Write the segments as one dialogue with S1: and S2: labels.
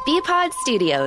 S1: BPod Studios.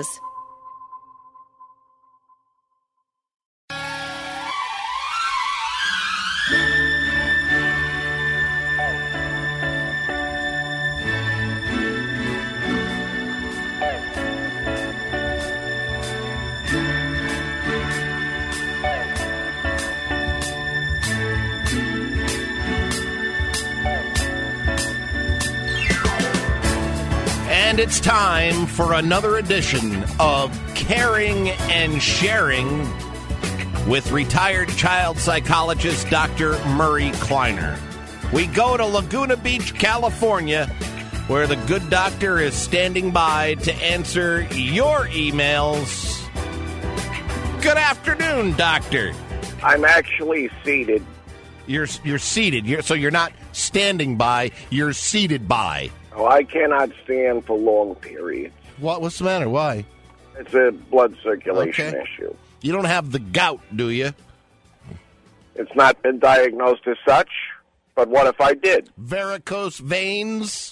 S2: And it's time for another edition of Caring and Sharing with retired child psychologist Dr. Murray Kleiner. We go to Laguna Beach, California, where the good doctor is standing by to answer your emails. Good afternoon, doctor.
S3: I'm actually seated.
S2: You're seated. So you're not standing by, you're seated by.
S3: Oh, I cannot stand for long periods.
S2: What's the matter? Why?
S3: It's a blood circulation issue.
S2: You don't have the gout, do you?
S3: It's not been diagnosed as such, but what if I did?
S2: Varicose veins?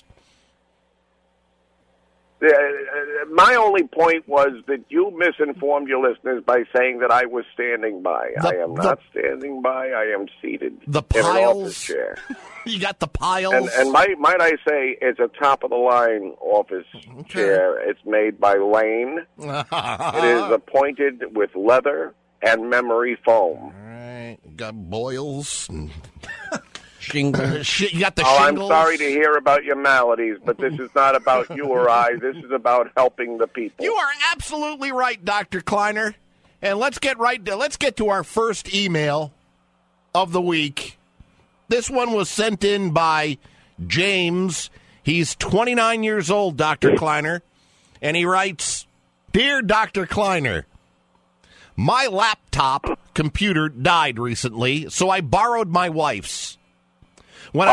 S3: My only point was that you misinformed your listeners by saying that I was standing by. I am not standing by. I am seated
S2: in
S3: an office chair.
S2: You got the piles?
S3: And might I say, it's a top-of-the-line office chair. It's made by Lane. It is appointed with leather and memory foam.
S2: All right. Got boils and shingles. You got the shingles?
S3: I'm sorry to hear about your maladies, but this is not about you or I. This is about helping the people.
S2: You are absolutely right, Dr. Kleiner. And let's get to our first email of the week. This one was sent in by James. He's 29 years old, Dr. Kleiner, and he writes, "Dear Dr. Kleiner, my laptop computer died recently, so I borrowed my wife's. When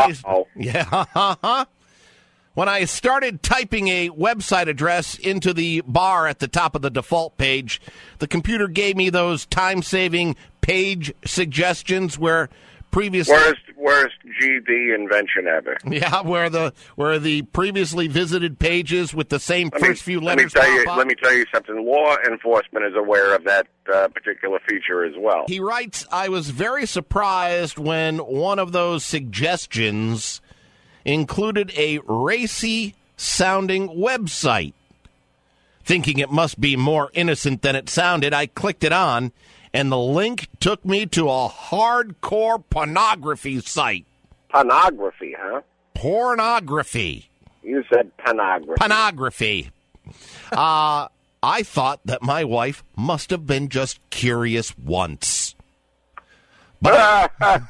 S2: I started typing a website address into the bar at the top of the default page, the computer gave me those time-saving page suggestions where previously
S3: worst GD invention ever.
S2: Yeah, where the previously visited pages with the same first few letters pop up.
S3: Let me tell you something. Law enforcement is aware of that particular feature as well.
S2: He writes, I was very surprised when one of those suggestions included a racy-sounding website. Thinking it must be more innocent than it sounded, I clicked it on, and the link took me to a hardcore pornography site.
S3: Pornography, huh?
S2: Pornography.
S3: You said pornography.
S2: Pornography. I thought that my wife must have been just curious once. But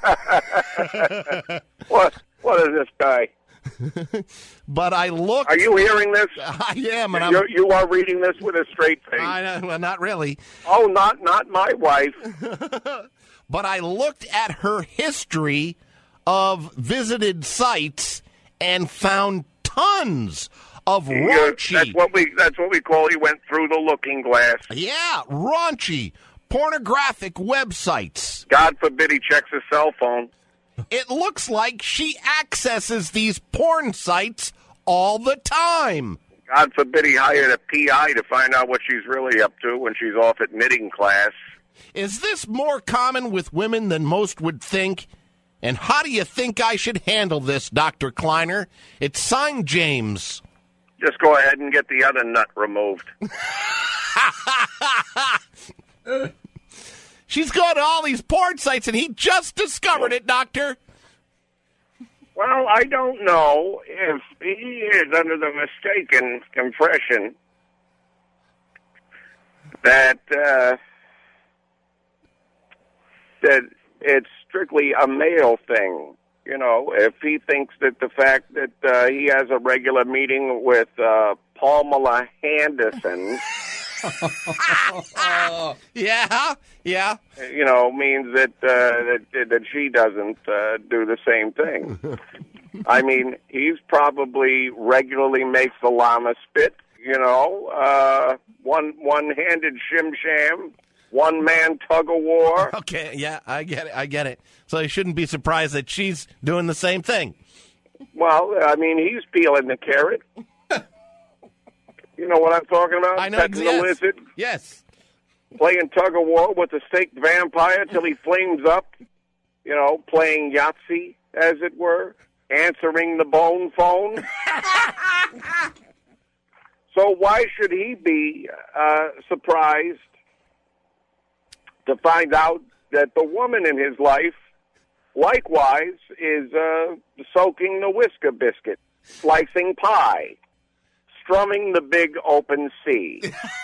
S3: What is this guy?
S2: But I looked.
S3: Are you hearing this?
S2: I am. And
S3: you are reading this with a straight face.
S2: Well, not really.
S3: Oh, not my wife.
S2: But I looked at her history of visited sites and found tons of raunchy.
S3: That's what we call he went through the looking glass.
S2: Yeah, raunchy, pornographic websites.
S3: God forbid he checks his cell phone.
S2: It looks like she accesses these porn sites all the time.
S3: God forbid he hired a PI to find out what she's really up to when she's off at knitting class.
S2: Is this more common with women than most would think? And how do you think I should handle this, Dr. Kleiner? It's signed James.
S3: Just go ahead and get the other nut removed.
S2: She's got all these porn sites, and he just discovered it, Doctor.
S3: Well, I don't know if he is under the mistaken impression that that it's strictly a male thing. You know, if he thinks that the fact that he has a regular meeting with Pamela Henderson...
S2: Yeah.
S3: You know, means that she doesn't do the same thing. I mean, he's probably regularly makes the llama spit. You know, one-handed shim-sham, one-man tug-of-war.
S2: Okay, yeah, I get it. So you shouldn't be surprised that she's doing the same thing.
S3: Well, I mean, he's peeling the carrot. You know what I'm talking about?
S2: I know.
S3: Petting the lizard,
S2: Yes.
S3: playing tug of war with the staked vampire till he flames up. You know, playing Yahtzee, as it were, answering the bone phone. So why should he be surprised to find out that the woman in his life, likewise, is soaking the whisker biscuit, slicing pie, strumming the big open sea,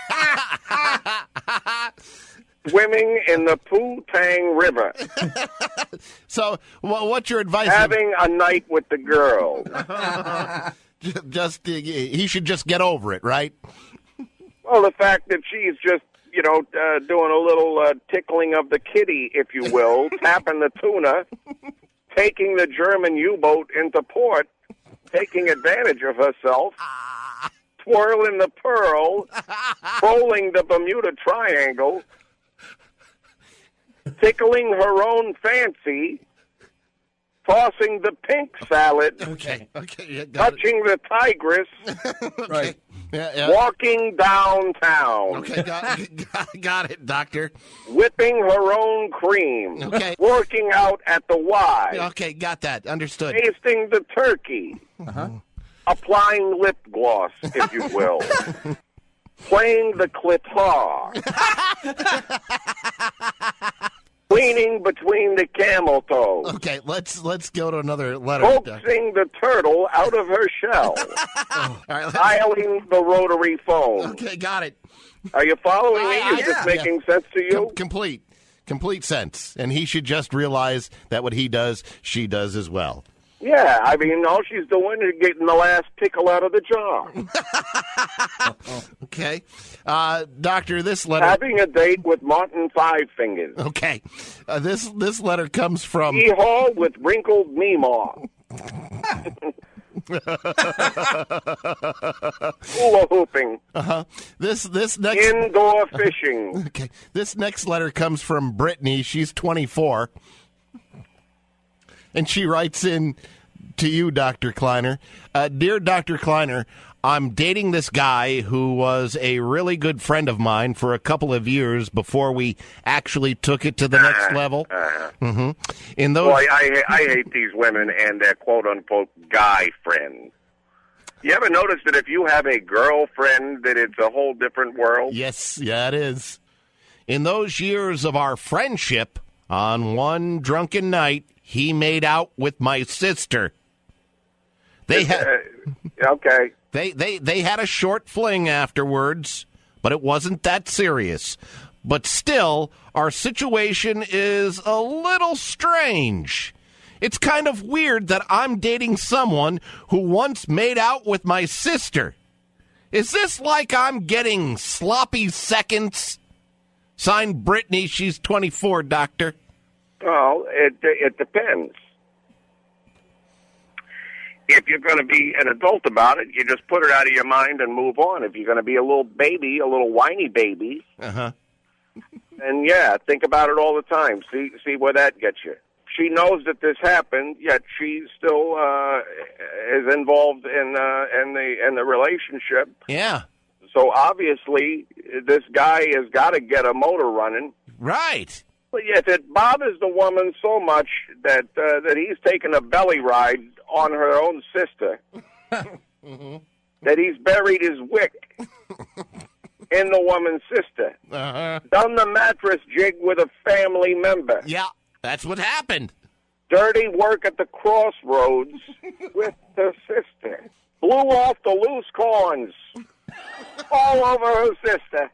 S3: swimming in the Poo-Tang River,
S2: So, what's your advice?
S3: having a night with the girl?
S2: He should just get over it, right?
S3: Well, the fact that she's just, doing a little tickling of the kitty, if you will, tapping the tuna, taking the German U-boat into port, taking advantage of herself, twirling the pearl, trolling the Bermuda Triangle, tickling her own fancy, tossing the pink salad,
S2: Okay. Yeah,
S3: touching the tigress,
S1: Right.
S2: Yeah.
S3: walking downtown,
S2: Okay, got it, doctor.
S3: whipping her own cream,
S2: Okay.
S3: working out at the Y,
S2: Okay, got that. Understood.
S3: tasting the turkey, applying lip gloss, if you will, playing the clitor, cleaning between the camel toes,
S2: Okay, let's go to another letter. Doctor.
S3: coaxing the turtle out of her shell,
S2: All right.
S3: dialing the rotary phone.
S2: Okay, got it.
S3: Are you following me? Is this
S1: Yeah.
S3: making sense to you?
S2: Complete sense. And he should just realize that what he does, she does as well.
S3: Yeah, I mean, all she's doing is getting the last pickle out of the jar.
S2: Okay, doctor, this letter.
S3: Having a date with Martin Five Fingers.
S2: Okay, this letter comes from.
S3: Hee-haw with wrinkled Meemaw. Hula hooping.
S2: This next.
S3: Indoor fishing.
S2: Okay, this next letter comes from Brittany. She's 24. And she writes in to you, Dr. Kleiner. Dear Dr. Kleiner, I'm dating this guy who was a really good friend of mine for a couple of years before we actually took it to the next level. In those,
S3: Boy, I hate these women and their quote-unquote guy friends. You ever notice that if you have a girlfriend, that it's a whole different world?
S2: yes, yeah, it is. In those years of our friendship, on one drunken night, he made out with my sister. They had
S3: Okay.
S2: they had a short fling afterwards, but it wasn't that serious. But still, our situation is a little strange. It's kind of weird that I'm dating someone who once made out with my sister. Is this like I'm getting sloppy seconds? Signed Brittany, she's 24, doctor.
S3: Well, it depends. If you're going to be an adult about it, you just put it out of your mind and move on. If you're going to be a little baby, a little whiny baby,
S2: Uh-huh.
S3: and yeah, think about it all the time. See where that gets you. She knows that this happened, yet she still is involved in the relationship.
S2: Yeah,
S3: So obviously, this guy has got to get a motor running.
S2: right.
S3: But if it bothers the woman so much that he's taken a belly ride on her own sister, that he's buried his wick in the woman's sister, done the mattress jig with a family member,
S2: Yeah, that's what happened.
S3: dirty work at the crossroads with her sister, blew off the loose corns all over her sister.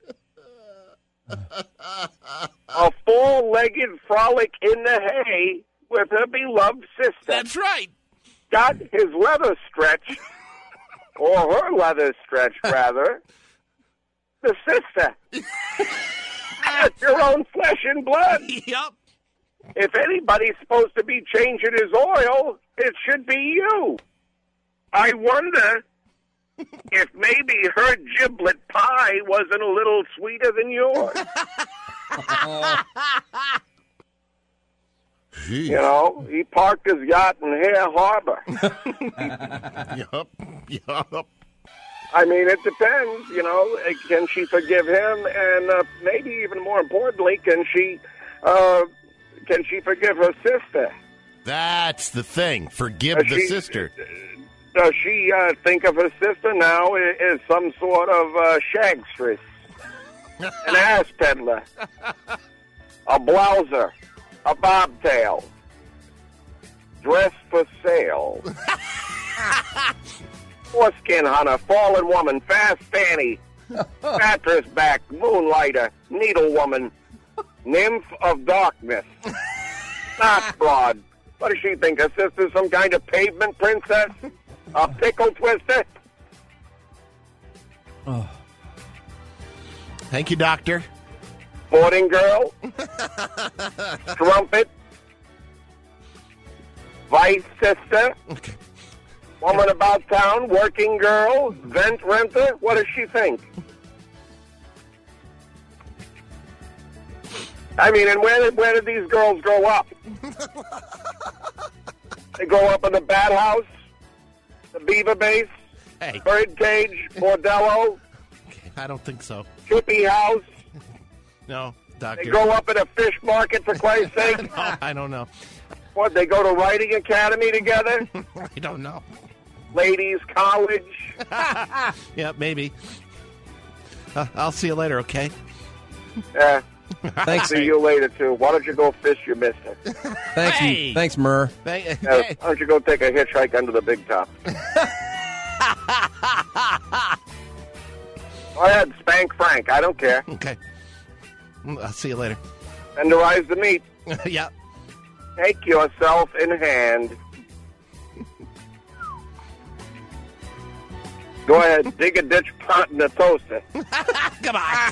S3: A four-legged frolic in the hay with her beloved sister.
S2: That's right.
S3: Got his leather stretched, or her leather stretched, rather, the sister. That's your own flesh and blood.
S2: Yep.
S3: If anybody's supposed to be changing his oil, it should be you. I wonder if maybe her giblet pie wasn't a little sweeter than yours.
S2: Jeez.
S3: You know, he parked his yacht in Hare Harbor.
S2: Yup.
S3: I mean, it depends, you know. Can she forgive him? And maybe even more importantly, can she forgive her sister?
S2: That's the thing. Forgive the sister.
S3: Does she think of her sister now as some sort of shagstress, an ass peddler, a blouser, a bobtail, dress for sale, foreskin hunter, fallen woman, fast fanny, mattress back, moonlighter, needle woman, nymph of darkness, snot broad? What does she think? Her sister's some kind of pavement princess? A pickle twister?
S2: Oh. Thank you, Doctor.
S3: Sporting girl? Trumpet? Vice sister?
S2: Okay.
S3: Woman about town? Working girl? Vent renter? What does she think? I mean, and where did these girls grow up? They grow up in the bat house, the beaver base, bird cage, bordello.
S2: Okay, I don't think so.
S3: Chippy house.
S2: No, Doctor.
S3: They grow up at a fish market, for Christ's sake.
S2: No, I don't know.
S3: What, they go to writing academy together?
S2: I don't know.
S3: Ladies' college?
S2: Yeah, maybe. I'll see you later, okay?
S3: Yeah.
S1: Thanks.
S3: See you later, too. Why don't you go fish your mister?
S1: Thanks,
S2: Hey!
S1: Thanks, Murr.
S3: Yeah, why don't you go take a hitchhike under the big top? Go ahead, spank Frank. I don't care.
S2: Okay. I'll see you later.
S3: Tenderize the meat.
S2: Yeah.
S3: Take yourself in hand. Go ahead, dig a ditch pot in a toaster.
S2: Come on.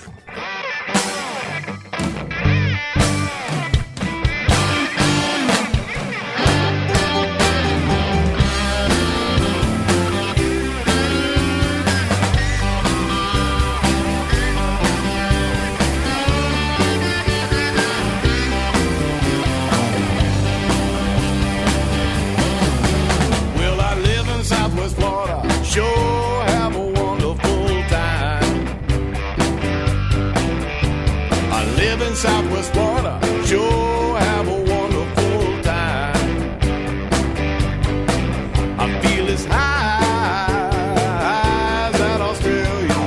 S4: Well, I live in Southwest Florida. Sure have a wonderful time. I live in Southwest Florida. Sure have a wonderful time. I feel as high as that Australian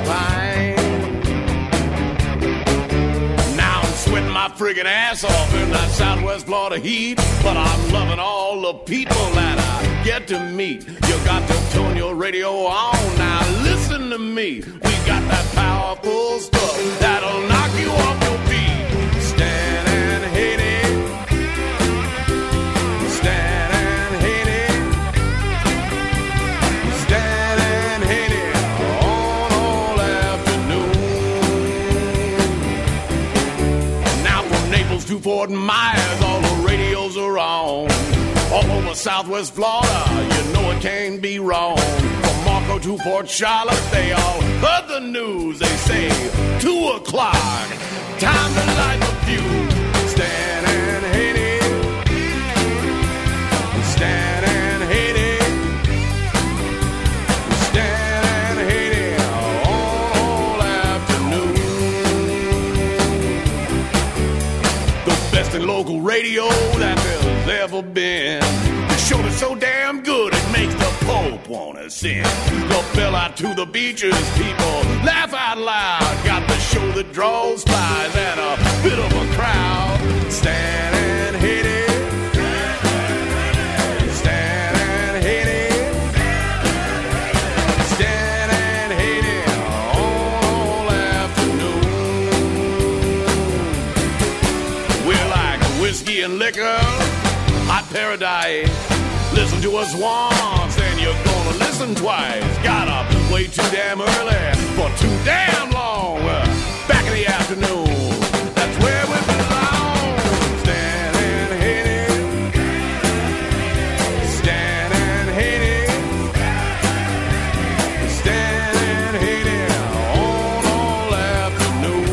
S4: pine. Now I'm sweating my friggin' ass off in that Southwest Florida heat, but I'm loving all the people that I get to meet. You got to turn your radio on now. Listen to me. We got that powerful stuff that'll knock you off your feet. Stand and hit it. Stand and hit it. Stand and hit it on all afternoon. Now from Naples to Fort Myers, all the radios are on. All over Southwest Florida, you know it can't be wrong. From Marco to Port Charlotte, they all heard the news. They say 2 o'clock, time to light the fuse. Stand and hit it. Stand and hit it. Stand and hit it all afternoon. The best in local radio that there's ever been. The show is so damn good it makes the Pope wanna sing. The bell out to the beaches, people laugh out loud. Got the show that draws flies and a bit of a crowd. Stand and hit it. Stand and hit it. Stand and hit it all afternoon. We're like whiskey and liquor, hot paradise. Listen to us once, then you're gonna listen twice. Got up way too damn early for too damn long. Back in the afternoon, that's where we belong. Stand and hit it. Stand and hit it. Stand and hit it on all afternoon.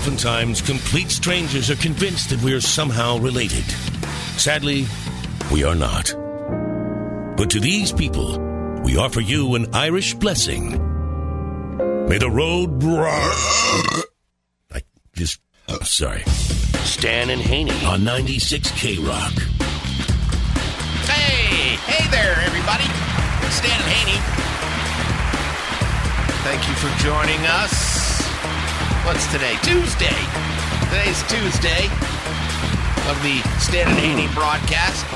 S1: Oftentimes, complete strangers are convinced that we are somehow related. Sadly, we are not. But to these people, we offer you an Irish blessing. May the road... sorry. Stan and Haney on 96 K-Rock.
S2: Hey there, everybody. Stan and Haney. Thank you for joining us. What's today? Tuesday. Today's Tuesday of the Stan and Haney broadcast.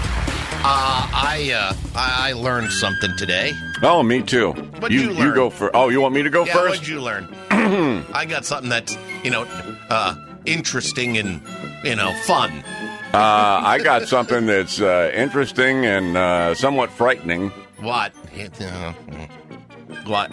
S2: I learned something today.
S5: Oh, me too.
S2: What'd you learn?
S5: You go first. Oh, you want me to go first?
S2: What'd you learn? I got something that's, interesting and, fun.
S5: I got something that's interesting and somewhat frightening.
S2: What? What?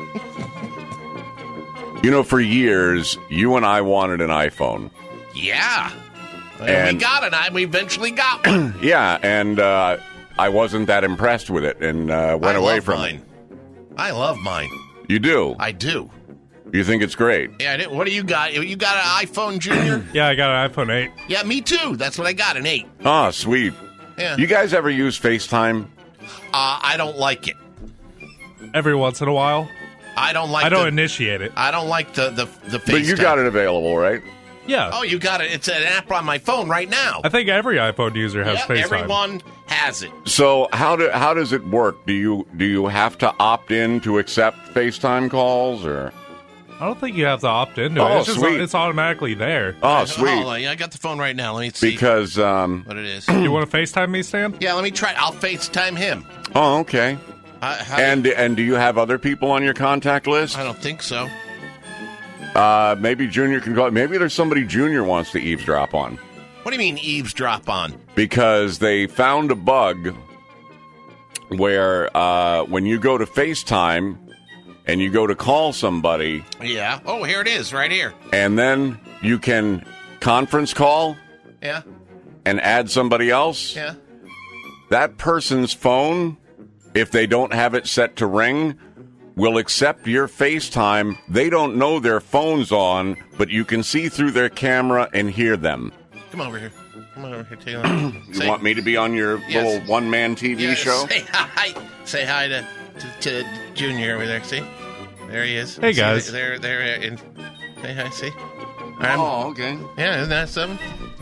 S5: For years, you and I wanted an iPhone.
S2: Yeah. And we got it. We eventually got one.
S5: Yeah, and I wasn't that impressed with it and went away from
S2: mine.
S5: it.
S2: I love mine.
S5: You do?
S2: I do.
S5: You think it's great?
S2: Yeah, what do you got? You got an iPhone, Junior?
S6: Yeah, I got an iPhone 8.
S2: Yeah, me too. That's what I got, an 8.
S5: Oh, sweet.
S2: Yeah.
S5: You guys ever use FaceTime?
S2: I don't like it.
S6: Every once in a while.
S2: I don't
S6: initiate it.
S2: I don't like the FaceTime.
S5: But you got it available, right?
S6: Yeah.
S2: Oh, you got it. It's an app on my phone right now.
S6: I think every iPhone user has FaceTime.
S2: Everyone has it.
S5: So how does it work? Do you have to opt in to accept FaceTime calls or?
S6: I don't think you have to opt into it. It's just
S5: sweet.
S6: It's automatically there.
S5: Oh, sweet.
S2: Hold on. I got the phone right now. Let me see.
S5: Because
S2: what it is.
S6: You want to FaceTime me, Stan?
S2: Yeah, let me try. I'll FaceTime him.
S5: Oh, okay. And do you have other people on your contact list?
S2: I don't think so.
S5: Maybe Junior can call. Maybe there's somebody Junior wants to eavesdrop on.
S2: What do you mean eavesdrop on?
S5: Because they found a bug where when you go to FaceTime and you go to call somebody.
S2: Yeah. Oh, here it is, right here.
S5: And then you can conference call.
S2: Yeah.
S5: And add somebody else.
S2: Yeah.
S5: That person's phone, if they don't have it set to ring, will accept your FaceTime. They don't know their phone's on, but you can see through their camera and hear them.
S2: Come over here. Come over here, Taylor.
S5: You want me to be on your little one-man TV show?
S2: Say hi. Say hi to Junior over there. See? There he is.
S6: Hey, guys.
S2: There. And say hi, see?
S5: Okay.
S2: Yeah, isn't that something?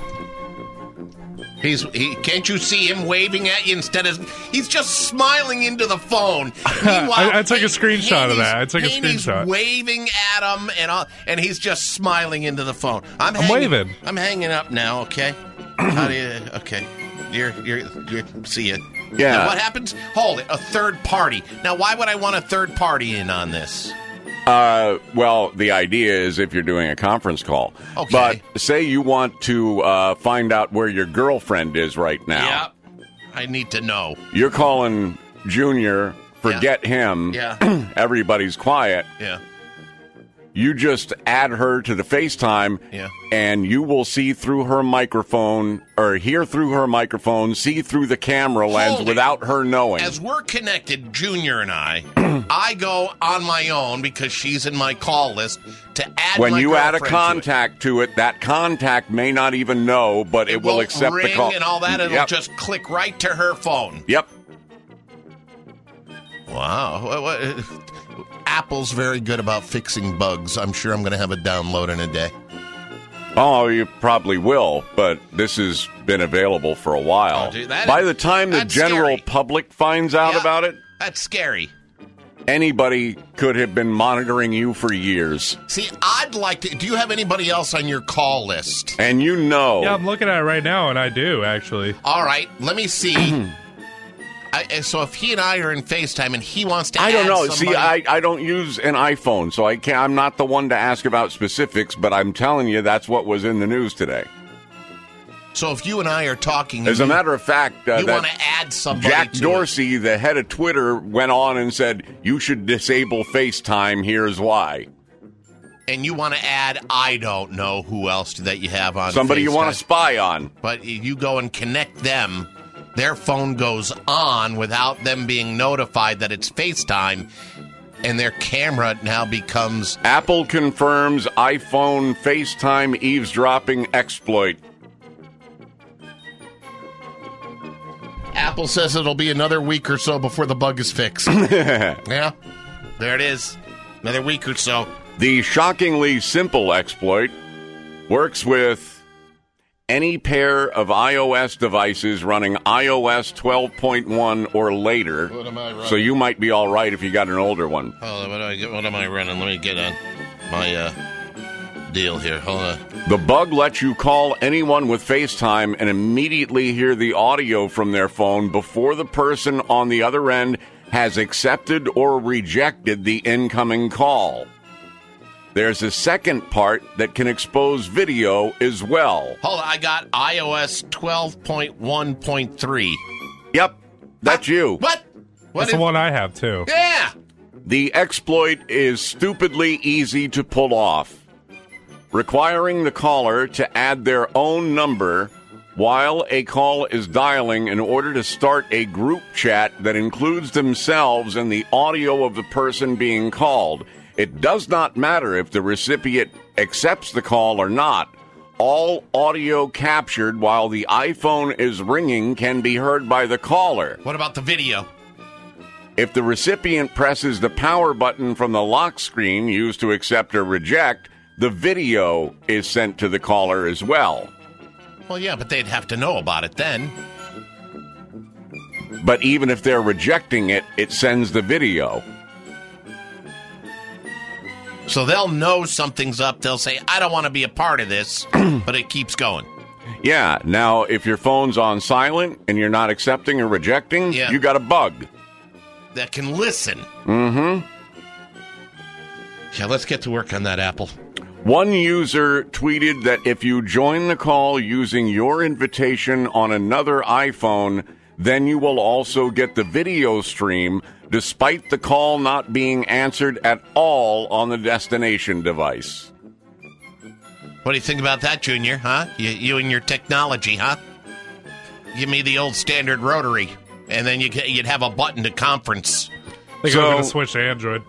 S2: Can't you see him waving at you instead of... He's just smiling into the phone.
S6: I took a screenshot of that.
S2: He's waving at him, and he's just smiling into the phone. I'm
S6: waving.
S2: I'm hanging up now, okay? How do you... Okay. You're see it.
S5: Yeah.
S2: Now what happens? Hold it. A third party. Now, why would I want a third party in on this?
S5: Well, the idea is if you're doing a conference call.
S2: Okay.
S5: But say you want to find out where your girlfriend is right now.
S2: Yeah. I need to know.
S5: You're calling Junior, forget him.
S2: Yeah.
S5: Everybody's quiet.
S2: Yeah.
S5: You just add her to the FaceTime, and you will see through her microphone, or hear through her microphone, see through the camera lens without her knowing.
S2: As we're connected, Junior and I go on my own because she's in my call list to add
S5: when
S2: my
S5: you add a
S2: girlfriend
S5: contact to it, that contact may not even know, but it will accept
S2: ring
S5: the call.
S2: And all that, it'll just click right to her phone.
S5: Yep.
S2: Wow. Apple's very good about fixing bugs. I'm sure I'm going to have a download in a day.
S5: Oh, you probably will, but this has been available for a while.
S2: Oh, dude,
S5: by the time the general public finds out about it,
S2: that's scary.
S5: Anybody could have been monitoring you for years.
S2: See, I'd like to... Do you have anybody else on your call list?
S5: And you know...
S6: Yeah, I'm looking at it right now, and I do, actually.
S2: All right, let me see... So if he and I are in FaceTime and he wants to
S5: I don't know.
S2: Somebody...
S5: See, I don't use an iPhone, so I'm not the one to ask about specifics, but I'm telling you that's what was in the news today.
S2: So if you and I are talking...
S5: As a matter of fact...
S2: you want to add somebody
S5: Jack
S2: to
S5: Dorsey, the head of Twitter, went on and said, you should disable FaceTime, here's why.
S2: And you want to add, I don't know who else that you have on
S5: somebody
S2: FaceTime.
S5: You want to spy on.
S2: But you go and connect them... Their phone goes on without them being notified that it's FaceTime. and their camera now becomes...
S5: Apple confirms iPhone FaceTime eavesdropping exploit.
S2: Apple says it'll be another week or so before the bug is fixed. Yeah, there it is. Another week or so.
S5: The shockingly simple exploit works with any pair of iOS devices running iOS 12.1 or later.
S2: What am I running?
S5: So you might be all right if you got an older one.
S2: Hold on, what am I running? Let me get on my deal here. Hold on.
S5: The bug lets you call anyone with FaceTime and immediately hear the audio from their phone before the person on the other end has accepted or rejected the incoming call. There's a second part that can expose video as well.
S2: Hold on, I got iOS 12.1.3.
S5: Yep, that's you.
S2: What?
S6: That's the one I have, too.
S2: Yeah!
S5: The exploit is stupidly easy to pull off, requiring the caller to add their own number while a call is dialing in order to start a group chat that includes themselves and the audio of the person being called. It does not matter if the recipient accepts the call or not. All audio captured while the iPhone is ringing can be heard by the caller.
S2: What about the video?
S5: If the recipient presses the power button from the lock screen used to accept or reject, the video is sent to the caller as well.
S2: Well, yeah, but they'd have to know about it then.
S5: But even if they're rejecting it, it sends the video.
S2: So they'll know something's up. They'll say, I don't want to be a part of this, but it keeps going.
S5: Yeah. Now, if your phone's on silent and you're not accepting or rejecting, you got a bug.
S2: That can listen.
S5: Mm-hmm.
S2: Yeah, let's get to work on that, Apple.
S5: One user tweeted that if you join the call using your invitation on another iPhone, then you will also get the video stream, despite the call not being answered at all on the destination device.
S2: What do you think about that, Junior? Huh? You and your technology, huh? Give me the old standard rotary, and then you'd have a button to conference.
S6: I think I'm going to switch to Android.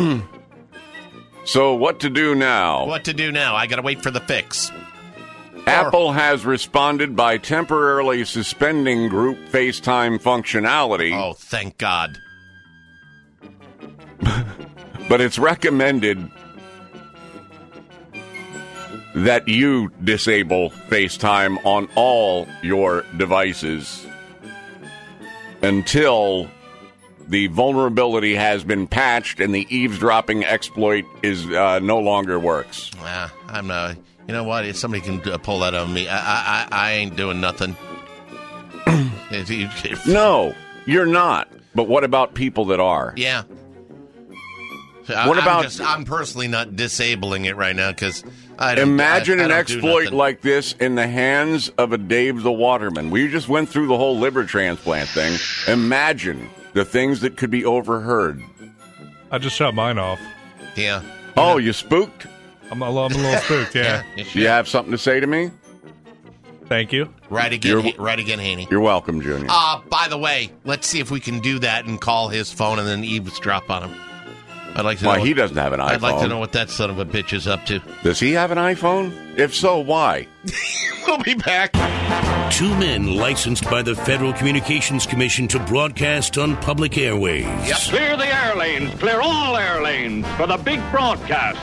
S5: So what to do now?
S2: What to do now? I got to wait for the fix.
S5: Apple has responded by temporarily suspending group FaceTime functionality.
S2: Oh, thank God.
S5: But it's recommended that you disable FaceTime on all your devices until the vulnerability has been patched and the eavesdropping exploit is no longer works.
S2: I'm not. You know what? If somebody can pull that on me, I ain't doing nothing.
S5: No, you're not. But what about people that are?
S2: Yeah. I'm personally not disabling it right now because
S5: imagine an exploit like this in the hands of a Dave the Waterman. We just went through the whole liver transplant thing. Imagine the things that could be overheard.
S6: I just shut mine off.
S2: Yeah.
S5: Oh, you spooked?
S6: I'm a little spooked, yeah.
S5: Do you have something to say to me?
S6: Thank you.
S2: Right again, Haney.
S5: You're welcome, Junior.
S2: By the way, let's see if we can do that and call his phone and then eavesdrop on him. I'd like to know.
S5: Why, he doesn't have an iPhone.
S2: I'd like to know what that son of a bitch is up to.
S5: Does he have an iPhone? If so, why?
S2: We'll be back.
S1: Two men licensed by the Federal Communications Commission to broadcast on public airwaves.
S7: Yep. Clear the air lanes. Clear all air lanes for the big broadcast.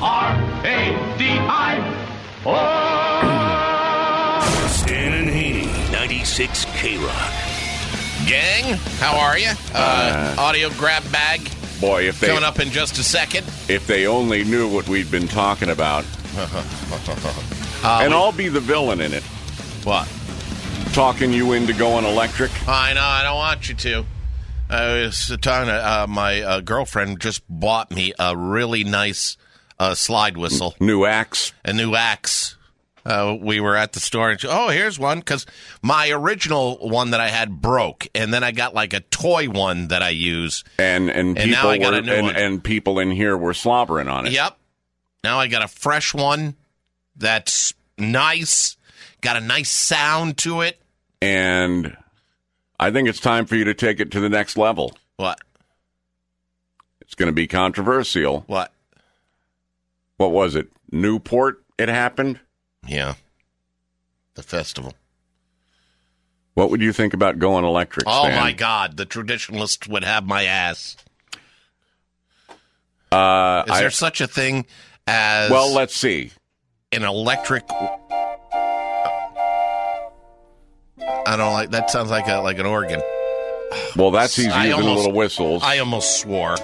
S7: R-A-D-I-O.
S1: Stan and Haney, 96 K-Rock.
S2: Gang, how are you? Audio grab bag.
S5: Boy, if they
S2: coming up in just a second.
S5: If they only knew what we've been talking about. And I'll be the villain in it.
S2: What?
S5: Talking you into going electric.
S2: I know. I don't want you to. I was talking to my girlfriend. Just bought me a really nice slide whistle.
S5: New axe.
S2: A new axe. We were at the store and here's one, because my original one that I had broke, and then I got like a toy one that I use,
S5: and people
S2: now I got a new one.
S5: And people in here were slobbering on it.
S2: Yep. Now I got a fresh one that's nice, got a nice sound to it,
S5: and I think it's time for you to take it to the next level.
S2: What?
S5: It's going to be controversial.
S2: What?
S5: What was it? Newport, it happened?
S2: Yeah. The festival.
S5: What would you think about going electric,
S2: Oh,
S5: Stan?
S2: my God. The traditionalists would have my ass. Is there such a thing as...
S5: Well, let's see.
S2: An electric... I don't like... That sounds like an organ.
S5: Well, he's using little whistles.
S2: I almost swore.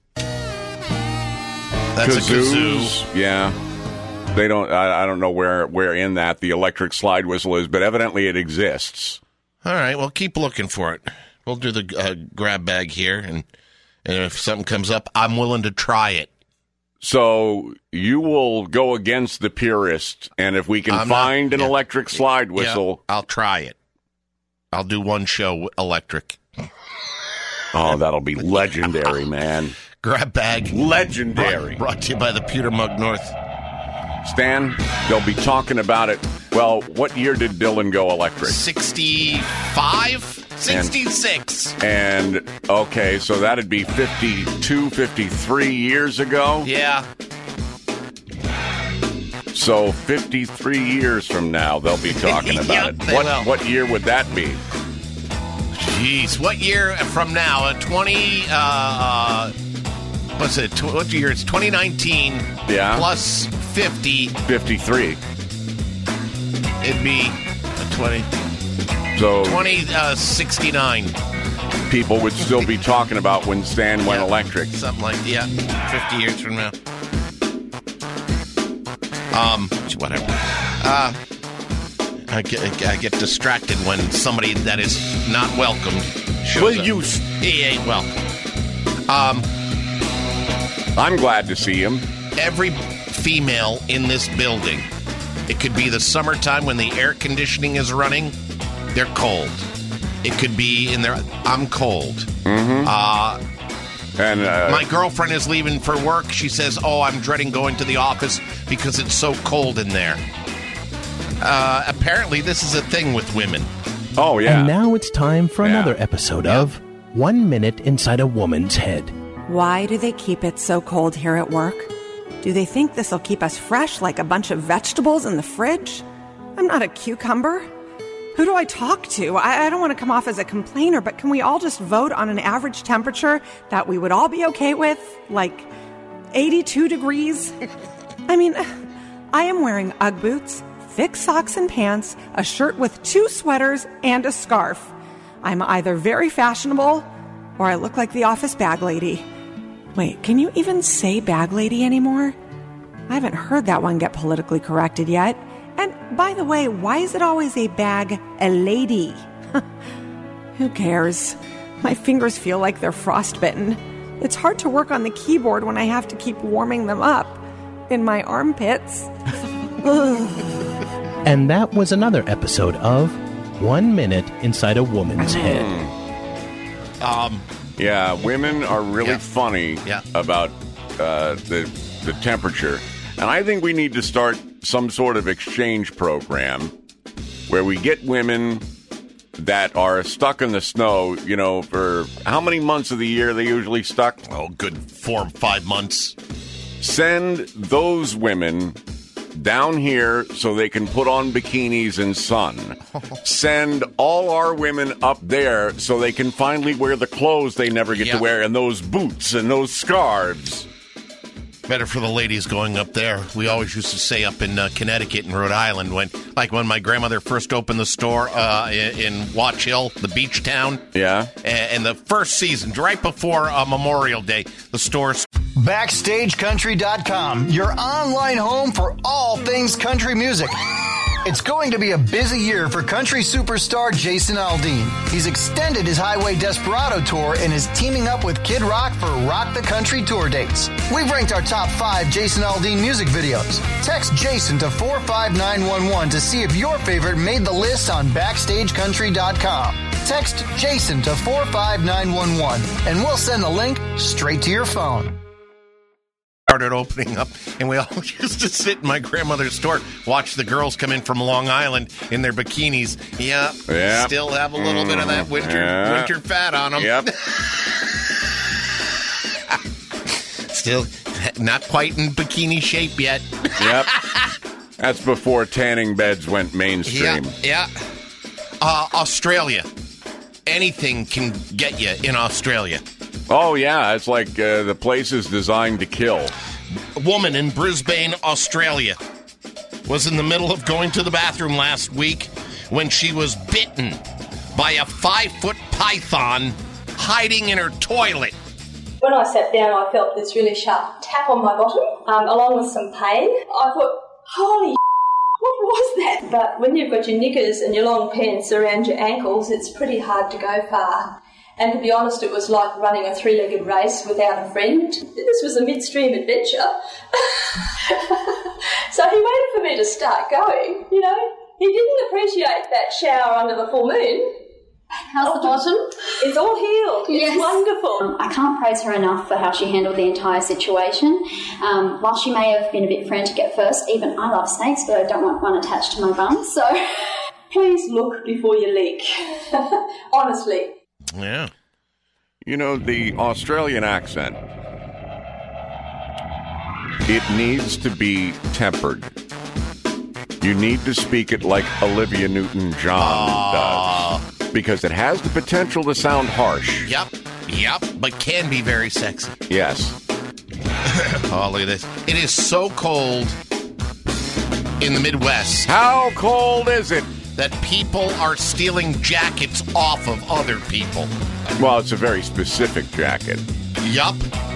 S2: That's a
S5: Kazoos,
S2: kazoo.
S5: yeah. They don't. I don't know where in that the electric slide whistle is, but evidently it exists.
S2: All right, well, keep looking for it. We'll do the grab bag here, and if something comes up, I'm willing to try it.
S5: So you will go against the purist, and if we can find an electric slide whistle,
S2: I'll try it. I'll do one show electric.
S5: Oh, that'll be legendary, man.
S2: Grab bag.
S5: Legendary.
S2: Brought to you by the Pewter Mug North.
S5: Stan, they'll be talking about it. Well, what year did Dylan go electric?
S2: 65? 66.
S5: And, okay, so that'd be 52, 53 years ago?
S2: Yeah.
S5: So 53 years from now, they'll be talking about
S2: Yep,
S5: it.
S2: they will.
S5: What year would that be?
S2: Jeez, what year from now? 20, what's it? What year? It's 2019.
S5: Yeah.
S2: Plus 50.
S5: 53.
S2: It'd be 20.
S5: So
S2: 2069.
S5: people would still be talking about when Stan went electric.
S2: Something like 50 years from now. Whatever. I get distracted when somebody that is not welcomed shows up. He ain't welcome.
S5: I'm glad to see him.
S2: Every female in this building, it could be the summertime when the air conditioning is running, they're cold. It could be in there, I'm cold.
S5: Mm-hmm. And
S2: my girlfriend is leaving for work. She says, I'm dreading going to the office because it's so cold in there. Apparently, this is a thing with women.
S5: Oh, yeah.
S8: And now it's time for another episode of 1 Minute Inside a Woman's Head.
S9: Why do they keep it so cold here at work? Do they think this will keep us fresh like a bunch of vegetables in the fridge? I'm not a cucumber. Who do I talk to? I don't want to come off as a complainer, but can we all just vote on an average temperature that we would all be okay with? Like 82 degrees? I mean, I am wearing Ugg boots, thick socks and pants, a shirt with 2 sweaters, and a scarf. I'm either very fashionable or I look like the office bag lady. Wait, can you even say bag lady anymore? I haven't heard that one get politically corrected yet. And by the way, why is it always a bag a lady? Who cares? My fingers feel like they're frostbitten. It's hard to work on the keyboard when I have to keep warming them up in my armpits.
S8: And that was another episode of 1 Minute Inside a Woman's Head.
S5: Yeah, women are really funny about the temperature. And I think we need to start some sort of exchange program where we get women that are stuck in the snow, for how many months of the year are they usually stuck?
S2: Oh, good 4 or 5 months.
S5: Send those women down here so they can put on bikinis and sun. Send all our women up there so they can finally wear the clothes they never get to wear and those boots and those scarves.
S2: Better for the ladies going up there. We always used to say up in Connecticut and Rhode Island when my grandmother first opened the store in Watch Hill, the beach town.
S5: Yeah.
S2: And the first season, right before Memorial Day, the store.
S10: BackstageCountry.com, your online home for all things country music. It's going to be a busy year for country superstar Jason Aldean. He's extended his Highway Desperado tour and is teaming up with Kid Rock for Rock the Country tour dates. We've ranked our top 5 Jason Aldean music videos. Text Jason to 45911 to see if your favorite made the list on BackstageCountry.com. Text Jason to 45911 and we'll send the link straight to your phone.
S2: Started opening up, and we all used to sit in my grandmother's store, watch the girls come in from Long Island in their bikinis. Yeah. Still have a little bit of that winter fat on them.
S5: Yep.
S2: Still not quite in bikini shape yet.
S5: Yep. That's before tanning beds went mainstream.
S2: Yeah. Australia. Anything can get you in Australia.
S5: Oh, yeah. It's like the place is designed to kill.
S2: A woman in Brisbane, Australia, was in the middle of going to the bathroom last week when she was bitten by a 5-foot python hiding in her toilet.
S11: When I sat down, I felt this really sharp tap on my bottom, along with some pain. I thought, holy what was that? But when you've got your knickers and your long pants around your ankles, it's pretty hard to go far. And to be honest, it was like running a 3-legged race without a friend. This was a midstream adventure. So he waited for me to start going, you know. He didn't appreciate that shower under the full moon.
S12: How's the bottom?
S11: It's all healed.
S12: Yes.
S11: It's wonderful.
S12: I can't praise her enough for how she handled the entire situation. While she may have been a bit frantic at first, even I love snakes, but I don't want one attached to my bum, so...
S11: Please look before you leak. Honestly.
S2: Yeah.
S5: You know, the Australian accent, it needs to be tempered. You need to speak it like Olivia Newton-John does. Because it has the potential to sound harsh.
S2: Yep, but can be very sexy.
S5: Yes.
S2: Oh, look at this. It is so cold in the Midwest.
S5: How cold is it?
S2: That people are stealing jackets off of other people.
S5: Well, it's a very specific jacket.
S2: Yup.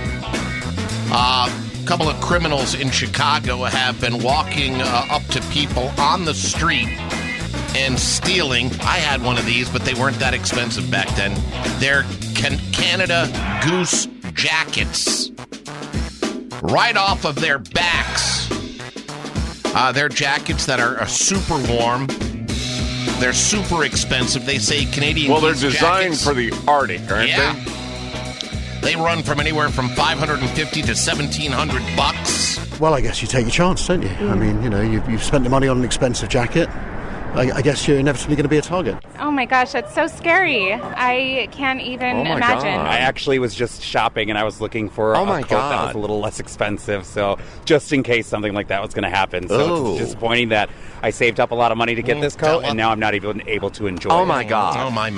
S2: A couple of criminals in Chicago have been walking up to people on the street and stealing. I had one of these, but they weren't that expensive back then. They're Canada Goose jackets. Right off of their backs. They're jackets that are super warm. They're super expensive. They say Canadian
S5: Well, they're
S2: Goose
S5: designed
S2: jackets.
S5: for the Arctic, aren't they?
S2: They run from anywhere from $550 to $1,700.
S13: Well, I guess you take your chance, don't you? I mean, you know, you've spent the money on an expensive jacket. I guess you're inevitably going to be a target.
S14: Oh my gosh, that's so scary. I can't even imagine.
S15: I actually was just shopping and I was looking for a coat that was a little less expensive, so just in case something like that was going to happen. So it's disappointing that I saved up a lot of money to get this coat and now I'm not even able to enjoy it.
S2: Oh my God. Oh my.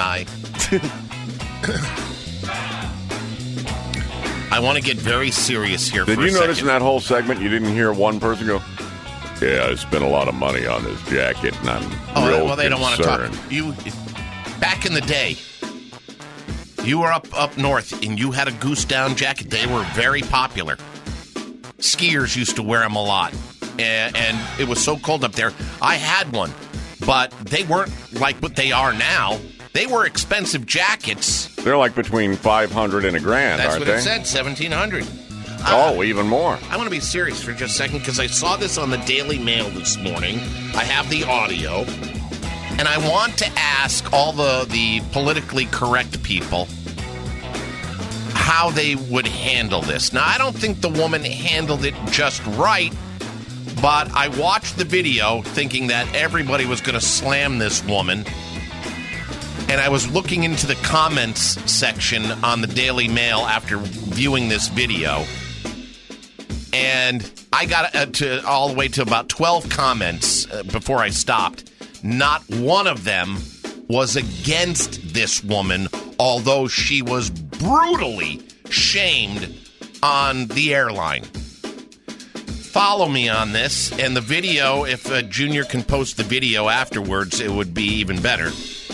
S2: I want to get very serious here for a second.
S5: Did you notice in that whole segment you didn't hear one person go, yeah, I spent a lot of money on this jacket, and I'm real
S2: well, they don't want to talk.
S5: concerned."
S2: Back in the day, you were up north, and you had a goose down jacket. They were very popular. Skiers used to wear them a lot, and it was so cold up there. I had one, but they weren't like what they are now. They were expensive jackets.
S5: They're like between $500 and $1,000,
S2: That's
S5: aren't
S2: what
S5: they?
S2: it said, $1,700.
S5: Even more.
S2: I want to be serious for just a second because I saw this on the Daily Mail this morning. I have the audio. And I want to ask all the politically correct people how they would handle this. Now, I don't think the woman handled it just right, but I watched the video thinking that everybody was going to slam this woman. And I was looking into the comments section on the Daily Mail after viewing this video. And I got to all the way to about 12 comments before I stopped. Not one of them was against this woman, although she was brutally shamed on the airline. Follow me on this. And the video, if Junior can post the video afterwards, it would be even better.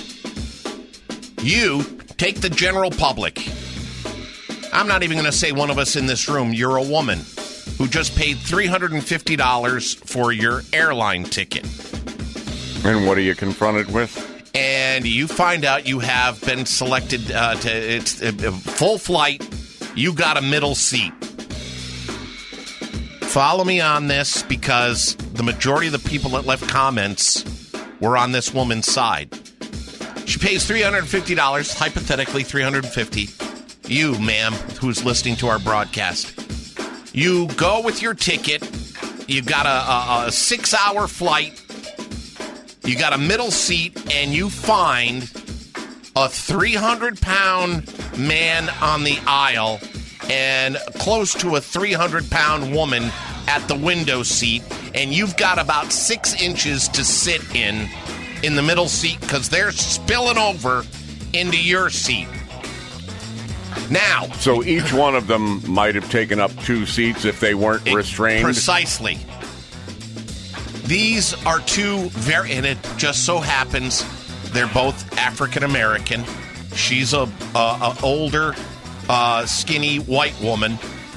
S2: You take the general public. I'm not even going to say one of us in this room. You're a woman who just paid $350 for your airline ticket.
S5: And what are you confronted with?
S2: And you find out you have been selected to it's a full flight. You got a middle seat. Follow me on this because the majority of the people that left comments were on this woman's side. She pays $350, hypothetically $350. You, ma'am, who's listening to our broadcast. You go with your ticket. You got a 6-hour flight. You got a middle seat, and you find a 300-pound man on the aisle, and close to a 300-pound woman at the window seat, and you've got about 6 inches to sit in the middle seat because they're spilling over into your seat. Now,
S5: so each one of them might have taken up 2 seats if they weren't restrained?
S2: Precisely. These are 2 and it just so happens they're both African American. She's a older, skinny white woman,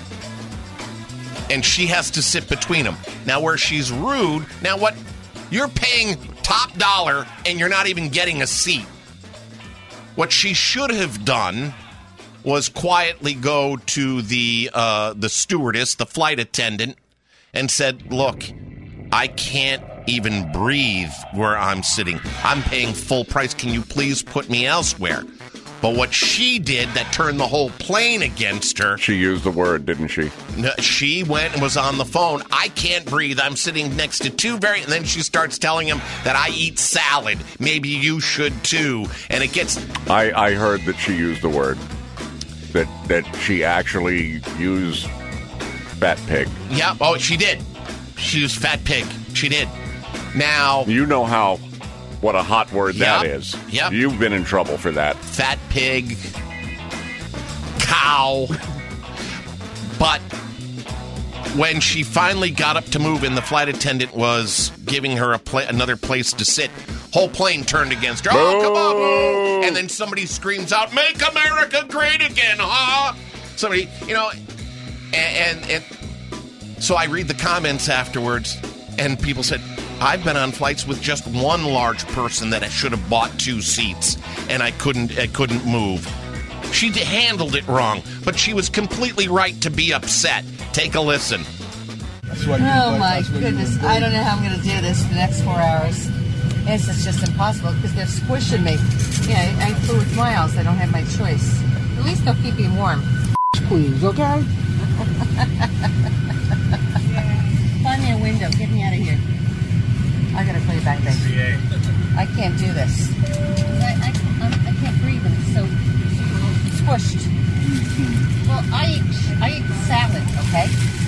S2: and she has to sit between them. Now, where she's rude, now what? You're paying top dollar, and you're not even getting a seat. What she should have done was quietly go to the stewardess, the flight attendant, and said, "Look, I can't even breathe where I'm sitting. I'm paying full price. Can you please put me elsewhere?" But what she did that turned the whole plane against her...
S5: She used the word, didn't she?
S2: She went and was on the phone. "I can't breathe. I'm sitting next to 2 very..." And then she starts telling him that I eat salad. Maybe you should too. And it gets...
S5: I heard that she used the word. That she actually used fat pig.
S2: Yeah, oh, she did. She used fat pig. She did. Now...
S5: You know what a hot word that is.
S2: Yep.
S5: You've been in trouble for that.
S2: Fat pig. Cow. But when she finally got up to move and the flight attendant was giving her another place to sit, whole plane turned against her. "Oh, come on, boo!" And then somebody screams out, "Make America great again, huh?" Somebody, and so I read the comments afterwards, and people said, "I've been on flights with just one large person that I should have bought 2 seats, and I couldn't move." She handled it wrong, but she was completely right to be upset. Take a listen.
S16: Oh my goodness! I don't know how I'm going to do this for the next 4 hours. It's just impossible because they're squishing me. Yeah, I flew with Miles. I don't have my choice. At least they'll keep me warm. Please, okay? Find me a window. Get me out of here. I gotta play back there. I can't do this. I can't breathe and it's so squished. Well, I eat salad, okay?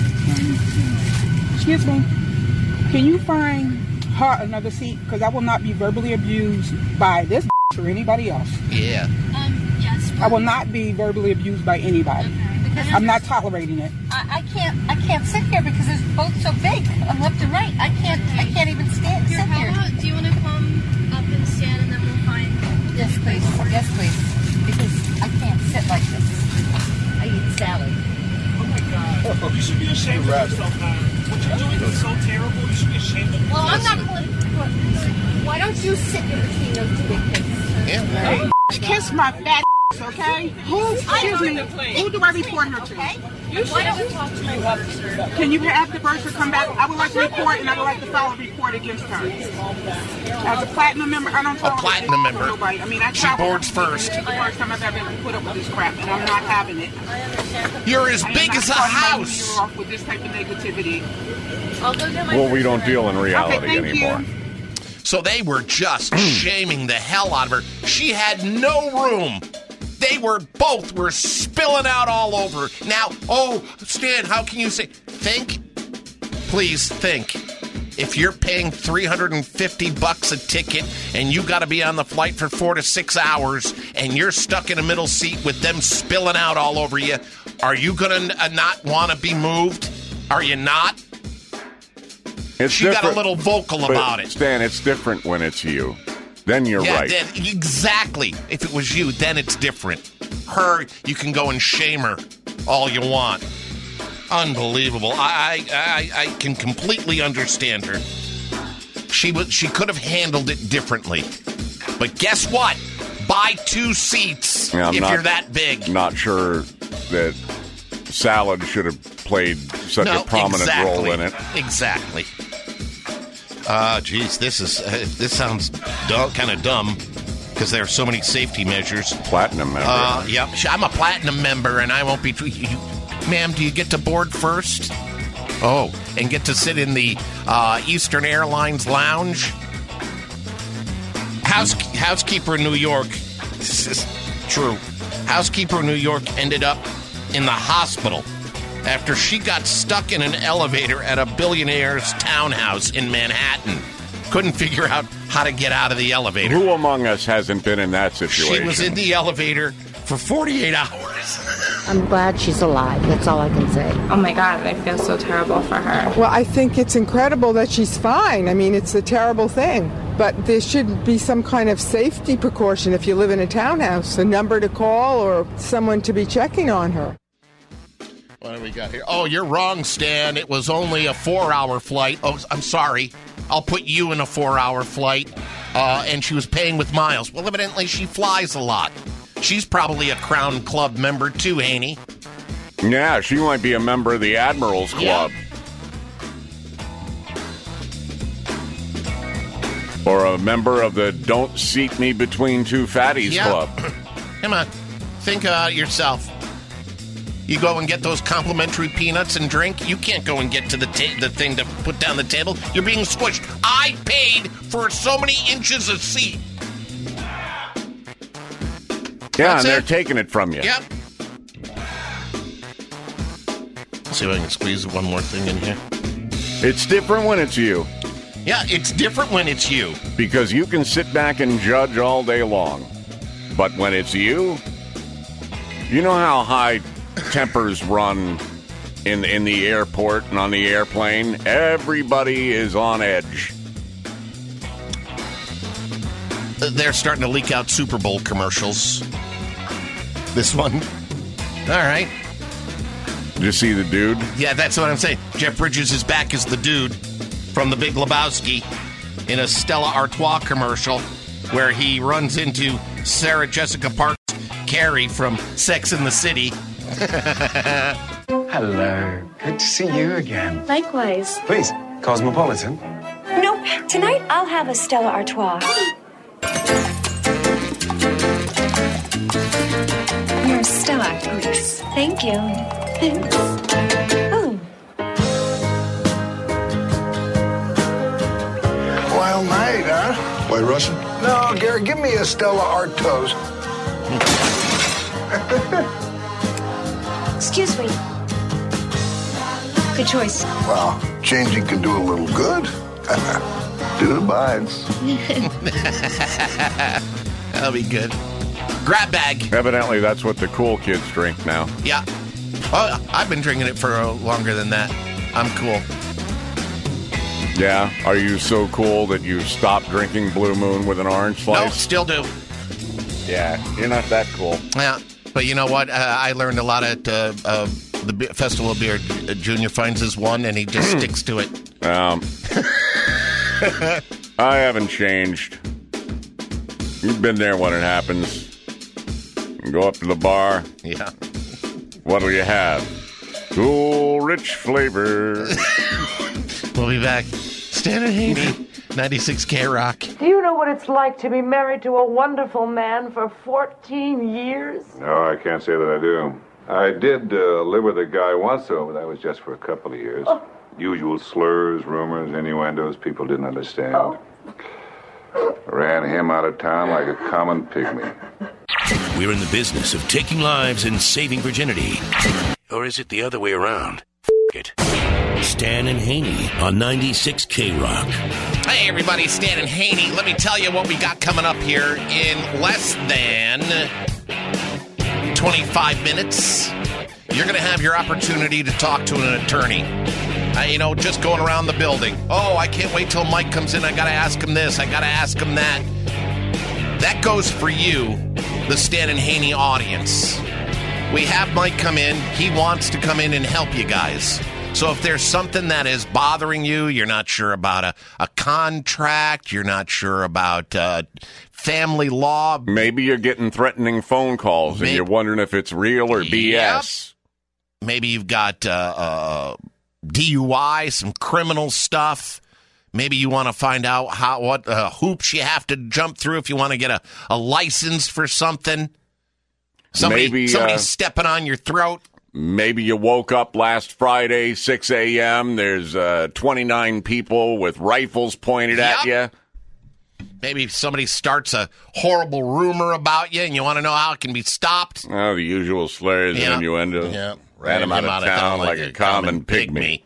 S17: Excuse me. Can you find her another seat? Because I will not be verbally abused by this or anybody else.
S2: Yeah.
S16: Yes.
S17: I will not be verbally abused by anybody. Okay. I'm not tolerating it.
S16: I can't sit here because it's both so big on left and right. I can't even sit here.
S18: Do you want to come up and stand and then we'll find...
S16: Yes, please. Yes, please. Because I can't sit like this. I eat salad.
S19: Oh my God. You should be ashamed of yourself now. What you're doing is so terrible. You should be ashamed of yourself.
S16: Well, I'm not... Why don't you sit in between those 2 big things?
S2: Yeah.
S17: Kiss my fat okay? Excuse me. Who do I report her to?
S18: Why don't you talk to my officer?
S17: Can you have the person come back? I would like to report, and I would like to file a report against her. As a platinum member, I don't tolerate
S2: platinum member.
S17: Nobody. I mean,
S2: she boards first.
S17: It's the first time I've ever put up with this crap, and I'm not having it.
S2: You're as big as a house.
S17: Off with this type of negativity.
S5: Well, we don't deal in reality anymore.
S2: So they were just shaming the hell out of her. She had no room. They were spilling out all over. Now, Stan, how can you say... Please think. If you're paying $350 a ticket and you got to be on the flight for 4 to 6 hours and you're stuck in a middle seat with them spilling out all over you, are you going to not want to be moved? Are you not? She got a little vocal about it.
S5: Stan, it's different when it's you. Then you're right.
S2: Exactly. If it was you, then it's different. Her, you can go and shame her all you want. Unbelievable. I can completely understand her. She could have handled it differently. But guess what? Buy 2 seats if you're that big.
S5: Not sure that salad should have played such a prominent role in it.
S2: Exactly. Geez, this sounds kind of dumb because there are so many safety measures.
S5: Platinum member.
S2: Yep. I'm a platinum member, and I won't be... Ma'am, do you get to board first? Oh, and get to sit in the Eastern Airlines lounge? Housekeeper in New York... This is true. Housekeeper in New York ended up in the hospital after she got stuck in an elevator at a billionaire's townhouse in Manhattan. Couldn't figure out how to get out of the elevator.
S5: Who among us hasn't been in that situation?
S2: She was in the elevator for 48 hours.
S16: I'm glad she's alive. That's all I can say.
S14: Oh my God, I feel so terrible for her.
S17: Well, I think it's incredible that she's fine. I mean, it's a terrible thing. But there should be some kind of safety precaution if you live in a townhouse, a number to call or someone to be checking on her.
S2: What do we got here? Oh, you're wrong, Stan. It was only a 4-hour flight. Oh, I'm sorry. I'll put you in a 4-hour flight. And she was paying with miles. Well, evidently she flies a lot. She's probably a Crown Club member too, Haney.
S5: Yeah, she might be a member of the Admirals Club.
S2: Yeah.
S5: Or a member of the Don't Seat Me Between Two Fatties Club.
S2: Come on. Think about it yourself. You go and get those complimentary peanuts and drink. You can't go and get to the thing to put down the table. You're being squished. I paid for so many inches of seat.
S5: Yeah, and they're taking it from you.
S2: Yep. Let's see if I can squeeze one more thing in here.
S5: It's different when it's you.
S2: Yeah, it's different when it's you.
S5: Because you can sit back and judge all day long. But when it's you, you know how high tempers run in the airport and on the airplane? Everybody is on edge.
S2: They're starting to leak out Super Bowl commercials. This one. All right.
S5: Did you see the dude?
S2: Yeah, that's what I'm saying. Jeff Bridges is back as the dude from The Big Lebowski in a Stella Artois commercial where he runs into Sarah Jessica Parker's Carrie from Sex and the City.
S20: Hello. Good to see you again.
S18: Likewise.
S20: Please, Cosmopolitan.
S18: No, tonight I'll have a Stella Artois. You're a Stella, please. Thank you. Oh.
S21: Wild night, huh?
S20: White Russian?
S21: No, Gary, give me a Stella Artois.
S18: Excuse me. Good choice.
S21: Well, changing can do a little good. Dude abides.
S2: That'll be good. Grab bag.
S5: Evidently, that's what the cool kids drink now.
S2: Yeah. Well, I've been drinking it for longer than that. I'm cool.
S5: Yeah? Are you so cool that you stopped drinking Blue Moon with an orange slice?
S2: No, still do.
S5: Yeah, you're not that cool.
S2: Yeah, but you know what? I learned a lot at the Festival of Beer. Junior finds his one, and he just sticks to it.
S5: I haven't changed. You've been there when it happens. You go up to the bar.
S2: Yeah.
S5: What'll you have? Cool, rich flavor.
S2: We'll be back. Stan and Haney, 96 K-Rock.
S22: Do you know what it's like to be married to a wonderful man for 14 years?
S23: No, I can't say that I do. I did live with a guy once, though, but that was just for a couple of years.
S22: Oh.
S23: Usual slurs, rumors, innuendos people didn't understand.
S22: Oh.
S23: Ran him out of town like a common pygmy.
S1: We're in the business of taking lives and saving virginity. Or is it the other way around? It. Stan and Haney on 96 K-Rock.
S2: Hey, everybody, Stan and Haney. Let me tell you what we got coming up here in less than 25 minutes. You're going to have your opportunity to talk to an attorney. Just going around the building. Oh, I can't wait till Mike comes in. I got to ask him this. I got to ask him that. That goes for you, the Stan and Haney audience. We have Mike come in. He wants to come in and help you guys. So if there's something that is bothering you, you're not sure about a contract, you're not sure about family law.
S5: Maybe you're getting threatening phone calls and you're wondering if it's real or BS.
S2: Yep. Maybe you've got DUI, some criminal stuff. Maybe you want to find out what hoops you have to jump through if you want to get a license for something. Somebody's stepping on your throat.
S5: Maybe you woke up last Friday, 6 a.m. There's 29 people with rifles pointed at you.
S2: Maybe somebody starts a horrible rumor about you and you want to know how it can be stopped.
S5: Oh, the usual slurs and innuendo.
S2: Yeah.
S5: Ran him out of town like a common pygmy.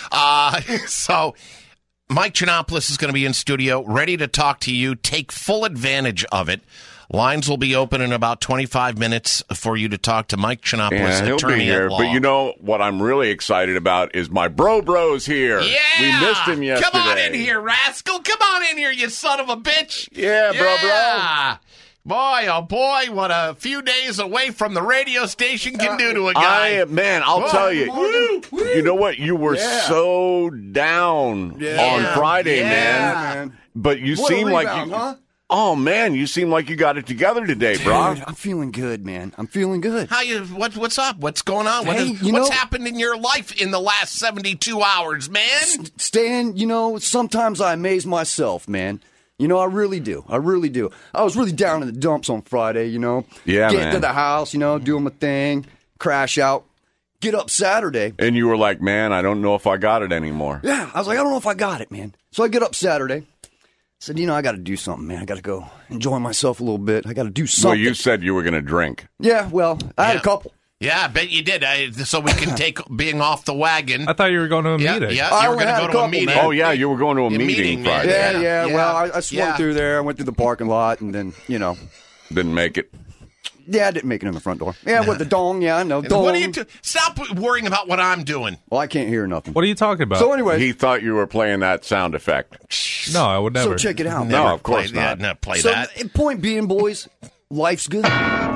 S2: So Mike Chernopoulos is going to be in studio, ready to talk to you. Take full advantage of it. Lines will be open in about 25 minutes for you to talk to Mike Chernopoulos,
S5: he'll
S2: attorney
S5: be here.
S2: at law.
S5: But you know what I'm really excited about is my bro's here.
S2: Yeah!
S5: We missed him yesterday.
S2: Come on in here, rascal. Come on in here, you son of a bitch.
S5: Yeah, bro.
S2: Boy, oh boy, what a few days away from the radio station can do to a guy.
S5: I'll tell you. You know what? You were so down on Friday, man. But you seem like you... Huh? Oh, man, you seem like you got it together today, bro.
S3: Dude, I'm feeling good, man. I'm feeling good.
S2: What's up? What's going on?
S3: Hey,
S2: what's happened in your life in the last 72 hours, man?
S3: Stan, sometimes I amaze myself, man. I really do. I really do. I was really down in the dumps on Friday,
S5: Yeah,
S3: Get to the house, doing my thing, crash out, get up Saturday.
S5: And you were like, man, I don't know if I got it anymore.
S3: Yeah, I was like, I don't know if I got it, man. So I get up Saturday. Said, I got to do something, man. I got to go enjoy myself a little bit. I got to do something.
S5: Well, you said you were going to drink.
S3: Yeah, well, I had a couple.
S2: Yeah, I bet you did. So we can take being off the wagon.
S4: I thought you were going to a meeting.
S2: Yeah, you were going to go to a meeting.
S5: Man. Oh, yeah, you were going to a meeting Friday.
S3: Yeah. Well, I swung through there. I went through the parking lot, and then,
S5: Didn't make it.
S3: Yeah, I didn't make it in the front door. Yeah, with the dong. Yeah, I know. Dong.
S2: What are you Stop worrying about what I'm doing.
S3: Well, I can't hear nothing.
S4: What are you talking about?
S3: So anyway,
S5: he thought you were playing that sound effect.
S4: No, I would never.
S3: So check it out.
S5: No, of course not.
S2: Play
S3: so,
S2: that.
S3: Point being, boys, life's good.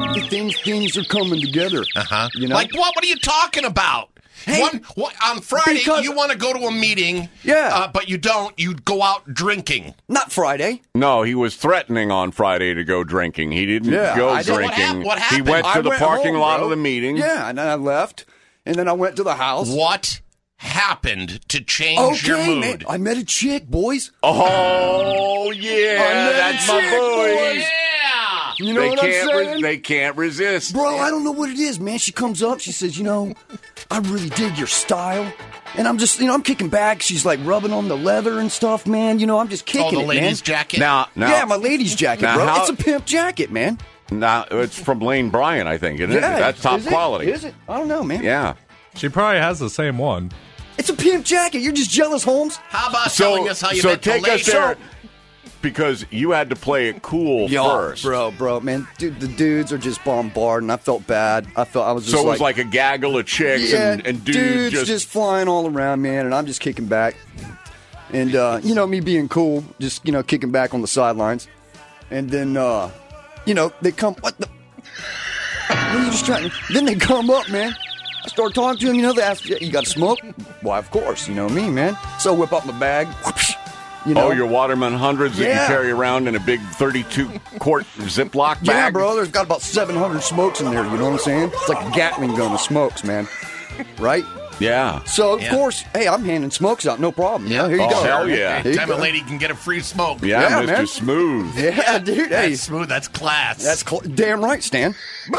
S3: Things are coming together.
S2: Uh-huh. Like what? What are you talking about? Hey, on Friday, you want to go to a meeting, but you don't. You go out drinking.
S3: Not Friday.
S5: No, he was threatening on Friday to go drinking. He didn't go drinking.
S2: What happened?
S5: He went to the parking lot of the meeting.
S3: Yeah, and then I left, and then I went to the house.
S2: What happened to change your mood?
S3: Man, I met a chick, boys.
S5: Oh, yeah, that's my boys.
S2: Yeah.
S3: You know what I'm saying?
S5: They can't resist.
S3: Bro, I don't know what it is, man. She comes up, she says, I really dig your style. And I'm just, I'm kicking back. She's like rubbing on the leather and stuff, man. I'm just kicking it, man.
S2: Oh, the ladies' jacket?
S5: Now,
S3: yeah, my ladies' jacket, bro. It's a pimp jacket, man.
S5: Now, it's from Lane Bryant, I think, isn't it? That's top quality.
S3: Is it? I don't know, man.
S5: Yeah.
S4: She probably has the same one.
S3: It's a pimp jacket. You're just jealous, Holmes.
S2: How about telling us how you met the lady?
S5: So take us there. Because you had to play it cool first.
S3: Bro, man. Dude, the dudes are just bombarding. I felt bad. I was just
S5: so it was like a gaggle of chicks and dudes
S3: just flying all around, man, and I'm just kicking back. And, me being cool, just, kicking back on the sidelines. And then, they come, what are you just trying to... Then they come up, man. I start talking to them, they ask, you got to smoke? Why, of course, me, man. So I whip out my bag,
S5: your Waterman 100s that you carry around in a big 32-quart Ziploc bag?
S3: Yeah, bro. There's got about 700 smokes in there, you know what I'm saying? It's like a Gatling gun of smokes, man. Right?
S5: Yeah.
S3: So, of course, hey, I'm handing smokes out, no problem. Yeah, here you go.
S5: Hell yeah.
S2: Time a lady can get a free smoke.
S5: Yeah, Mr. Man. Smooth.
S3: Yeah, dude. Hey.
S2: That's smooth. That's class.
S3: That's damn right, Stan.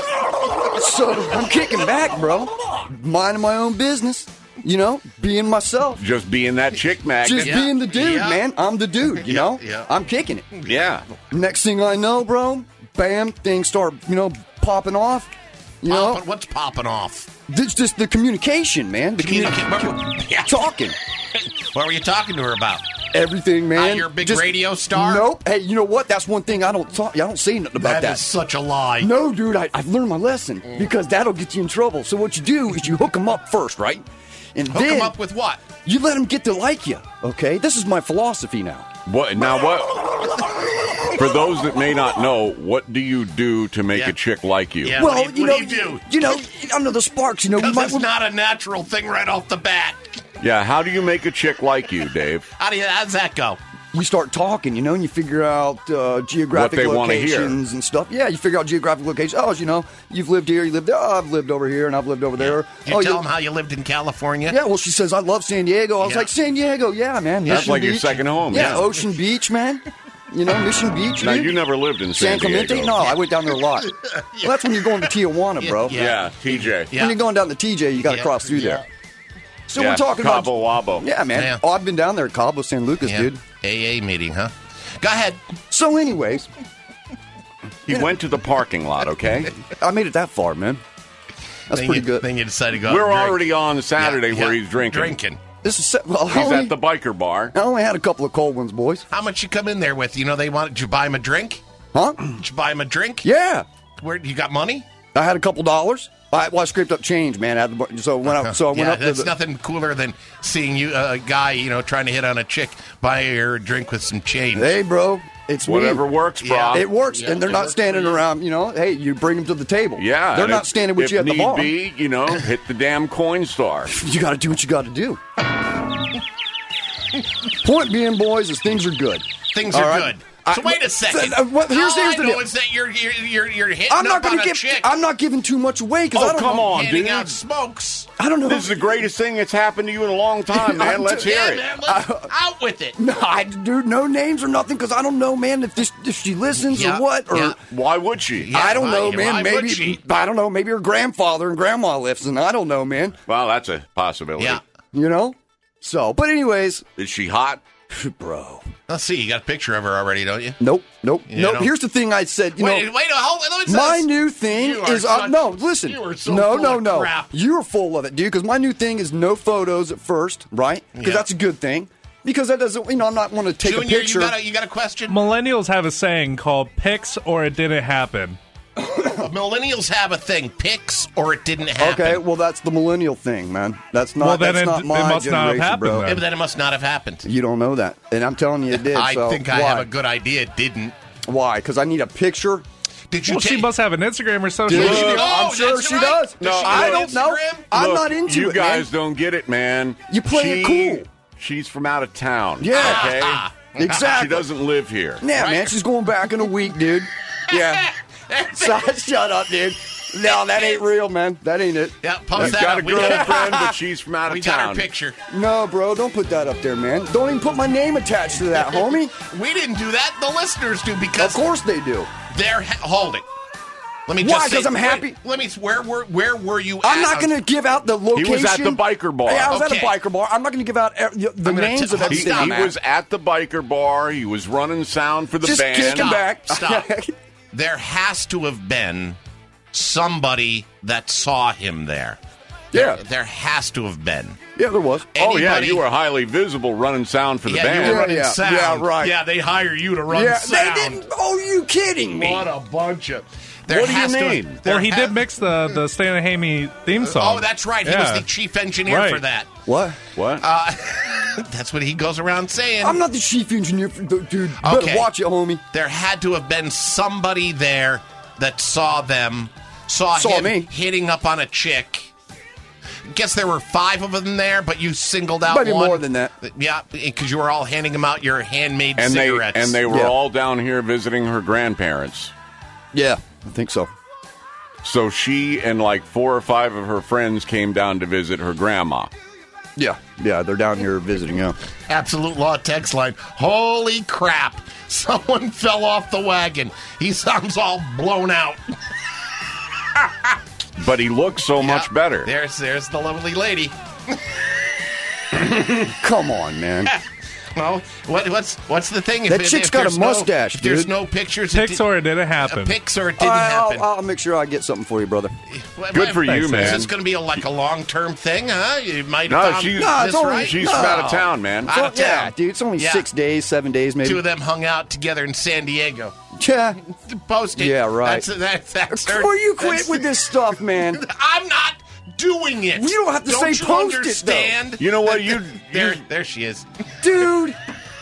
S3: So, I'm kicking back, bro. Minding my own business. Being myself.
S5: Just being that chick magnet.
S3: Just being the dude, man. I'm the dude, you know?
S2: Yeah.
S3: I'm kicking it.
S5: Yeah.
S3: Next thing I know, bro, bam, things start, popping off.
S2: What's popping off?
S3: It's just the communication, man. Talking.
S2: What were you talking to her about?
S3: Everything, man.
S2: You're a big radio star?
S3: Nope. Hey, you know what? That's one thing I don't say nothing about that.
S2: That is such a lie.
S3: No, dude, I've learned my lesson because that'll get you in trouble. So what you do is you hook them up first, right? And
S2: hook them up with what?
S3: You let them get to like you, okay? This is my philosophy now.
S5: What? Now what? For those that may not know, what do you do to make a chick like you?
S2: Yeah, well, what do you do?
S3: Under the sparks,
S2: Because it's not a natural thing right off the bat.
S5: Yeah, how do you make a chick like you, Dave?
S2: How's that go?
S3: You start talking, and you figure out geographic locations and stuff. Yeah, you figure out geographic locations. Oh, you've lived here, you lived there. Oh, I've lived over here, and I've lived over there.
S2: You tell them how you lived in California?
S3: Yeah, well, she says, I love San Diego. I was like, San Diego, yeah, man.
S5: That's like your second home.
S3: Yeah, Ocean Beach, man. Mission Beach.
S5: Now, you never lived in San
S3: Clemente? No, I went down there a lot. Well, that's when you're going to Tijuana, bro.
S5: Yeah, TJ.
S3: When you're going down to TJ, you got to cross through there. So we're talking
S5: Cabo Wabo.
S3: Yeah, man. Yeah. Oh, I've been down there at Cabo San Lucas, dude.
S2: AA meeting, huh? Go ahead.
S3: So, anyways,
S5: he went to the parking lot. Okay,
S3: I made it that far, man. That's pretty good.
S2: Then you decided to go.
S5: We're already on Saturday where he's drinking.
S3: This is he's
S5: at the biker bar.
S3: I only had a couple of cold ones, boys.
S2: How much you come in there with? Did you buy him a drink?
S3: Huh?
S2: Did you buy him a drink?
S3: Yeah.
S2: Where you got money?
S3: I had a couple dollars. I scraped up change, man. I went up.
S2: That's nothing cooler than seeing you, a guy, trying to hit on a chick, buy her a drink with some change.
S3: Hey, bro. It's
S5: whatever works, bro.
S3: Yeah. It works, and they're not standing around. Hey, you bring them to the table.
S5: Yeah,
S3: they're not standing with you at the bar.
S5: If need be, hit the damn Coinstar.
S3: You got to do what you got to do. Point being, boys, is things are good.
S2: Things are good. So wait a second.
S3: Here's the
S2: deal.
S3: deal.
S2: Is that you're hitting
S3: I'm not
S2: up
S3: going
S2: on
S3: to
S2: a chick.
S3: I'm not giving too much away because I don't
S5: come
S3: know.
S5: on,
S2: handing
S5: dude.
S2: out smokes.
S3: I don't know.
S5: This is the greatest thing that's happened to you in a long time, man. Let's hear it.
S2: Man, let's out with it.
S3: No, dude, no names or nothing because I don't know, man. If she listens or what, or
S5: why would she?
S2: Yeah,
S3: I don't know, man.
S2: Maybe
S3: I don't know. Maybe her grandfather and grandma listen. I don't know, man.
S5: Well, that's a possibility.
S2: Yeah.
S3: So, but anyways,
S5: is she hot?
S3: Bro.
S2: Let's see. You got a picture of her already, don't you?
S3: Nope. Here's the thing I said.
S2: Wait, hold on.
S3: My new thing is listen.
S2: You are so full of crap.
S3: You're full of it, dude. Because my new thing is no photos at first, right? Because that's a good thing. Because that doesn't, I'm not want to take
S2: Junior,
S3: a picture.
S2: You got a question?
S4: Millennials have a saying called "pics or it didn't happen."
S2: Millennials have a thing: pics or it didn't happen.
S3: Okay, well that's the millennial thing, man. That's not.
S4: Well, then
S3: that's not my
S4: it must
S3: generation,
S4: not have happened,
S3: bro.
S4: then.
S2: Yeah, but then it must not have happened.
S3: You don't know that, and I'm telling you, it did.
S2: I
S3: so
S2: think I
S3: why?
S2: have a good idea. It didn't.
S3: Why? Because I need a picture.
S2: Did you?
S4: Well, she must have an Instagram or social.
S3: I'm sure she does.
S2: No,
S3: I don't know. I'm not into it.
S5: You guys don't get it, man.
S3: You play it cool.
S5: She's from out of town.
S3: Yeah.
S5: Okay.
S3: Exactly.
S5: She doesn't live here.
S3: Yeah, man. She's going back in a week, dude. Yeah. Shut up, dude. No, that ain't real, man. That ain't it.
S2: Yeah, post
S5: She's
S2: that
S5: got
S2: up.
S5: a girlfriend, but she's from out of
S2: We
S5: town.
S2: got her picture.
S3: No, bro, don't put that up there, man. Don't even put my name attached to that, homie.
S2: We didn't do that. The listeners do because
S3: of course they do.
S2: They're hold it. Let me just
S3: Why? Because I'm happy.
S2: Let me. Where were you?
S3: I'm not going to give out the location.
S5: He was at the biker bar.
S3: Yeah, I was at a biker bar. I'm not going to give out the names of everything.
S5: He was at the biker bar. He was running sound for the band.
S3: Just kicking back.
S2: Stop. There has to have been somebody that saw him there.
S3: Yeah.
S2: There has to have been.
S3: Yeah, there was.
S5: Oh, yeah, you were highly visible running sound for the band.
S2: You were running sound.
S3: Yeah, right.
S2: Yeah, they hire you to run sound.
S3: They didn't. Oh, you kidding me?
S2: What a bunch of...
S5: What do you mean?
S4: Well, he did mix the Stan and Hamey theme song.
S2: Oh, that's right. He was the chief engineer for that.
S3: What?
S2: That's what he goes around saying.
S3: I'm not the chief engineer, dude. Better watch it, homie.
S2: There had to have been somebody there that saw him
S3: me
S2: hitting up on a chick. Guess there were 5 of them there, but you singled out
S3: maybe
S2: one.
S3: more than that.
S2: Yeah, because you were all handing them out your handmade cigarettes.
S5: And they were all down here visiting her grandparents.
S3: Yeah, I think so.
S5: So she and like 4 or 5 of her friends came down to visit her grandma.
S3: Yeah, they're down here visiting, yeah.
S2: Absolute Law text line. Holy crap. Someone fell off the wagon. He sounds all blown out.
S5: But he looks so much better.
S2: There's the lovely lady.
S3: Come on, man.
S2: Well, what's the thing?
S3: That chick's got a mustache,
S2: if
S3: dude.
S2: there's no pictures...
S4: Pics or it didn't happen.
S2: Pics or it didn't happen.
S3: I'll make sure I get something for you, brother.
S5: Good for you, man.
S2: Is this going to be like a long-term thing, huh? You might
S5: No,
S2: have
S5: she's
S2: right?
S5: from out of town, man.
S2: Out of town.
S3: Yeah, dude, it's only 6 days, 7 days, maybe.
S2: 2 of them hung out together in San Diego.
S3: Yeah.
S2: Post it.
S3: Yeah, right.
S2: That's
S3: Before you quit with this stuff, man.
S2: I'm not doing it.
S3: You don't have to say
S2: you
S3: post
S2: understand?
S3: it, though.
S5: You know what?
S2: There she is.
S3: Dude.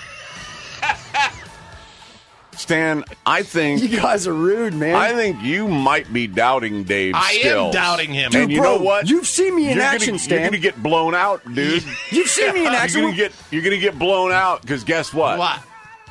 S5: Stan, I think...
S3: You guys are rude, man.
S5: I think you might be doubting Dave's
S2: I
S5: skills.
S2: am doubting him.
S3: Dude,
S5: And you
S3: bro,
S5: know what?
S3: You've seen me in action, Stan.
S5: You're going to get blown out, dude.
S3: You've seen me in action.
S5: You're going to get blown out because guess what?
S2: What?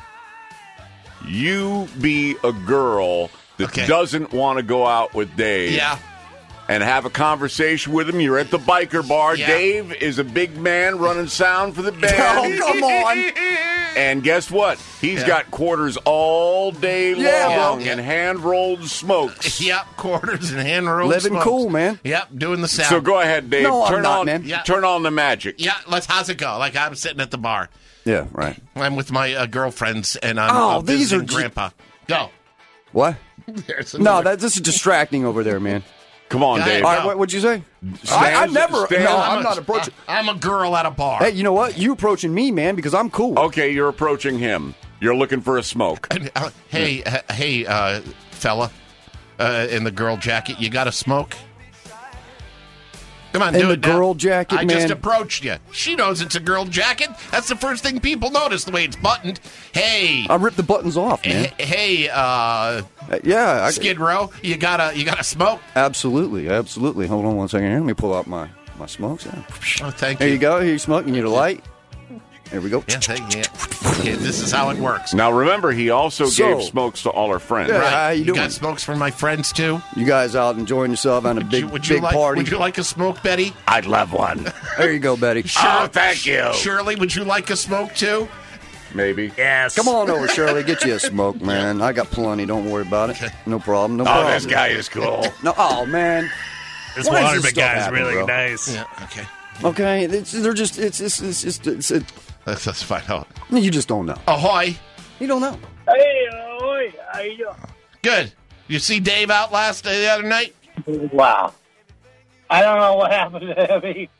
S5: You be a girl that doesn't want to go out with Dave.
S2: Yeah.
S5: And have a conversation with him. You're at the biker bar.
S2: Yeah.
S5: Dave is a big man running sound for the band.
S3: Oh, come on.
S5: And guess what? He's got quarters all day long and hand-rolled smokes.
S2: Yep, quarters and hand-rolled
S3: Living
S2: smokes.
S3: cool, man.
S2: Yep, doing the sound.
S5: So go ahead, Dave.
S3: No, I'm
S5: turn
S3: not,
S5: on,
S3: man.
S2: Yeah.
S5: Turn on the magic.
S2: Yeah, how's it go? Like I'm sitting at the bar.
S3: Yeah, right.
S2: I'm with my girlfriends, and I'm
S3: these are
S2: visiting Grandpa. Go.
S3: What?
S2: There's
S3: No,
S2: another-
S3: this is distracting over there, man.
S5: Come on, Dave.
S3: All right, what'd you say? I'm not approaching.
S2: I'm a girl at a bar.
S3: Hey, you know what? You approaching me, man, because I'm cool.
S5: Okay, you're approaching him. You're looking for a smoke.
S2: Hey, fella, in the girl jacket, you got a smoke? Come on,
S3: In
S2: do
S3: the
S2: it now.
S3: girl jacket,
S2: I
S3: man.
S2: just approached you. She knows it's a girl jacket. That's the first thing people notice, the way it's buttoned. Hey,
S3: I ripped the buttons off, man.
S2: Hey,
S3: yeah,
S2: Skid Row, you got a smoke?
S3: Absolutely. Hold on one second here. Let me pull out my smokes. Yeah.
S2: Oh, thank
S3: There you go. Here you smoke. You need a light. There we go.
S2: Yeah, Okay, this is how it works.
S5: Now, remember, he also gave smokes to all our friends.
S3: Yeah,
S2: Right.
S3: how you doing?
S2: got smokes for my friends, too?
S3: You guys out enjoying yourself on a big party?
S2: Would you like a smoke, Betty?
S5: I'd love one.
S3: There you go, Betty.
S5: Oh, thank you.
S2: Shirley, would you like a smoke, too?
S5: Maybe.
S2: Yes.
S3: Come on over, Shirley. Get you a smoke, man. I got plenty. Don't worry about it. No problem. No problem.
S5: this guy is cool.
S3: No, man.
S6: This
S3: Why does
S6: Waterman
S3: this stuff
S6: guy's
S3: happen,
S6: really
S3: bro?
S6: nice.
S2: Yeah, okay.
S3: Okay, they're just. It's
S2: Let's find out.
S3: You just don't know.
S2: Ahoy.
S3: You don't know.
S19: Hey, oi, how you doing?
S2: Good. You see Dave out the other night?
S19: Wow. I don't know what happened to me.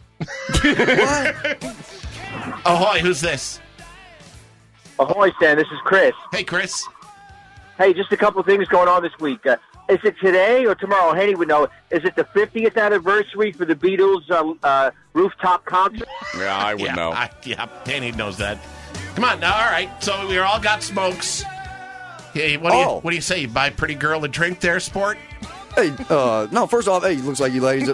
S2: Ahoy, who's this?
S7: Ahoy, Stan. This is Chris.
S2: Hey, Chris.
S7: Hey, just a couple of things going on this week. Is it today or tomorrow? Henny would know. Is it the 50th anniversary for the Beatles rooftop concert?
S5: Yeah, I would know.
S2: Danny knows that. Come on, now, all right. So we all got smokes. Hey, what do you say? You buy a pretty girl a drink there, sport?
S3: Hey, no, first off, hey, it looks like you ladies,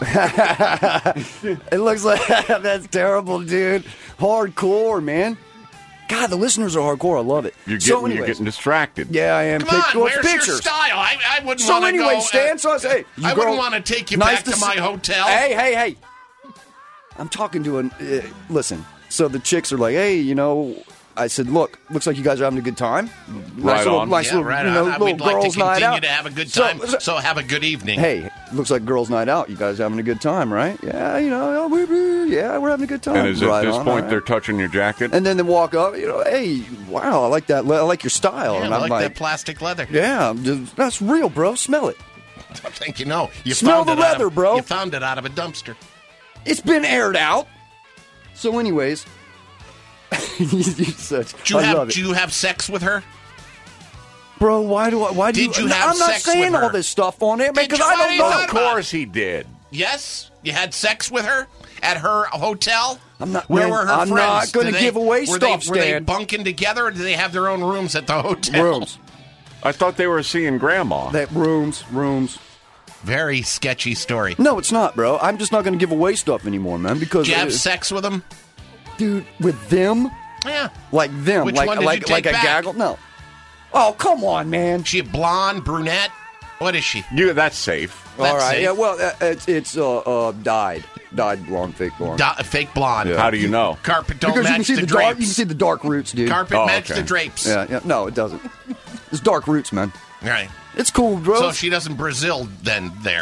S3: it looks like, that's terrible, dude. Hardcore, man. God, the listeners are hardcore. I love it.
S5: You're getting distracted.
S3: Yeah, I am.
S2: Come on, where's
S3: pictures.
S2: your style? I wouldn't
S3: So
S2: want to
S3: anyway,
S2: go...
S3: Stan, hey,
S2: I wouldn't want to take you back to my hotel.
S3: Hey. I'm talking to listen, so the chicks are like, hey, you know... I said, look, looks like you guys are having a good time. Nice little
S2: We'd like
S3: girls'
S2: to
S3: night
S2: continue
S3: out.
S2: to have a good time, so have a good evening.
S3: Hey, looks like girls' night out. You guys having a good time, right? Yeah, we're having a good time.
S5: And is at this point they're touching your jacket?
S3: And then they walk up, hey, wow, I like that. I like your style.
S2: Yeah,
S3: and
S2: I
S3: I'm
S2: like that plastic leather.
S3: Yeah, that's real, bro. Smell it.
S2: I think you know. You
S3: Smell
S2: found
S3: the
S2: it
S3: leather, bro.
S2: You found it out of a dumpster.
S3: It's been aired out. So, anyways,
S2: Do you have sex with her?
S3: Bro, why do
S2: Did you have
S3: I'm not
S2: sex
S3: saying
S2: with her?
S3: all this stuff on there because I don't know.
S5: Of course he did.
S2: Yes? You had sex with her at her hotel?
S3: I'm not.
S2: Where were her
S3: I'm
S2: friends?
S3: not going to give away stuff,
S2: Were they
S3: Stan.
S2: bunking together, or do they have their own rooms at the hotel?
S3: Rooms.
S5: I thought they were seeing Grandma.
S3: Rooms.
S2: Very sketchy story.
S3: No, it's not, bro. I'm just not going to give away stuff anymore, man. Because
S2: Did you have sex with them?
S3: Dude, with them?
S2: Yeah.
S3: Like them?
S2: Which
S3: like
S2: one did
S3: like
S2: you take
S3: like a
S2: back?
S3: gaggle? No. Oh, come on, man.
S2: She a blonde, brunette? What is she?
S5: That's safe.
S3: All right.
S2: safe.
S3: Yeah. Well, it's dyed blonde, fake blonde.
S2: Fake blonde.
S5: How do you know?
S2: Carpet don't
S3: Because you can
S2: match
S3: see
S2: the
S3: the dark.
S2: drapes.
S3: You can see the dark roots, dude.
S2: Carpet match the drapes.
S3: Yeah. No, it doesn't. It's dark roots, man.
S2: Right.
S3: It's cool, bro.
S2: So she doesn't Brazil then there.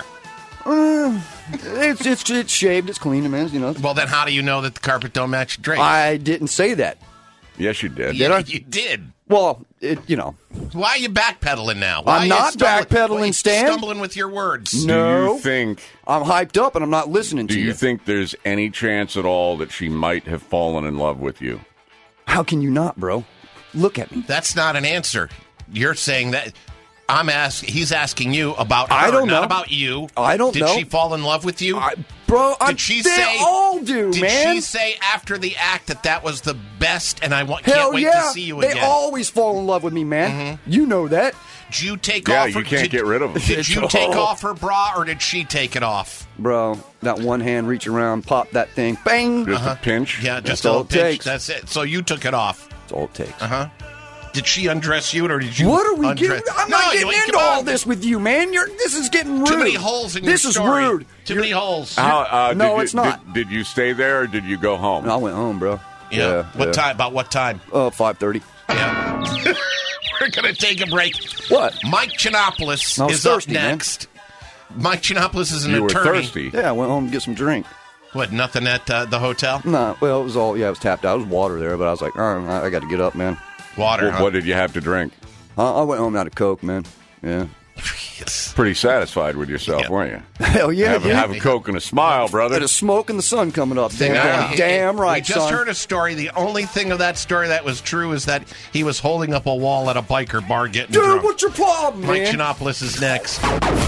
S3: It's shaved. It's clean, man. You know.
S2: Well, then how do you know that the carpet don't match the drapes?
S3: I didn't say that.
S5: Yes, you did.
S2: Yeah, you did.
S3: Well,
S2: Why are you backpedaling now?
S3: I'm not backpedaling, Stan.
S2: Stumbling with your words.
S3: No.
S5: Do you think
S3: I'm hyped up and I'm not listening to
S5: Do
S3: you?
S5: you think there's any chance at all that she might have fallen in love with you?
S3: How can you not, bro? Look at me.
S2: That's not an answer. You're saying that. He's asking you about her,
S3: I don't know.
S2: not about you.
S3: I don't know.
S2: Did she fall in love with you?
S3: Bro,
S2: did she
S3: they
S2: say,
S3: all do,
S2: did
S3: man.
S2: Did she say after the act that was the best and
S3: Hell
S2: can't wait
S3: yeah.
S2: to see you
S3: They
S2: again?
S3: always fall in love with me, man.
S2: Mm-hmm.
S3: You know that.
S2: Did you take
S5: Yeah,
S2: off her,
S5: you can't get rid of them.
S2: Did you take off her bra or did she take it off?
S3: Bro, that one hand reach around, pop that thing, bang.
S5: Just a pinch?
S2: Yeah, just
S3: That's all
S2: a
S3: it
S2: pinch.
S3: takes.
S2: That's it. So you took it off.
S3: That's all it takes.
S2: Uh-huh. Did she undress you or did you
S3: What are we
S2: undress?
S3: getting? I'm not getting into all this with you, man. This is getting rude.
S2: Too many holes in
S3: this
S2: your
S3: is
S2: story.
S3: rude.
S2: Too many holes.
S3: No, it's not.
S5: Did you stay there or did you go home?
S3: No, I went home, bro.
S2: Yeah. What time? About what time?
S3: 5:30.
S2: Yeah. We're going to take a break.
S3: What?
S2: Mike Chinopoulos
S3: I was
S2: is
S3: thirsty,
S2: up next. Mike Chinopoulos is an
S5: You were
S2: attorney.
S5: thirsty.
S3: Yeah, I went home to get some drink.
S2: What, nothing at the hotel?
S3: No, well, it was all, it was tapped out. It was water there, but I was like, all right, I got to get up, man.
S2: Water,
S5: What did you have to drink?
S3: I went home out of Coke, man. Yeah.
S5: Pretty satisfied with yourself, weren't you?
S3: Hell yeah.
S5: Have a Coke and a smile, brother.
S3: And a smoke and the sun coming up. Damn right,
S2: We just heard a story. The only thing of that story that was true is that he was holding up a wall at a biker bar getting drunk.
S3: What's your problem,
S2: Mike
S3: man?
S2: Chinopoulos is next.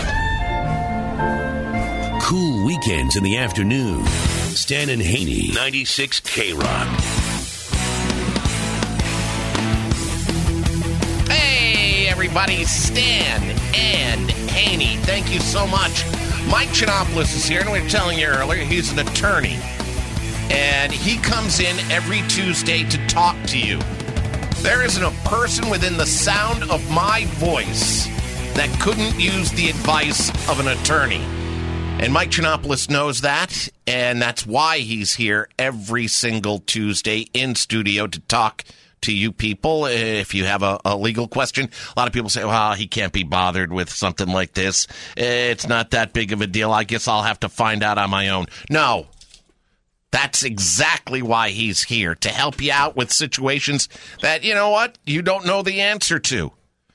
S1: Cool weekends in the afternoon. Stan and Haney, 96 K-Rock.
S2: Hey, everybody. Stan and Haney. Thank you so much. Mike Chinopoulos is here, and we were telling you earlier, he's an attorney. And he comes in every Tuesday to talk to you. There isn't a person within the sound of my voice that couldn't use the advice of an attorney. And Mike Chinopoulos knows that, and that's why he's here every single Tuesday in studio to talk to you people. If you have a legal question, a lot of people say, well, he can't be bothered with something like this. It's not that big of a deal. I guess I'll have to find out on my own. No. That's exactly why he's here, to help you out with situations that, you know what, you don't know the answer to.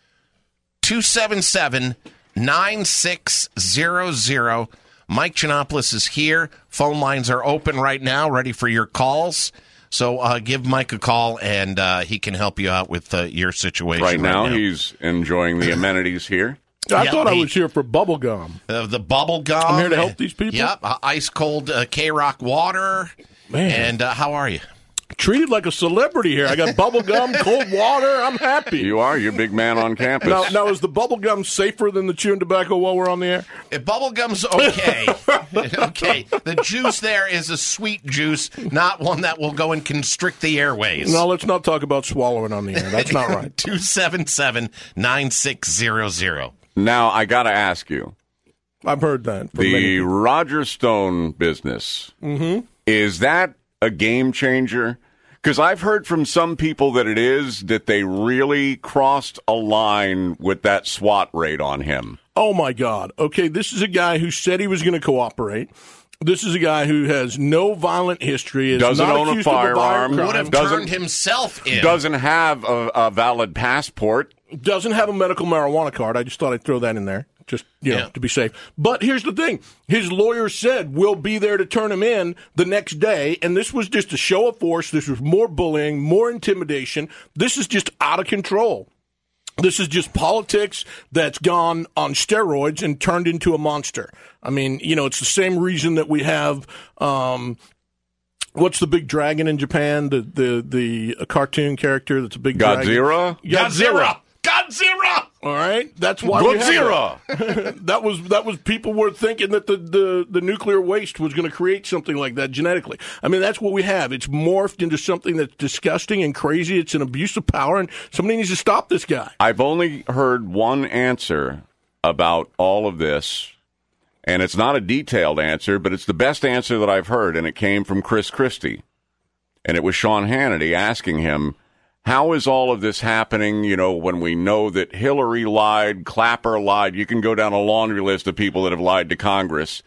S2: 277-9600. Mike Chinopoulos is here. Phone lines are open right now, ready for your calls. So give Mike a call, and he can help you out with your situation.
S5: Right now, he's enjoying the amenities here.
S6: I thought I was here for bubble gum.
S2: The bubble gum.
S6: I'm here to help these people.
S2: Yep, ice cold K-Rock water.
S6: Man.
S2: And how are you?
S6: Treated like a celebrity here. I got bubble gum, cold water. I'm happy.
S5: You are. You're a big man on campus.
S6: Now, is the bubble gum safer than the chewing tobacco while we're on the air?
S2: Bubble gum's okay. Okay. The juice there is a sweet juice, not one that will go and constrict the airways.
S6: No, let's not talk about swallowing on the air. That's not right.
S2: 277-9600.
S5: Now, I got to ask you.
S6: I've heard that.
S5: The Roger Stone business, is that a game changer? Because I've heard from some people that it is, that they really crossed a line with that SWAT raid on him.
S6: Oh, my God. Okay, this is a guy who said he was going to cooperate. This is a guy who has no violent history.
S5: Doesn't own a firearm.
S2: Would have turned himself in.
S5: Doesn't have a valid passport.
S6: Doesn't have a medical marijuana card. I just thought I'd throw that in there. Just, to be safe. But here's the thing. His lawyer said we'll be there to turn him in the next day, and this was just a show of force. This was more bullying, more intimidation. This is just out of control. This is just politics that's gone on steroids and turned into a monster. I mean, it's the same reason that we have what's the big dragon in Japan? The cartoon character that's a big dragon.
S2: Godzilla.
S6: All right, that's why
S5: Godzilla.
S6: That was people were thinking that the nuclear waste was going to create something like that genetically. I mean, that's what we have. It's morphed into something that's disgusting and crazy. It's an abuse of power, and somebody needs to stop this guy.
S5: I've only heard one answer about all of this, and it's not a detailed answer, but it's the best answer that I've heard, and it came from Chris Christie, and it was Sean Hannity asking him, how is all of this happening, when we know that Hillary lied, Clapper lied? You can go down a laundry list of people that have lied to Congress.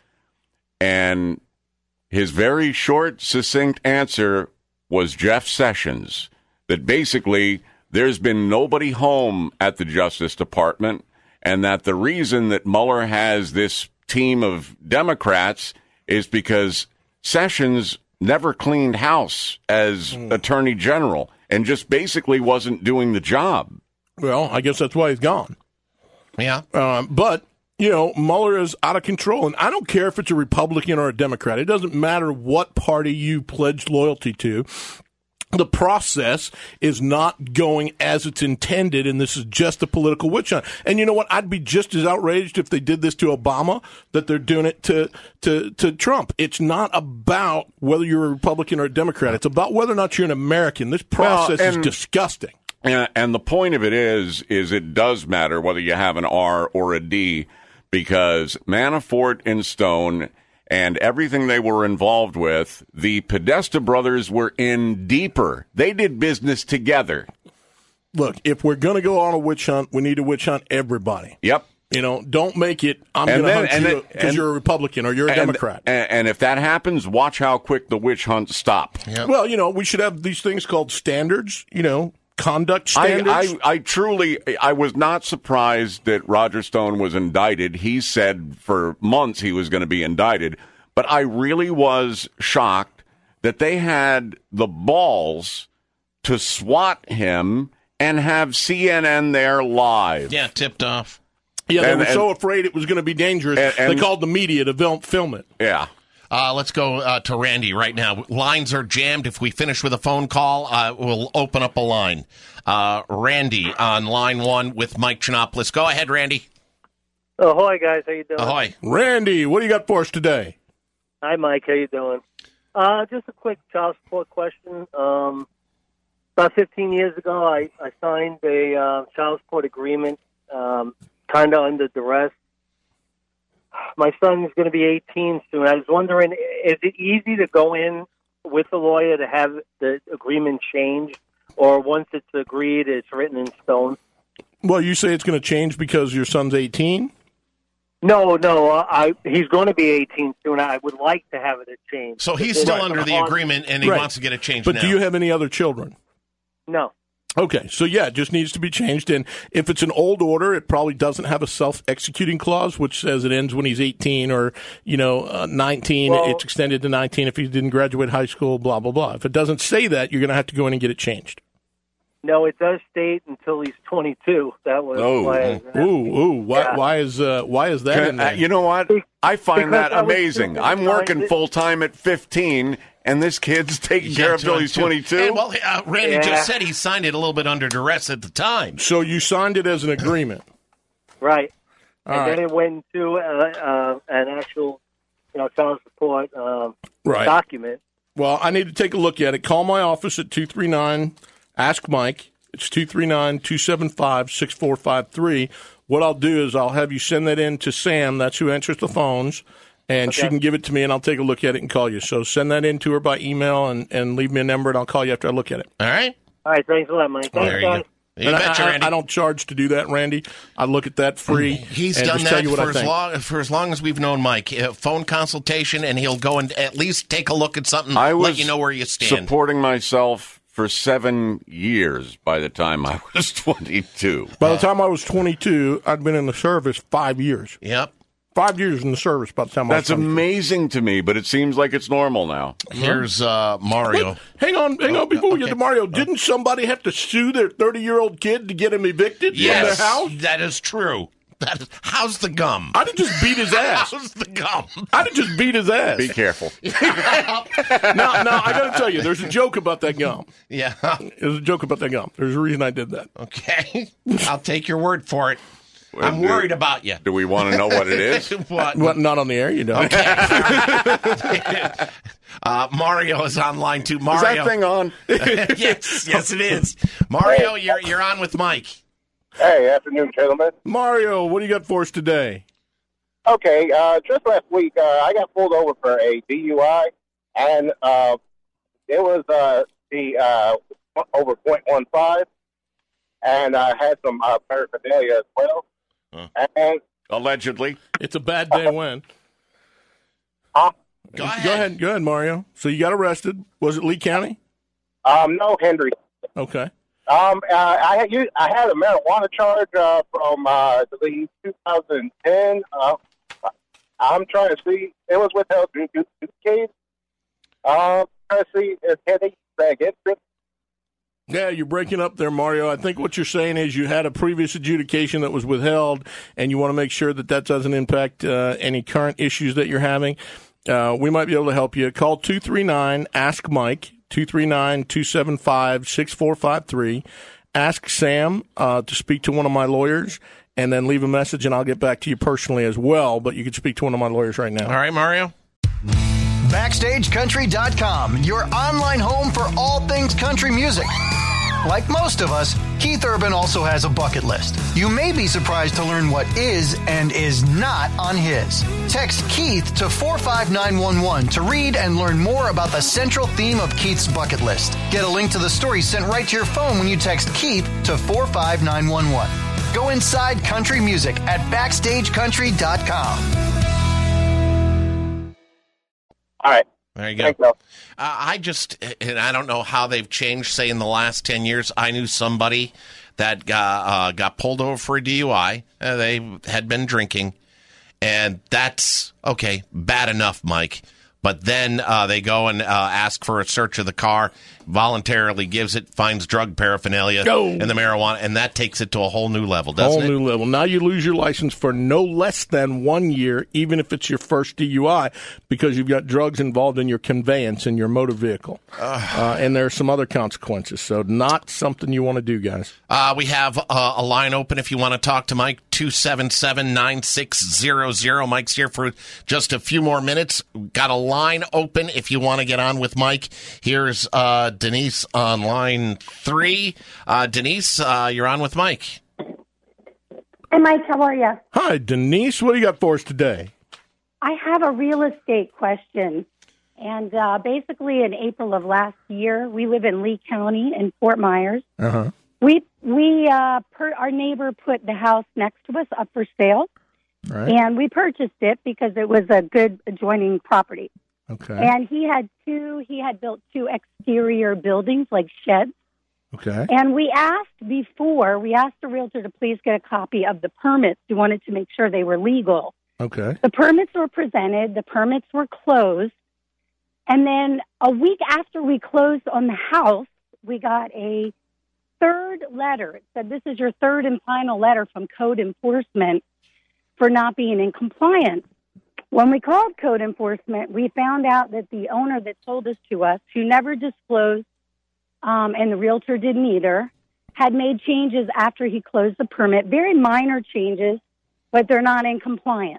S5: And his very short, succinct answer was Jeff Sessions, that basically there's been nobody home at the Justice Department, and that the reason that Mueller has this team of Democrats is because Sessions never cleaned house as Attorney General and just basically wasn't doing the job.
S6: Well, I guess that's why he's gone.
S2: Yeah.
S6: But, Mueller is out of control. And I don't care if it's a Republican or a Democrat. It doesn't matter what party you pledge loyalty to. The process is not going as it's intended, and this is just a political witch hunt. And you know what? I'd be just as outraged if they did this to Obama that they're doing it to Trump. It's not about whether you're a Republican or a Democrat. It's about whether or not you're an American. This process is disgusting.
S5: And the point of it is it does matter whether you have an R or a D, because Manafort and Stone and everything they were involved with, the Podesta brothers were in deeper. They did business together.
S6: Look, if we're going to go on a witch hunt, we need to witch hunt everybody.
S5: Yep.
S6: You know, don't make it, I'm going to hunt you because you're a Republican or you're a Democrat.
S5: And if that happens, watch how quick the witch hunts stop.
S2: Yep.
S6: Well, you know, we should have these things called standards, you know, conduct standards.
S5: I was not surprised that Roger Stone was indicted. He said for months he was going to be indicted. But I really was shocked that they had the balls to swat him and have CNN there live.
S2: Yeah, tipped off.
S6: Yeah, they were so afraid it was going to be dangerous, they called the media to film it.
S5: Yeah.
S2: Let's go to Randy right now. Lines are jammed. If we finish with a phone call, we'll open up a line. Randy on line 1 with Mike Chernopoulos. Go ahead, Randy.
S8: Ahoy, guys. How you doing?
S2: Ahoy.
S6: Randy, what do you got for us today?
S8: Hi, Mike. How you doing? Just a quick child support question. About 15 years ago, I signed a child support agreement, kind of under duress. My son is going to be 18 soon. I was wondering, is it easy to go in with a lawyer to have the agreement changed, or once it's agreed, it's written in stone?
S6: Well, you say it's going to change because your son's 18?
S8: No, he's going to be 18 soon. I would like to have it changed.
S2: So he's still under the agreement, and he wants to get it changed now.
S6: But do you have any other children?
S8: No.
S6: Okay, so yeah, it just needs to be changed. And if it's an old order, it probably doesn't have a self-executing clause, which says it ends when he's 18 or, 19. Well, it's extended to 19 if he didn't graduate high school, blah, blah, blah. If it doesn't say that, you're going to have to go in and get it changed.
S8: No, it does state until he's 22. That was
S6: why is that in there?
S5: You know what? I find that amazing. I'm working full-time at 15, and this kid's taking care of till he's 22.
S2: And, Randy just said he signed it a little bit under duress at the time.
S6: So you signed it as an agreement.
S8: Right.
S6: Then
S8: it went to an actual, child support document.
S6: Well, I need to take a look at it. Call my office at 239 Ask Mike. It's 239-275-6453. What I'll do is I'll have you send that in to Sam. That's who answers the phones. And she can give it to me, and I'll take a look at it and call you. So send that in to her by email and leave me a number, and I'll call you after I look at it.
S2: All right?
S8: All right. Thanks a lot, Mike. Thanks, guys.
S2: You betcha, Randy.
S6: I don't charge to do that, Randy. I look at that free.
S2: He's done that for as long as we've known Mike. Phone consultation, and he'll go and at least take a look at something, let you know where you stand.
S5: Supporting myself for 7 years by the time I was 22.
S6: By the time I was 22, I'd been in the service 5 years.
S2: Yep.
S6: 5 years in the service by the time I was 22.
S5: That's amazing to me, but it seems like it's normal now.
S2: Here's Mario.
S6: Wait, hang on. Before we get to Mario, didn't somebody have to sue their 30-year-old kid to get him evicted from their house?
S2: That is true. How's the gum?
S6: I'd have just beat his ass.
S2: How's the gum?
S6: I'd have just beat his ass.
S5: Be careful.
S6: Now, I got to tell you, there's a joke about that gum.
S2: Yeah.
S6: There's a joke about that gum. There's a reason I did that.
S2: Okay. I'll take your word for it. I'm worried about you.
S5: Do we want to know what it is?
S2: What?
S6: Not on the air, you don't.
S2: Okay. Mario is on line 2. Mario.
S5: Is that thing on?
S2: yes, it is. Mario, you're on with Mike.
S9: Hey, afternoon, gentlemen.
S6: Mario, what do you got for us today?
S9: Okay, just last week, I got pulled over for a DUI, and it was over .15, and I had some paraphernalia as well. And
S5: allegedly.
S6: It's a bad day when.
S2: Go ahead.
S6: Go ahead, Mario. So you got arrested. Was it Lee County?
S9: No, Henry.
S6: Okay.
S9: I had a marijuana charge from I believe 2010. I'm trying to see. It was withheld due to the case. Trying to see if Henry gets it.
S6: Yeah, you're breaking up there, Mario. I think what you're saying is you had a previous adjudication that was withheld, and you want to make sure that doesn't impact any current issues that you're having. We might be able to help you. Call 239-ASK-MIKE, 239-275-6453. Ask Sam to speak to one of my lawyers, and then leave a message, and I'll get back to you personally as well, but you can speak to one of my lawyers right now.
S2: All right, Mario.
S10: BackstageCountry.com, your online home for all things country music. Like most of us, Keith Urban also has a bucket list. You may be surprised to learn what is and is not on his. Text Keith to 45911 to read and learn more about the central theme of Keith's bucket list. Get a link to the story sent right to your phone when you text Keith to 45911. Go inside country music at BackstageCountry.com.
S9: All right.
S2: There you go. I don't know how they've changed, say, in the last 10 years. I knew somebody that got pulled over for a DUI. They had been drinking. And that's, okay, bad enough, Mike. But then they go and ask for a search of the car, voluntarily gives it, finds drug paraphernalia and the marijuana, and that takes it to a whole new level, doesn't it?
S6: Whole new level. Now you lose your license for no less than 1 year, even if it's your first DUI, because you've got drugs involved in your conveyance in your motor vehicle. And there are some other consequences. So not something you want to do, guys.
S2: We have a line open if you want to talk to Mike, 277-9600. Mike's here for just a few more minutes. Got a line open if you want to get on with Mike. Here's Denise on line 3. Denise, you're on with Mike.
S11: Hey, Mike, how are you?
S6: Hi, Denise. What do you got for us today?
S11: I have a real estate question. And basically, in April of last year, we live in Lee County in Fort Myers.
S6: Uh-huh.
S11: Our neighbor put the house next to us up for sale.
S6: Right.
S11: And we purchased it because it was a good adjoining property.
S6: Okay.
S11: And he had built 2 exterior buildings, like sheds.
S6: Okay.
S11: And we asked the realtor to please get a copy of the permits. We wanted to make sure they were legal.
S6: Okay.
S11: The permits were presented. The permits were closed. And then a week after we closed on the house, we got a third letter. It said, this is your third and final letter from code enforcement for not being in compliance. When we called code enforcement, we found out that the owner that sold this to us, who never disclosed, and the realtor didn't either, had made changes after he closed the permit, very minor changes, but they're not in compliance.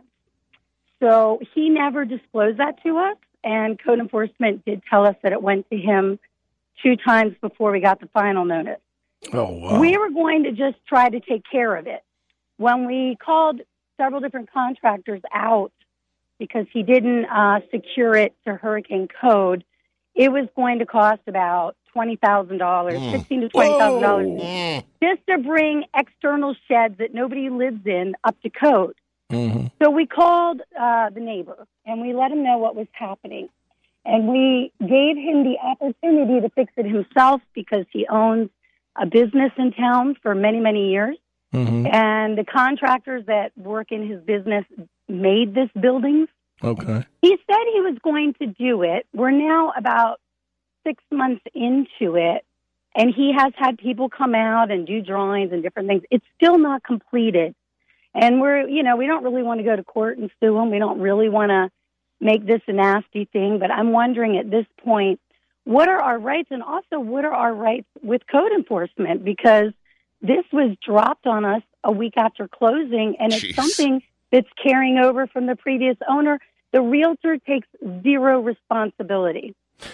S11: So he never disclosed that to us, and code enforcement did tell us that it went to him 2 times before we got the final notice.
S6: Oh, wow.
S11: We were going to just try to take care of it. When we called several different contractors out because he didn't secure it to hurricane code, it was going to cost about $20,000, $15,000 to $20,000, just to bring external sheds that nobody lives in up to code.
S6: Mm-hmm.
S11: So we called the neighbor, and we let him know what was happening. And we gave him the opportunity to fix it himself because he owns a business in town for many, many years.
S6: Mm-hmm.
S11: And the contractors that work in his business made this building.
S6: Okay.
S11: He said he was going to do it. We're now about 6 months into it, and he has had people come out and do drawings and different things. It's still not completed. And we don't really want to go to court and sue him. We don't really want to make this a nasty thing. But I'm wondering at this point, what are our rights? And also, what are our rights with code enforcement? Because this was dropped on us a week after closing, and it's something that's carrying over from the previous owner. The realtor takes zero responsibility.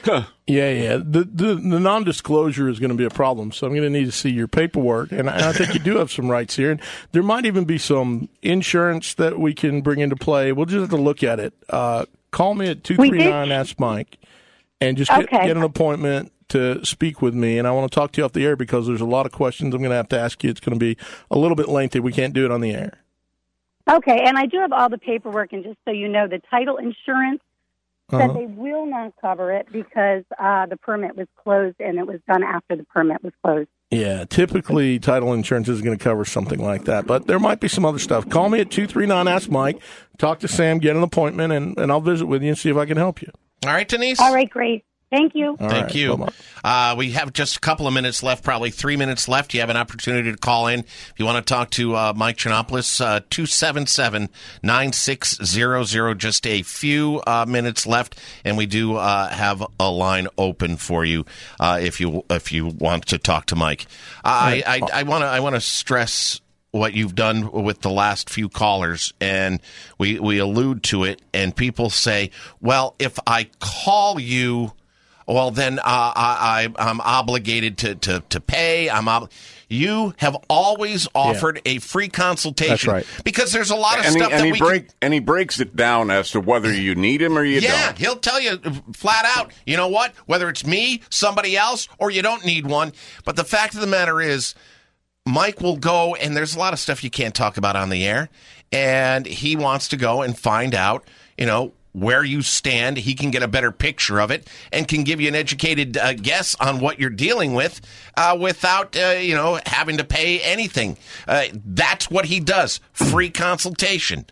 S6: Yeah. The non-disclosure is going to be a problem, so I'm going to need to see your paperwork. And I think you do have some rights here. And there might even be some insurance that we can bring into play. We'll just have to look at it. Call me at 239-ASK-MIKE and just get an appointment to speak with me. And I want to talk to you off the air because there's a lot of questions I'm going to have to ask you. It's going to be a little bit lengthy. We can't do it on the air.
S11: Okay, and I do have all the paperwork, and just so you know, the title insurance said they will not cover it because the permit was closed, and it was done after the permit was closed.
S6: Yeah, typically title insurance is going to cover something like that, but there might be some other stuff. Call me at 239-ASK-MIKE, talk to Sam, get an appointment, and I'll visit with you and see if I can help you.
S2: All right, Denise?
S11: All right, great. Thank you.
S2: Thank you. We have just a couple of minutes left, probably 3 minutes left. You have an opportunity to call in. If you want to talk to Mike Chernopoulos, 277-9600. Just a few minutes left, and we do have a line open for you if you want to talk to Mike. I want to stress what you've done with the last few callers, and we allude to it, and people say, well, if I call you, well, then I'm obligated to pay. You have always offered a free consultation.
S6: That's right.
S2: Because there's a lot of stuff that
S5: he breaks it down as to whether you need him or you don't.
S2: Yeah, he'll tell you flat out, you know what, whether it's me, somebody else, or you don't need one. But the fact of the matter is, Mike will go, and there's a lot of stuff you can't talk about on the air, and he wants to go and find out, where you stand. He can get a better picture of it and can give you an educated guess on what you're dealing with without, having to pay anything. That's what he does. Free consultation.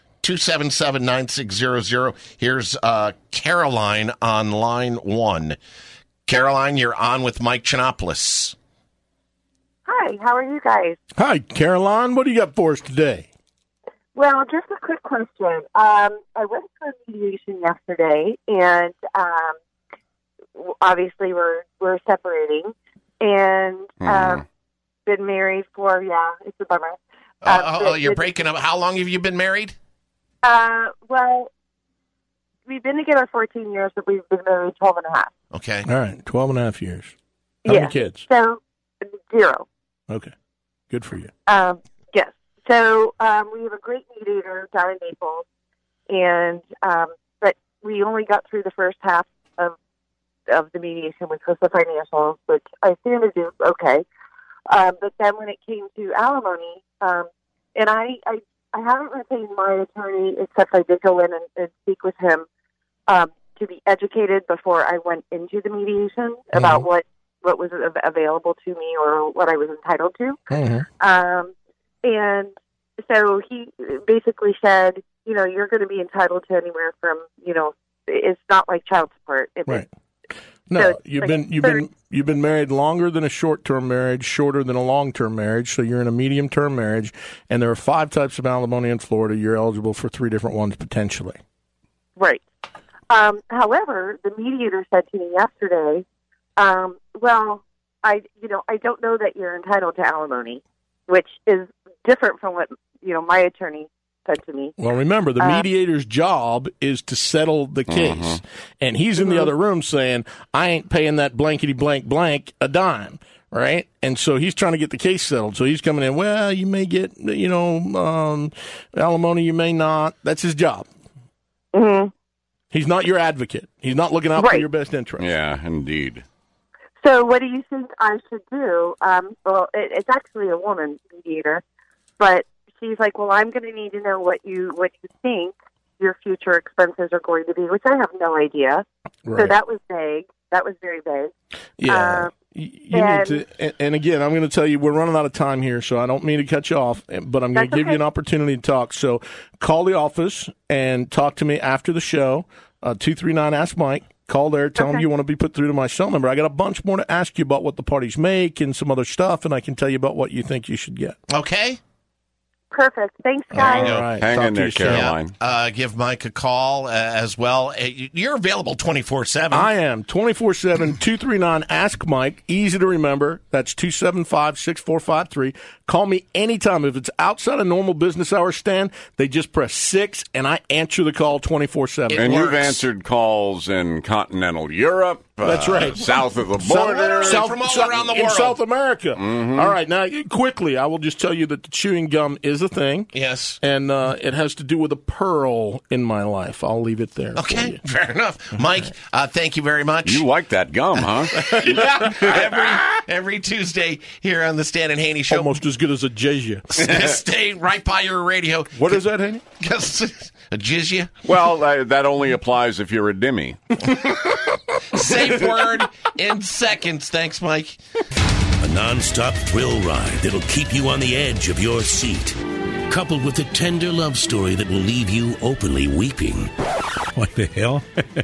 S2: 277-9600. Here's Caroline on line 1. Caroline, you're on with Mike Chinopoulos.
S12: Hi, how are you guys?
S6: Hi, Caroline. What do you got for us today?
S12: Well, just a quick question. I went for a mediation yesterday, and obviously we're separating, and been married for, it's a bummer.
S2: You're breaking up. How long have you been married?
S12: Well, we've been together 14 years, but we've been married 12 and a half.
S2: Okay.
S6: All right, 12 and a half years. How many kids?
S12: So, 0.
S6: Okay. Good for you.
S12: Yes. So we have a great mediator down in Naples, and but we only got through the first half of the mediation, which was the financials, which I stand to do okay. But then when it came to alimony, and I haven't retained my attorney, except I did go in and speak with him to be educated before I went into the mediation about what was available to me or what I was entitled to. And so he basically said, you're going to be entitled to anywhere from, it's not like child support.
S6: Right. No, so you've been married longer than a short-term marriage, shorter than a long-term marriage. So you're in a medium-term marriage, and there are 5 types of alimony in Florida. You're eligible for 3 different ones potentially.
S12: Right. However, the mediator said to me yesterday, well, I don't know that you're entitled to alimony, which is different from what, my attorney said to me.
S6: Well, remember, the mediator's job is to settle the case. And he's in the other room saying, I ain't paying that blankety blank blank a dime, right? And so he's trying to get the case settled. So he's coming in, well, you may get, alimony, you may not. That's his job. He's not your advocate. He's not looking out for your best interest.
S5: Yeah, indeed.
S12: So what do you think I should do? Well, it's actually a woman mediator, but she's like, well, I'm going to need to know what you think your future expenses are going to be, which I have no idea. Right. So that was vague. That was very vague.
S6: Yeah. You need to, and again, I'm going to tell you, we're running out of time here, so I don't mean to cut you off, but I'm going to give you an opportunity to talk. So call the office and talk to me after the show, 239-ASK-MIKE. Call there, tell them you want to be put through to my cell number. I got a bunch more to ask you about what the parties make and some other stuff, and I can tell you about what you think you should get.
S2: Okay?
S12: Perfect. Thanks, guys.
S6: All right.
S5: Hang in there, Caroline.
S2: Yeah. Give Mike a call as well. You're available 24/7.
S6: I am. 24/7, 239-ASK-MIKE. Easy to remember. That's 275-6453. Call me anytime. If it's outside of normal business hours, Stan, they just press 6, and I answer the call 24/7.
S5: And you've answered calls in continental Europe.
S6: That's right.
S5: South of the border.
S2: From all around the world.
S6: In South America. All right. Now, quickly, I will just tell you that the chewing gum is a thing.
S2: Yes.
S6: And it has to do with a pearl in my life. I'll leave it there.
S2: Okay. Fair enough. Mike, thank you very much.
S5: You like that gum, huh?
S2: every Tuesday here on the Stan and Haney Show.
S6: Almost as good as a jizya.
S2: Stay right by your radio.
S6: What is that, Haney?
S2: A jizya?
S5: Well, that only applies if you're a dimmy.
S2: Safe word in seconds. Thanks, Mike.
S1: A non-stop thrill ride that'll keep you on the edge of your seat, coupled with a tender love story that will leave you openly weeping. What the hell?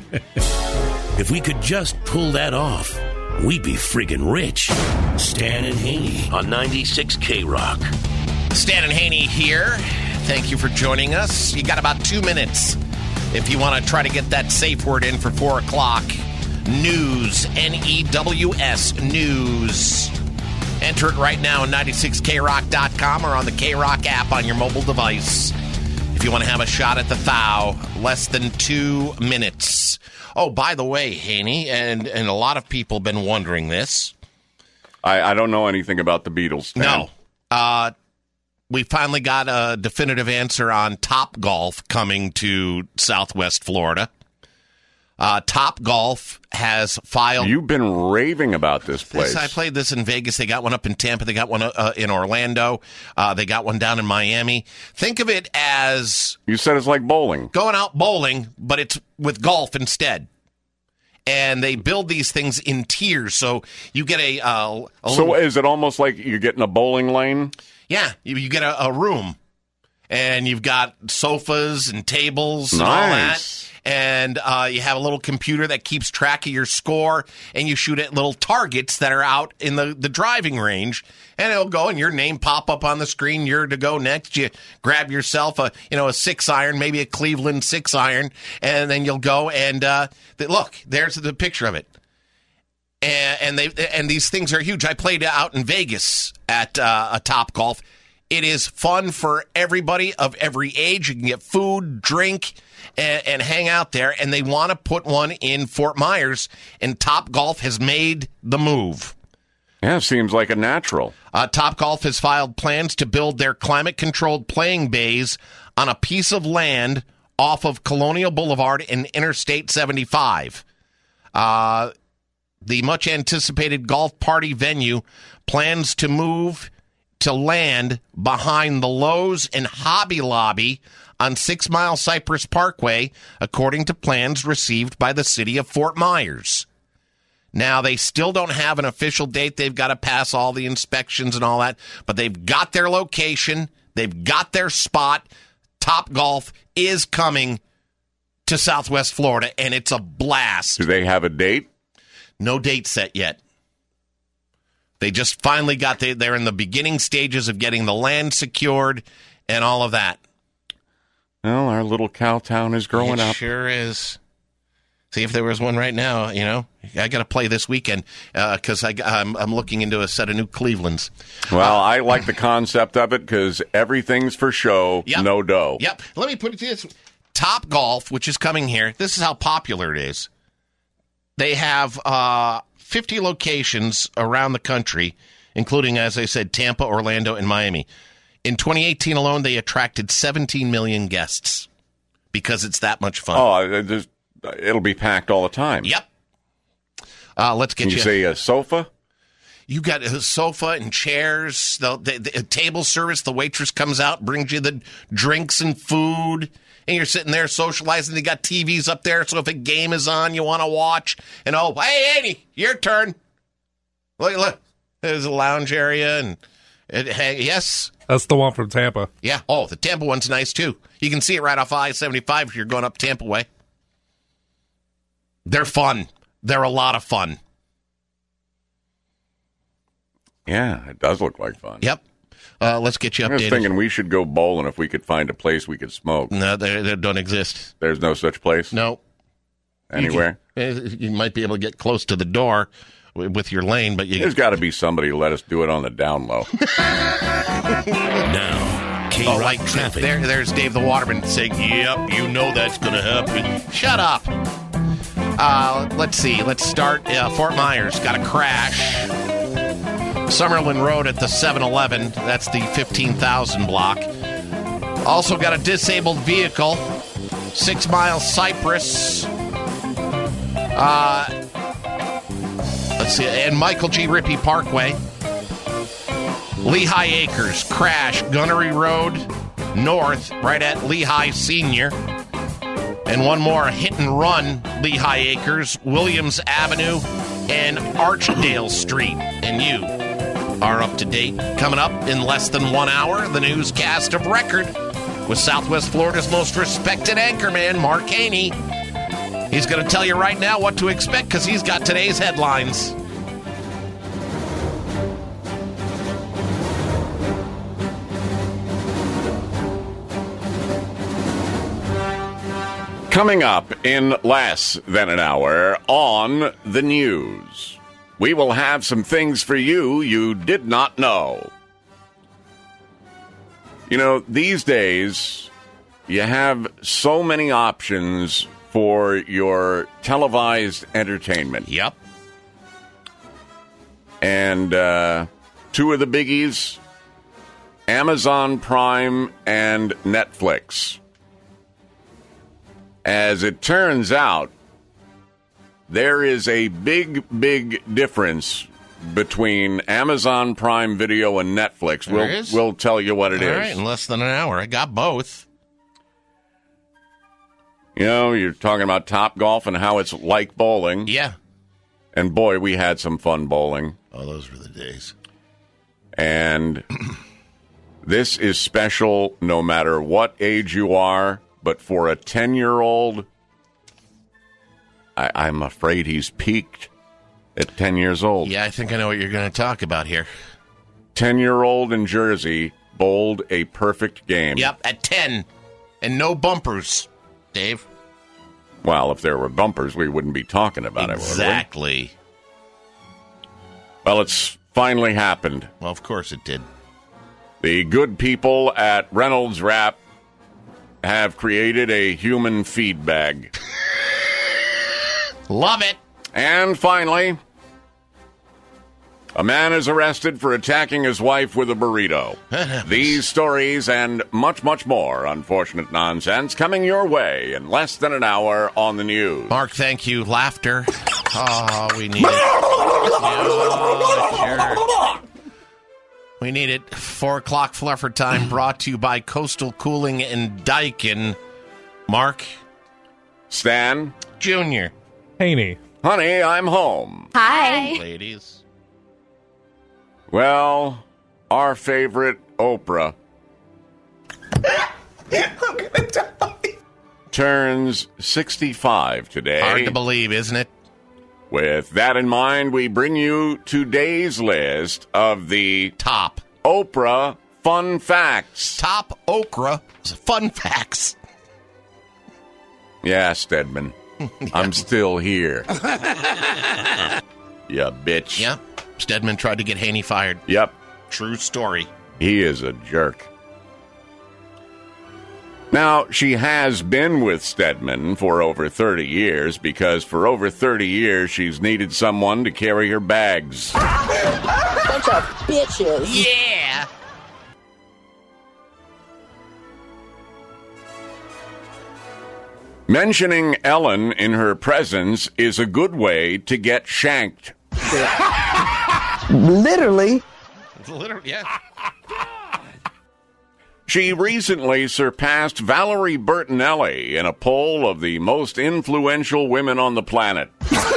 S1: If we could just pull that off, we'd be friggin' rich. Stan and Haney on 96 K-Rock.
S2: Stan and Haney here. Thank you for joining us. You got about 2 minutes if you want to try to get that safe word in for 4 o'clock. News, N-E-W-S, news. Enter it right now on 96krock.com or on the K-Rock app on your mobile device. If you want to have a shot at the thou, less than 2 minutes. Oh, by the way, Haney, and a lot of people have been wondering this.
S5: I don't know anything about the Beatles, Stan.
S2: No. We finally got a definitive answer on Topgolf coming to Southwest Florida. Top Golf has filed.
S5: You've been raving about this place.
S2: I played this in Vegas. They got one up in Tampa. They got one in Orlando. They got one down in Miami. Think of it as...
S5: You said it's like bowling.
S2: Going out bowling, but it's with golf instead. And they build these things in tiers, so you get a
S5: so is it almost like you're getting a bowling lane?
S2: Yeah, you get a room, and you've got sofas and tables and all that. And you have a little computer that keeps track of your score, and you shoot at little targets that are out in the driving range, and it'll go, and your name pop up on the screen. You're to go next. You grab yourself a 6-iron, maybe a Cleveland 6-iron, and then you'll go and look. There's the picture of it, and these things are huge. I played out in Vegas at a Top Golf. It is fun for everybody of every age. You can get food, drink, and hang out there. And they want to put one in Fort Myers, and Top Golf has made the move.
S5: Yeah, seems like a natural.
S2: Top Golf has filed plans to build their climate-controlled playing bays on a piece of land off of Colonial Boulevard and Interstate 75. The much-anticipated golf party venue plans to move to land behind the Lowe's and Hobby Lobby on 6 Mile Cypress Parkway, according to plans received by the city of Fort Myers. Now, they still don't have an official date. They've got to pass all the inspections and all that, but they've got their location. They've got their spot. Top Golf is coming to Southwest Florida, and it's a blast.
S5: Do they have a date?
S2: No date set yet. They just finally they're in the beginning stages of getting the land secured and all of that.
S5: Well, our little cow town is growing up.
S2: It sure is. See if there was one right now, I got to play this weekend because I'm looking into a set of new Clevelands.
S5: Well, I like the concept of it because everything's for show, no dough.
S2: Yep. Let me put it to this. Top Golf, which is coming here, this is how popular it is. They have 50 locations around the country, including, as I said, Tampa, Orlando, and Miami. In 2018 alone, they attracted 17 million guests because it's that much fun.
S5: Oh, it'll be packed all the time.
S2: Yep. Let's get
S5: you say a sofa?
S2: You got a sofa and chairs. The table service, the waitress comes out, brings you the drinks and food, and you're sitting there socializing. They got TVs up there, so if a game is on you want to watch, and hey, Andy, your turn. Look, there's a lounge area, and yes.
S4: That's the one from Tampa.
S2: Yeah. Oh, the Tampa one's nice, too. You can see it right off I-75 if you're going up Tampa way. They're fun. They're a lot of fun.
S5: Yeah, it does look like fun.
S2: Yep. Let's get you updated.
S5: I was thinking we should go bowling if we could find a place we could smoke.
S2: No, they don't exist.
S5: There's no such place?
S2: No.
S5: Anywhere?
S2: You might be able to get close to the door with your lane, but
S5: there's got to be somebody to let us do it on the down low.
S1: Now, K-Rock traffic.
S2: There's Dave the Waterman saying, yep, you know that's going to happen. Shut up. Let's see. Let's start. Fort Myers got a crash. Summerlin Road at the 7-Eleven. That's the 15,000 block. Also got a disabled vehicle. 6 Mile Cypress. Let's see. And Michael G. Rippey Parkway. Lehigh Acres. Crash. Gunnery Road North. Right at Lehigh Senior. And one more, hit and run, Lehigh Acres, Williams Avenue, and Archdale Street. And you are up to date. Coming up in less than 1 hour, the newscast of record with Southwest Florida's most respected anchorman, Mark Haney. He's going to tell you right now what to expect because he's got today's headlines.
S5: Coming up in less than an hour on the news, we will have some things for you did not know. These days, you have so many options for your televised entertainment.
S2: Yep.
S5: And two of the biggies, Amazon Prime and Netflix. As it turns out, there is a big, big difference between Amazon Prime Video and Netflix. We'll tell you what it is.
S2: All right, in less than an hour. I got both.
S5: You know, you're talking about Topgolf and how it's like bowling.
S2: Yeah.
S5: And boy, we had some fun bowling.
S2: Oh, those were the days.
S5: And this is special no matter what age you are, but for a 10-year-old, I'm afraid he's peaked at 10 years old.
S2: Yeah, I think I know what you're going to talk about here.
S5: 10-year-old in Jersey bowled a perfect game.
S2: Yep, at 10. And no bumpers, Dave.
S5: Well, if there were bumpers, we wouldn't be talking about it.
S2: Exactly.
S5: Well, it's finally happened.
S2: Well, of course it did.
S5: The good people at Reynolds Wrap have created a human feed bag.
S2: Love it.
S5: And finally, a man is arrested for attacking his wife with a burrito. These stories and much, much more unfortunate nonsense coming your way in less than an hour on the news.
S2: Mark, thank you. Laughter. Oh, we need it. Oh, sure. We need it. 4 o'clock fluffer time brought to you by Coastal Cooling and Daikin. Mark.
S5: Stan.
S2: Junior.
S4: Haney.
S5: Honey, I'm home.
S14: Hi.
S2: Ladies.
S5: Well, our favorite Oprah turns 65 today.
S2: Hard to believe, isn't it?
S5: With that in mind, we bring you today's list of the
S2: top
S5: Oprah fun facts.
S2: Top Oprah fun facts.
S5: Yeah, Stedman. I'm still here. Ya bitch.
S2: Yep. Stedman tried to get Haney fired.
S5: Yep.
S2: True story.
S5: He is a jerk. Now, she has been with Stedman for over 30 years because for over 30 years she's needed someone to carry her bags.
S13: Bunch of bitches.
S2: Yeah.
S5: Mentioning Ellen in her presence is a good way to get shanked.
S13: Literally.
S2: Literally, yeah.
S5: She recently surpassed Valerie Bertinelli in a poll of the most influential women on the planet.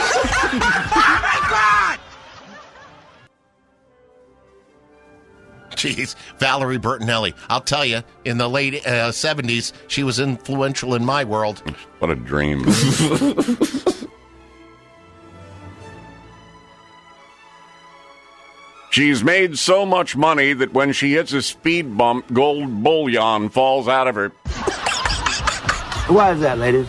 S2: Jeez, Valerie Bertinelli. I'll tell you, in the late 70s, she was influential in my world.
S5: What a dream. She's made so much money that when she hits a speed bump, gold bullion falls out of her.
S13: Why is that, ladies?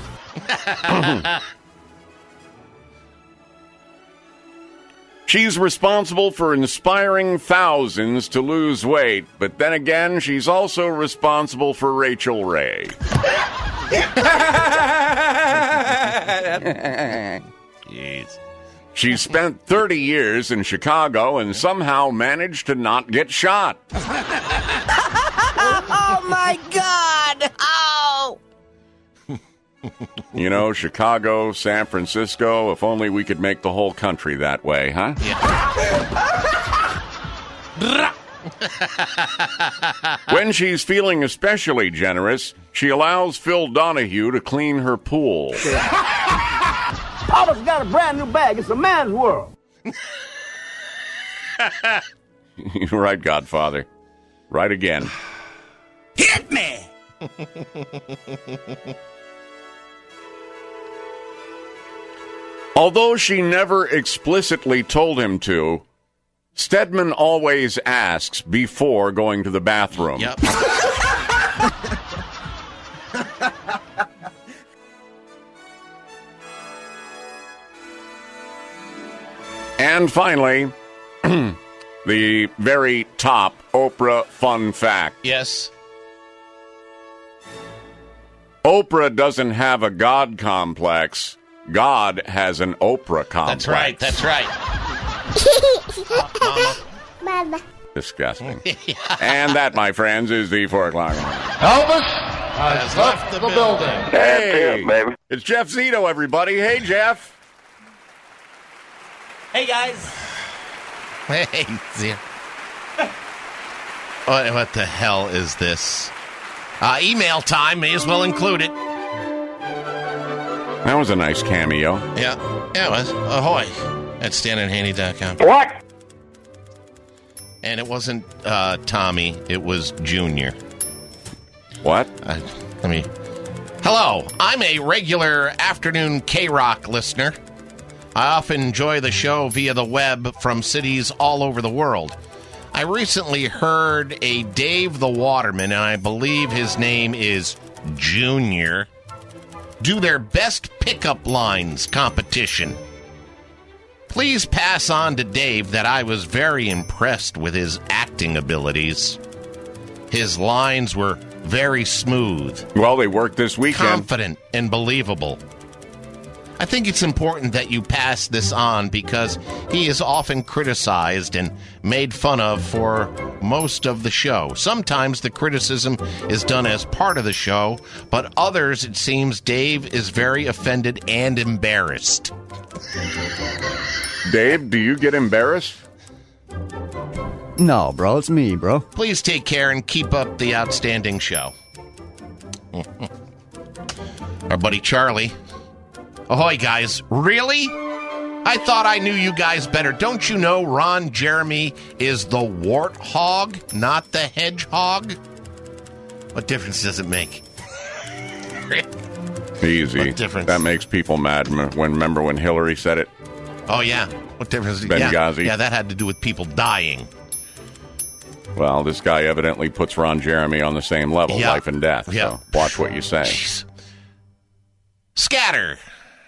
S5: She's responsible for inspiring thousands to lose weight, but then again, she's also responsible for Rachel Ray.
S2: Jeez.
S5: She spent 30 years in Chicago and somehow managed to not get shot.
S13: Oh, my God! Oh!
S5: You know, Chicago, San Francisco, if only we could make the whole country that way, huh?
S2: Yeah.
S5: When she's feeling especially generous, she allows Phil Donahue to clean her pool.
S13: Papa's got a brand new bag. It's a man's world.
S5: You're right, Godfather. Right again.
S13: Hit me!
S5: Although she never explicitly told him to, Stedman always asks before going to the bathroom.
S2: Yep.
S5: And finally, the very top Oprah fun fact.
S2: Yes.
S5: Oprah doesn't have a God complex. God has an Oprah complex.
S2: That's right.
S5: Mama. Disgusting. And that, my friends, is the 4 o'clock.
S15: Elvis has left the building.
S5: Hey, it's Jeff Zito, everybody. Hey, Jeff.
S15: Hey, guys.
S2: Hey, Zia. What the hell is this? Email time, may as well include it.
S5: That was a nice cameo.
S2: Yeah, it was. Ahoy at StanandHaney.com.
S7: What?
S2: And it wasn't Tommy, it was Junior.
S5: What?
S2: Hello, I'm a regular afternoon K-Rock listener. I often enjoy the show via the web from cities all over the world. I recently heard a Dave the Waterman, and I believe his name is Junior, do their best pickup lines competition. Please pass on to Dave that I was very impressed with his acting abilities. His lines were very smooth.
S5: Well, they worked this weekend.
S2: Confident and believable. I think it's important that you pass this on because he is often criticized and made fun of for most of the show. Sometimes the criticism is done as part of the show, but others, it seems, Dave is very offended and embarrassed.
S5: Dave, do you get embarrassed?
S3: No, bro, it's me, bro.
S2: Please take care and keep up the outstanding show. Our buddy Charlie. Ahoy, guys. Really? I thought I knew you guys better. Don't you know Ron Jeremy is the warthog, not the hedgehog? What difference does it make?
S5: Easy.
S2: What difference?
S5: That makes people mad. Remember when Hillary said it?
S2: Oh, yeah. What difference?
S5: Benghazi.
S2: Yeah, that had to do with people dying.
S5: Well, this guy evidently puts Ron Jeremy on the same level, life and death.
S2: Yeah.
S5: So watch what you say.
S2: Jeez. Scatter.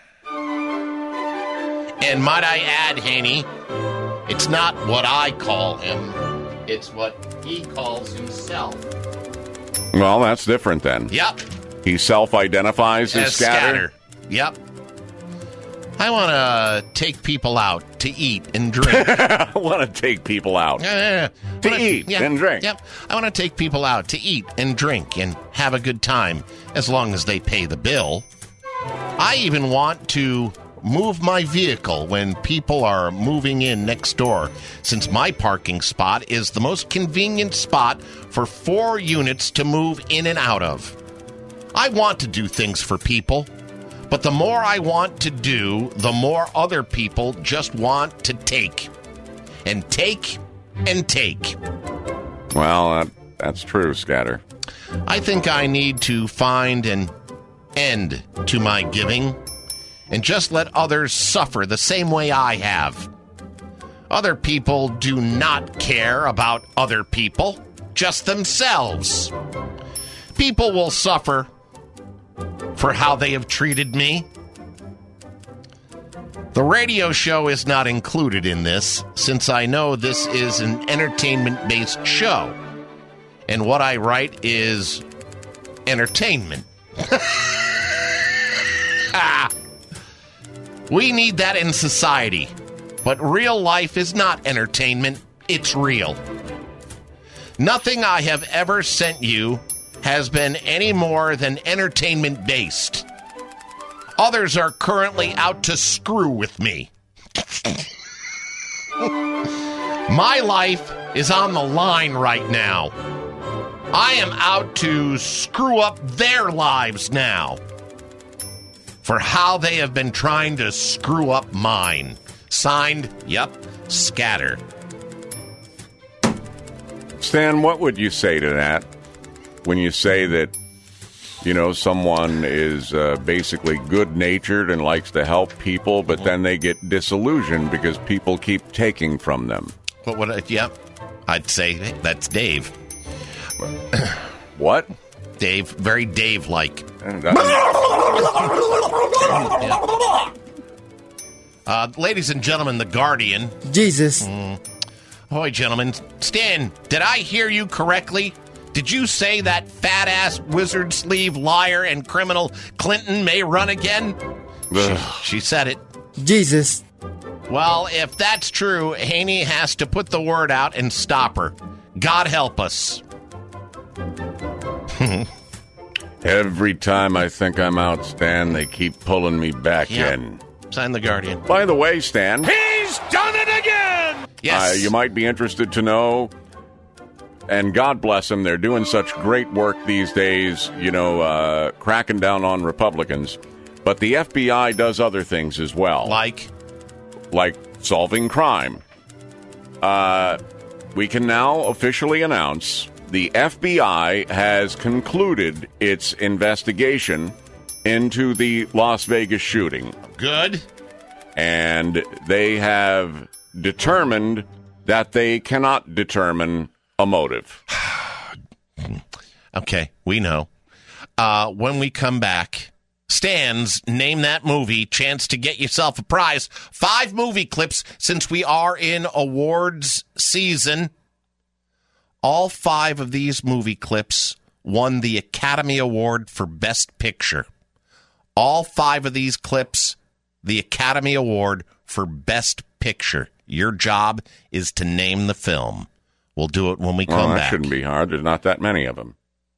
S2: And might I add, Haney, it's not what I call him. It's what he calls himself.
S5: Well, that's different then.
S2: Yep.
S5: He self-identifies as Scatter?
S2: Yep. I want to take people out to eat and drink.
S5: I want to take people out to eat and drink.
S2: Yep. I want to take people out to eat and drink and have a good time as long as they pay the bill. I even want to move my vehicle when people are moving in next door, since my parking spot is the most convenient spot for 4 units to move in and out of. I want to do things for people, but the more I want to do, the more other people just want to take. And take and take.
S5: Well, that's true, Scatter.
S2: I think I need to find an end to my giving and just let others suffer the same way I have. Other people do not care about other people, just themselves. People will suffer for how they have treated me. The radio show is not included in this, since I know this is an entertainment-based show, and what I write is entertainment. We need that in society, but real life is not entertainment, it's real. Nothing I have ever sent you has been any more than entertainment-based. Others are currently out to screw with me. My life is on the line right now. I am out to screw up their lives now for how they have been trying to screw up mine. Signed, Scatter.
S5: Stan, what would you say to that when you say that, someone is basically good-natured and likes to help people, but then they get disillusioned because people keep taking from them?
S2: What would I'd say that's Dave.
S5: What?
S2: Dave, very Dave-like. Ladies and gentlemen, The Guardian.
S16: Jesus.
S2: Ahoy, gentlemen. Stan, did I hear you correctly? Did you say that fat-ass wizard sleeve liar and criminal Clinton may run again? She said it.
S16: Jesus.
S2: Well, if that's true, Haney has to put the word out and stop her. God help us.
S5: Every time I think I'm out, Stan, they keep pulling me back in.
S2: Sign The Guardian.
S5: By the way, Stan.
S19: He's
S1: He's done it again!
S2: Yes.
S5: You might be interested to know, and God bless them, they're doing such great work these days, cracking down on Republicans. But the FBI does other things as well.
S2: Like
S5: solving crime. We can now officially announce the FBI has concluded its investigation into the Las Vegas shooting.
S2: Good.
S5: And they have determined that they cannot determine a motive.
S2: Okay, we know. When we come back, Stan's Name That Movie, chance to get yourself a prize. 5 movie clips since we are in awards season. All 5 of these movie clips won the Academy Award for Best Picture. All 5 of these clips, the Academy Award for Best Picture. Your job is to name the film. We'll do it when we come
S5: that
S2: back.
S5: Shouldn't be hard. There's not that many of them.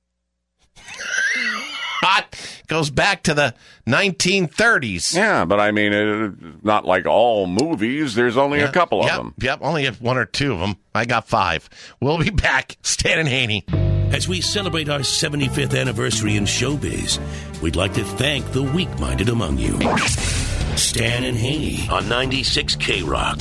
S2: Goes back to the 1930s.
S5: Yeah, but I mean, not like all movies. There's only a couple of them.
S2: Yep, only 1 or 2 of them. I got 5. We'll be back. Stan and Haney.
S1: As we celebrate our 75th anniversary in showbiz, we'd like to thank the weak-minded among you. Stan and Haney on 96 K-Rock.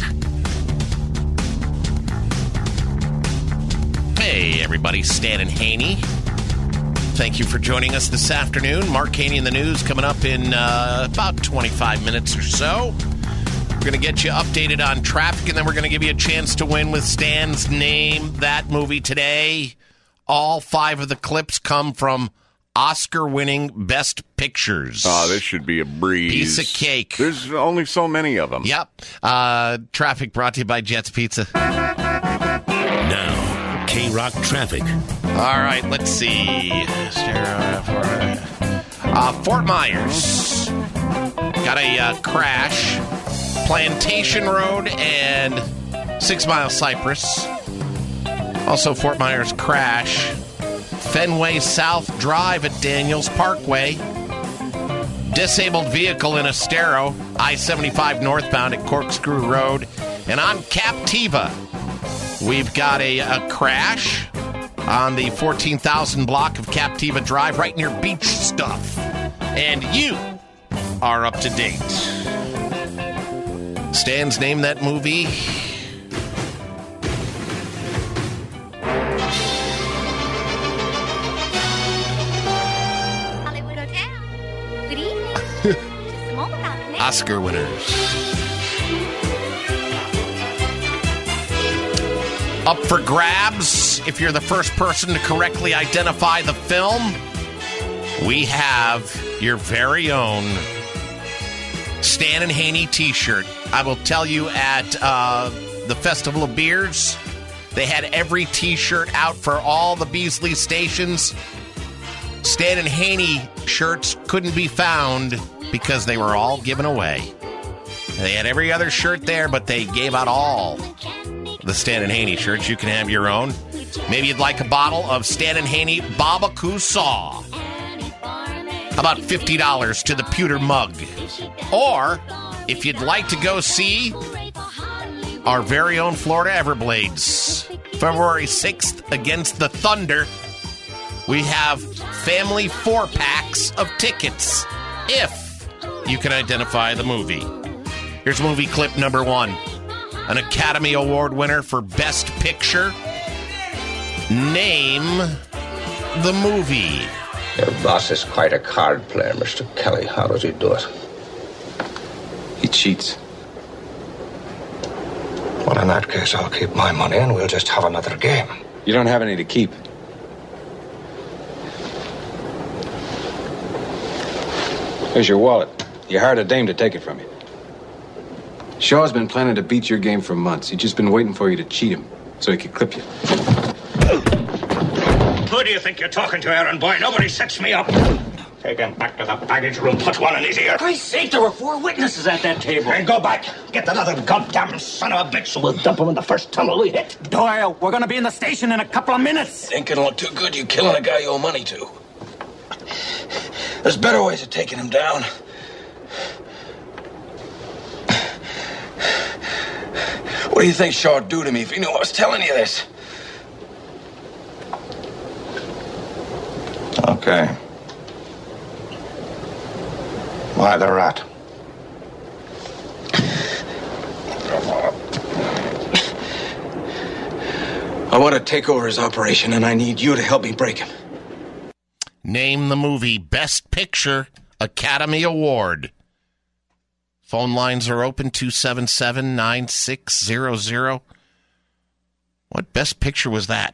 S2: Hey, everybody. Stan and Haney. Thank you for joining us this afternoon. Mark Haney in the news coming up in about 25 minutes or so. We're going to get you updated on traffic, and then we're going to give you a chance to win with Stan's Name That Movie today. All 5 of the clips come from Oscar-winning Best Pictures.
S5: Oh, this should be a breeze.
S2: Piece of cake.
S5: There's only so many of them.
S2: Yep. Traffic brought to you by Jets Pizza.
S1: Now, K-Rock traffic.
S2: All right, let's see. Fort Myers got a crash. Plantation Road and 6 Mile Cypress. Also, Fort Myers crash. Fenway South Drive at Daniels Parkway. Disabled vehicle in Estero. I-75 northbound at Corkscrew Road. And on Captiva, we've got a crash on the 14,000 block of Captiva Drive right near Beach Stuff. And you are up to date. Stan's Name That Movie.
S18: Hollywood Hotel. Good evening. Just a moment, I'll connect.
S2: Oscar winners. Up for grabs, if you're the first person to correctly identify the film, we have your very own Stan and Haney t-shirt. I will tell you, at the Festival of Beers, they had every t-shirt out for all the Beasley stations. Stan and Haney shirts couldn't be found because they were all given away. They had every other shirt there, but they gave out all the Stan and Haney shirts. You can have your own. Maybe you'd like a bottle of Stan and Haney Barbecue Saw. About $50 to the pewter mug. Or, if you'd like to go see our very own Florida Everblades, February 6th against the Thunder, we have family 4-packs of tickets, if you can identify the movie. Here's movie clip number 1. An Academy Award winner for Best Picture. Name the movie.
S15: Your boss is quite a card player, Mr. Kelly. How does he do it?
S20: He cheats.
S21: Well, in that case, I'll keep my money and we'll just have another game.
S20: You don't have any to keep. Here's your wallet. You hired a dame to take it from you. Shaw's been planning to beat your game for months. He's just been waiting for you to cheat him so he could clip you.
S19: Who do you think you're talking to, Aaron boy? Nobody sets me up. Take him back to the baggage room. Put one in his ear.
S13: Christ's sake, there were 4 witnesses at that table.
S19: And go back. Get that other goddamn son of a bitch, so we'll dump him in the first tunnel we hit.
S13: Doyle, we're going to be in the station in a couple of minutes.
S21: Ain't gonna look too good, you killing a guy you owe money to. There's better ways of taking him down.
S16: What do you think Shaw would do to me if he knew I was telling you this?
S17: Okay. Why the rat?
S16: I want to take over his operation, and I need you to help me break him.
S2: Name the movie Best Picture Academy Award. Phone lines are open, 277-9600. What Best Picture was that?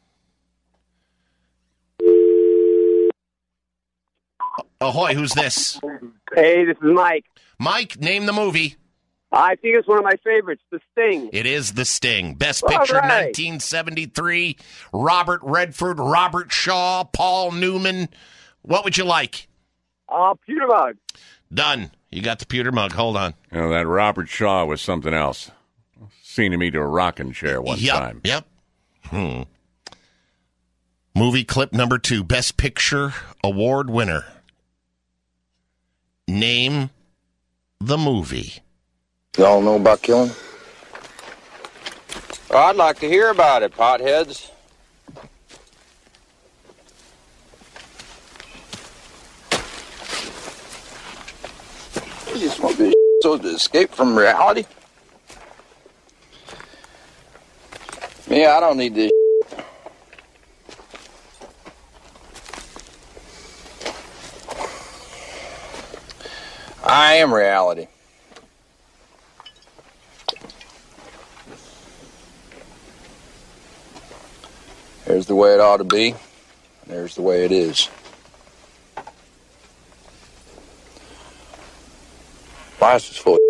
S2: Ahoy, who's this?
S22: Hey, this is Mike.
S2: Mike, name the movie.
S22: I think it's one of my favorites, The Sting.
S2: It is The Sting. Best Picture, 1973. Robert Redford, Robert Shaw, Paul Newman. What would you like?
S22: Pewter mug.
S2: Done. You got the pewter mug. Hold on.
S5: You know, that Robert Shaw was something else. Seen him eat a rocking chair one time.
S2: Yep. Movie clip number 2. Best Picture Award winner. Name the movie.
S17: Y'all know about killing?
S24: Well, I'd like to hear about it, potheads.
S17: You just want this so to escape from reality? Yeah, I don't need this. I am reality. There's the way it ought to be, and there's the way it is. Lice was full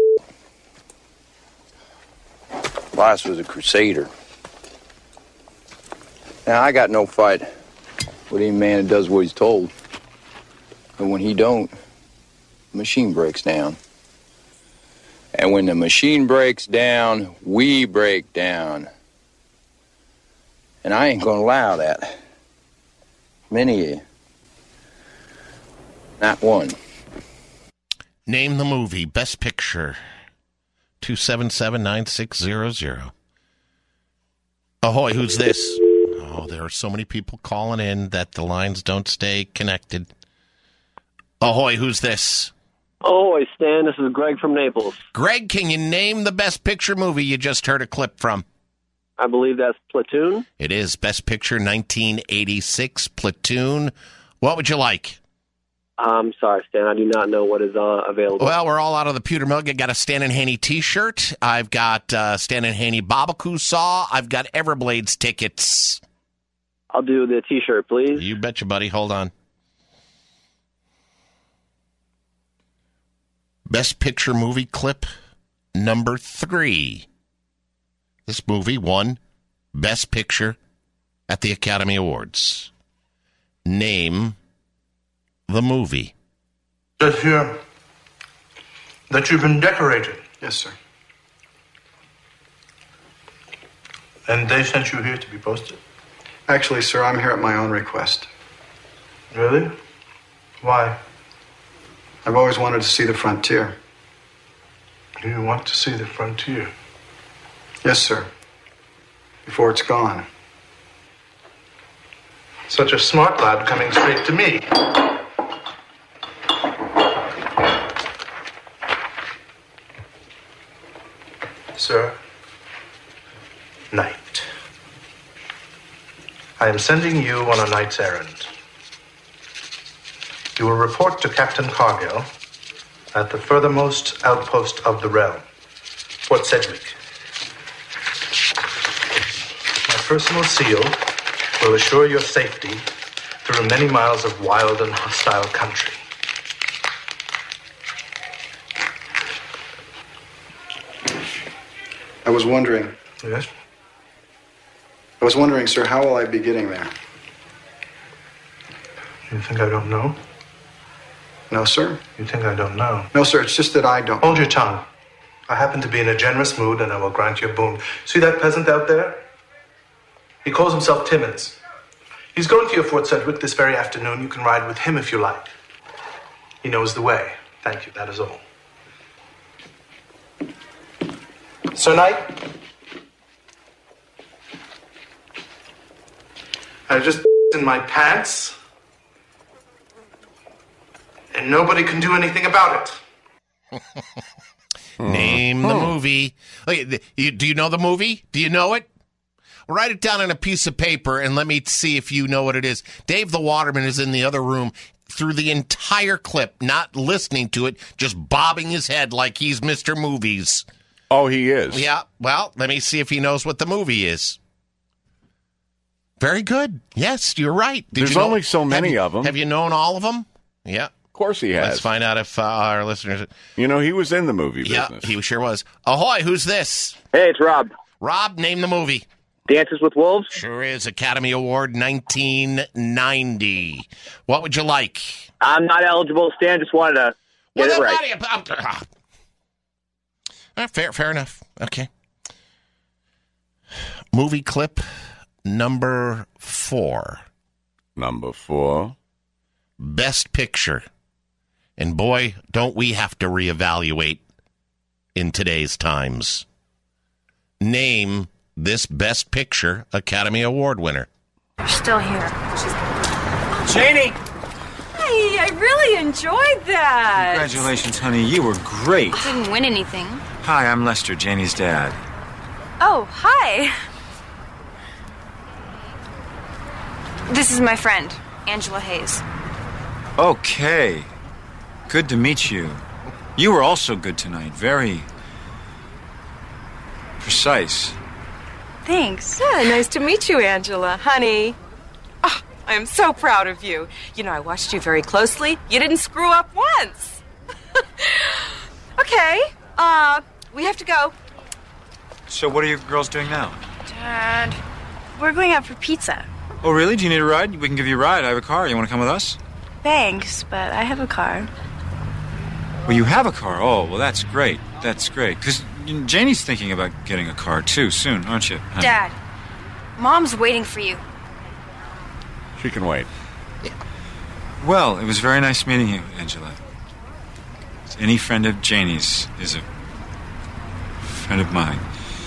S17: of Lice was a crusader. Now, I got no fight with any man that does what he's told. And when he don't, the machine breaks down. And when the machine breaks down, we break down. And I ain't gonna allow that. Many of you. Not one.
S2: Name the movie. Best Picture. 277-9600. Ahoy, who's this? Oh, there are so many people calling in that the lines don't stay connected. Ahoy, who's this?
S22: Ahoy, Stan. This is Greg from Naples.
S2: Greg, can you name the Best Picture movie you just heard a clip from?
S22: I believe that's Platoon.
S2: It is Best Picture 1986, Platoon. What would you like?
S22: I'm sorry, Stan. I do not know what is available.
S2: Well, we're all out of the pewter mug. I got a Stan and Haney T-shirt. I've got Stan and Haney barbecue saw. I've got Everblades tickets.
S22: I'll do the T-shirt, please.
S2: You betcha, buddy. Hold on. Best Picture movie clip number 3. This movie won Best Picture at the Academy Awards. Name the movie.
S25: Says here that you've been decorated.
S26: Yes, sir.
S25: And they sent you here to be posted?
S26: Actually, sir, I'm here at my own request.
S25: Really? Why?
S26: I've always wanted to see the frontier.
S25: Do you want to see the frontier?
S26: Yes, sir. Before it's gone.
S25: Such a smart lad coming straight to me. Sir, night. I am sending you on a night's errand. You will report to Captain Cargill at the furthermost outpost of the realm, Fort Sedgwick. My personal seal will assure your safety through many miles of wild and hostile country.
S26: I was wondering.
S25: Yes?
S26: I was wondering, sir, how will I be getting there?
S25: You think I don't know?
S26: No, sir.
S25: You think I don't know?
S26: No, sir, it's just that I don't.
S25: Hold your tongue. I happen to be in a generous mood, and I will grant you a boon. See that peasant out there? He calls himself Timmons. He's going to your Fort Sedgwick this very afternoon. You can ride with him if you like. He knows the way. Thank you, that is all. Sir Knight, I just in my pants, and nobody can do anything about it.
S2: Name the movie. Do you know the movie? Do you know it? Write it down on a piece of paper and let me see if you know what it is. Dave the Waterman is in the other room through the entire clip, not listening to it, just bobbing his head like he's Mr. Movies.
S5: Oh, he is?
S2: Yeah. Well, let me see if he knows what the movie is. Very good. Yes, you're right.
S5: There's only so many of them.
S2: Have you known all of them? Yeah.
S5: Of course he has.
S2: Let's find out if our listeners...
S5: You know, he was in the movie business.
S2: Yeah, he sure was. Ahoy, who's this?
S22: Hey, it's Rob.
S2: Rob, name the movie.
S22: Dances with Wolves?
S2: Sure is. Academy Award 1990. What would you like?
S22: I'm not eligible, Stan. Just wanted to get it right.
S2: Fair enough. Okay. Movie clip number 4.
S5: Number 4.
S2: Best Picture. And boy, don't we have to reevaluate in today's times. Name this Best Picture Academy Award winner.
S18: You're still here.
S8: Janie!
S18: Hey, I really enjoyed that.
S8: Congratulations, honey. You were great.
S18: Didn't win anything.
S8: Hi, I'm Lester, Janie's dad.
S18: Oh, hi. This is my friend, Angela Hayes.
S8: Okay. Good to meet you. You were also good tonight. Very precise.
S9: Thanks. Yeah, nice to meet you, Angela. Honey. Oh, I am so proud of you. You know, I watched you very closely. You didn't screw up once. Okay. We have to go.
S8: So what are you girls doing now?
S18: Dad, we're going out for pizza.
S8: Oh, really? Do you need a ride? We can give you a ride. I have a car. You want to come with us?
S18: Thanks, but I have a car.
S8: Well, you have a car. Oh, well, that's great. That's great. Because Janie's thinking about getting a car, too, soon, aren't you, honey?
S18: Dad, Mom's waiting for you.
S5: She can wait.
S8: Well, it was very nice meeting you, Angela. Any friend of Janie's is a friend of mine.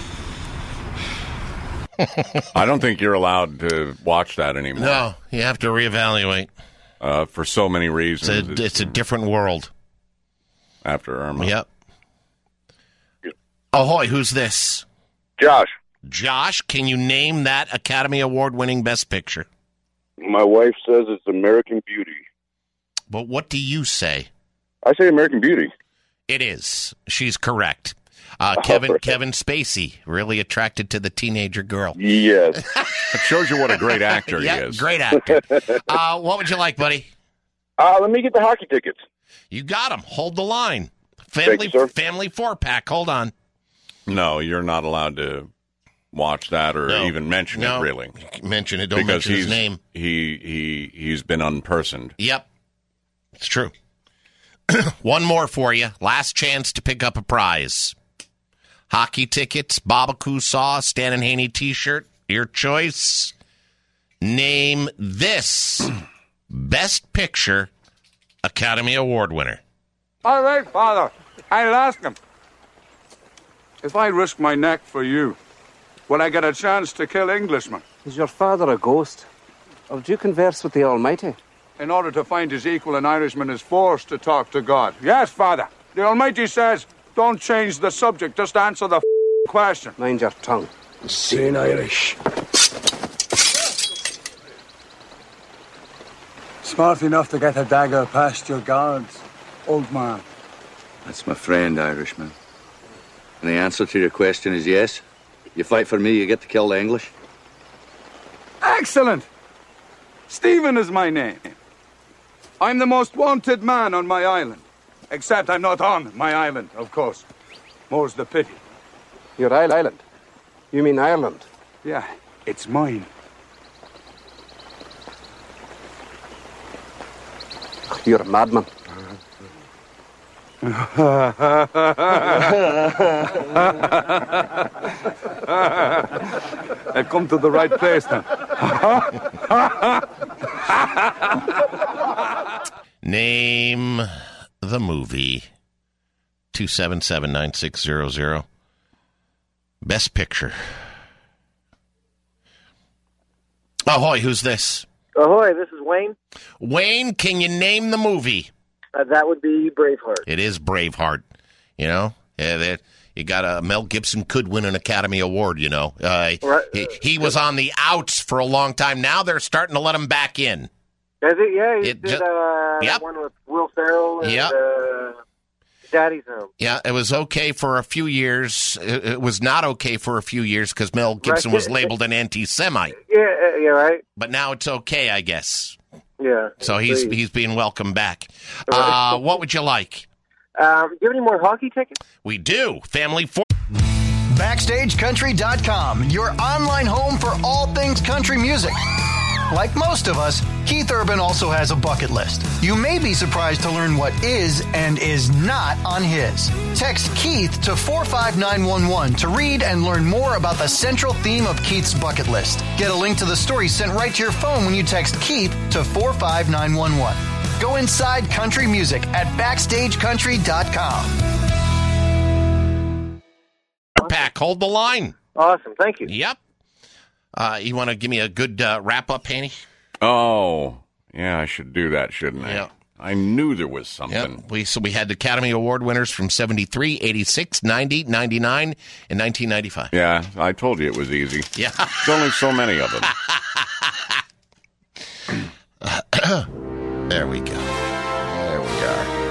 S5: I don't think you're allowed to watch that anymore.
S2: No, you have to reevaluate.
S5: For so many reasons.
S2: It's a different world.
S5: After Irma.
S2: Yep. Ahoy, who's this?
S10: Josh.
S2: Josh, can you name that Academy Award-winning Best Picture?
S10: My wife says it's American Beauty.
S2: But what do you say?
S10: I say American Beauty.
S2: It is. She's correct. Kevin Spacey, really attracted to the teenager girl.
S10: Yes.
S5: It shows you what a great actor he is.
S2: Great actor. What would you like, buddy?
S10: Let me get the hockey tickets.
S2: You got them. Hold the line. Family 4-pack. Hold on.
S5: No, you're not allowed to watch that or even mention it, really.
S2: Mention it. Don't mention his name.
S5: He's been unpersoned.
S2: Yep. It's true. One more for you. Last chance to pick up a prize. Hockey tickets, barbecue sauce, Stan and Haney t-shirt. Your choice. Name this Best Picture Academy Award winner.
S11: All right, Father. I'll ask him. If I risk my neck for you, will I get a chance to kill Englishmen?
S12: Is your father a ghost? Or do you converse with the Almighty?
S11: In order to find his equal, an Irishman is forced to talk to God. Yes, Father. The Almighty says, don't change the subject, just answer the question.
S12: Mind your tongue.
S21: Saying Irish.
S11: Smart enough to get a dagger past your guards, old man.
S23: That's my friend, Irishman. And the answer to your question is yes. You fight for me, you get to kill the English.
S11: Excellent! Stephen is my name. I'm the most wanted man on my island. Except I'm not on my island, of course. More's the pity.
S12: Your island? You mean Ireland?
S11: Yeah, it's mine.
S12: You're a madman.
S11: I've come to the right place then.
S2: Name the movie. 277-9600. Best Picture. Ahoy, who's this?
S1: Ahoy, this is Wayne.
S2: Wayne, can you name the movie?
S1: That would be Braveheart.
S2: It is Braveheart. You know, you got Mel Gibson could win an Academy Award, you know. He was on the outs for a long time. Now they're starting to let him back in.
S1: Is it? Yeah, he did that one with Will Ferrell and Daddy's Home.
S2: Yeah, it was okay for a few years. It was not okay for a few years because Mel Gibson was labeled an anti-Semite.
S1: Yeah, right.
S2: But now it's okay, I guess.
S1: Yeah.
S2: So he's being welcomed back. What would you like?
S1: Do you have any more hockey tickets?
S2: We do. Family for
S3: BackstageCountry.com, your online home for all things country music. Like most of us, Keith Urban also has a bucket list. You may be surprised to learn what is and is not on his. Text Keith to 45911 to read and learn more about the central theme of Keith's bucket list. Get a link to the story sent right to your phone when you text Keith to 45911. Go inside country music at BackstageCountry.com.
S2: Pack, hold the line.
S1: Awesome, thank you.
S2: Yep. You want to give me a good wrap-up, Haney?
S5: Oh, yeah, I should do that, shouldn't I?
S2: Yeah.
S5: I knew there was something.
S2: Yep. So we had the Academy Award winners from 73, 86, 90, 99, and 1995.
S5: Yeah, I told you it was easy.
S2: Yeah.
S5: There's only so many of
S2: them. There we go. There we are.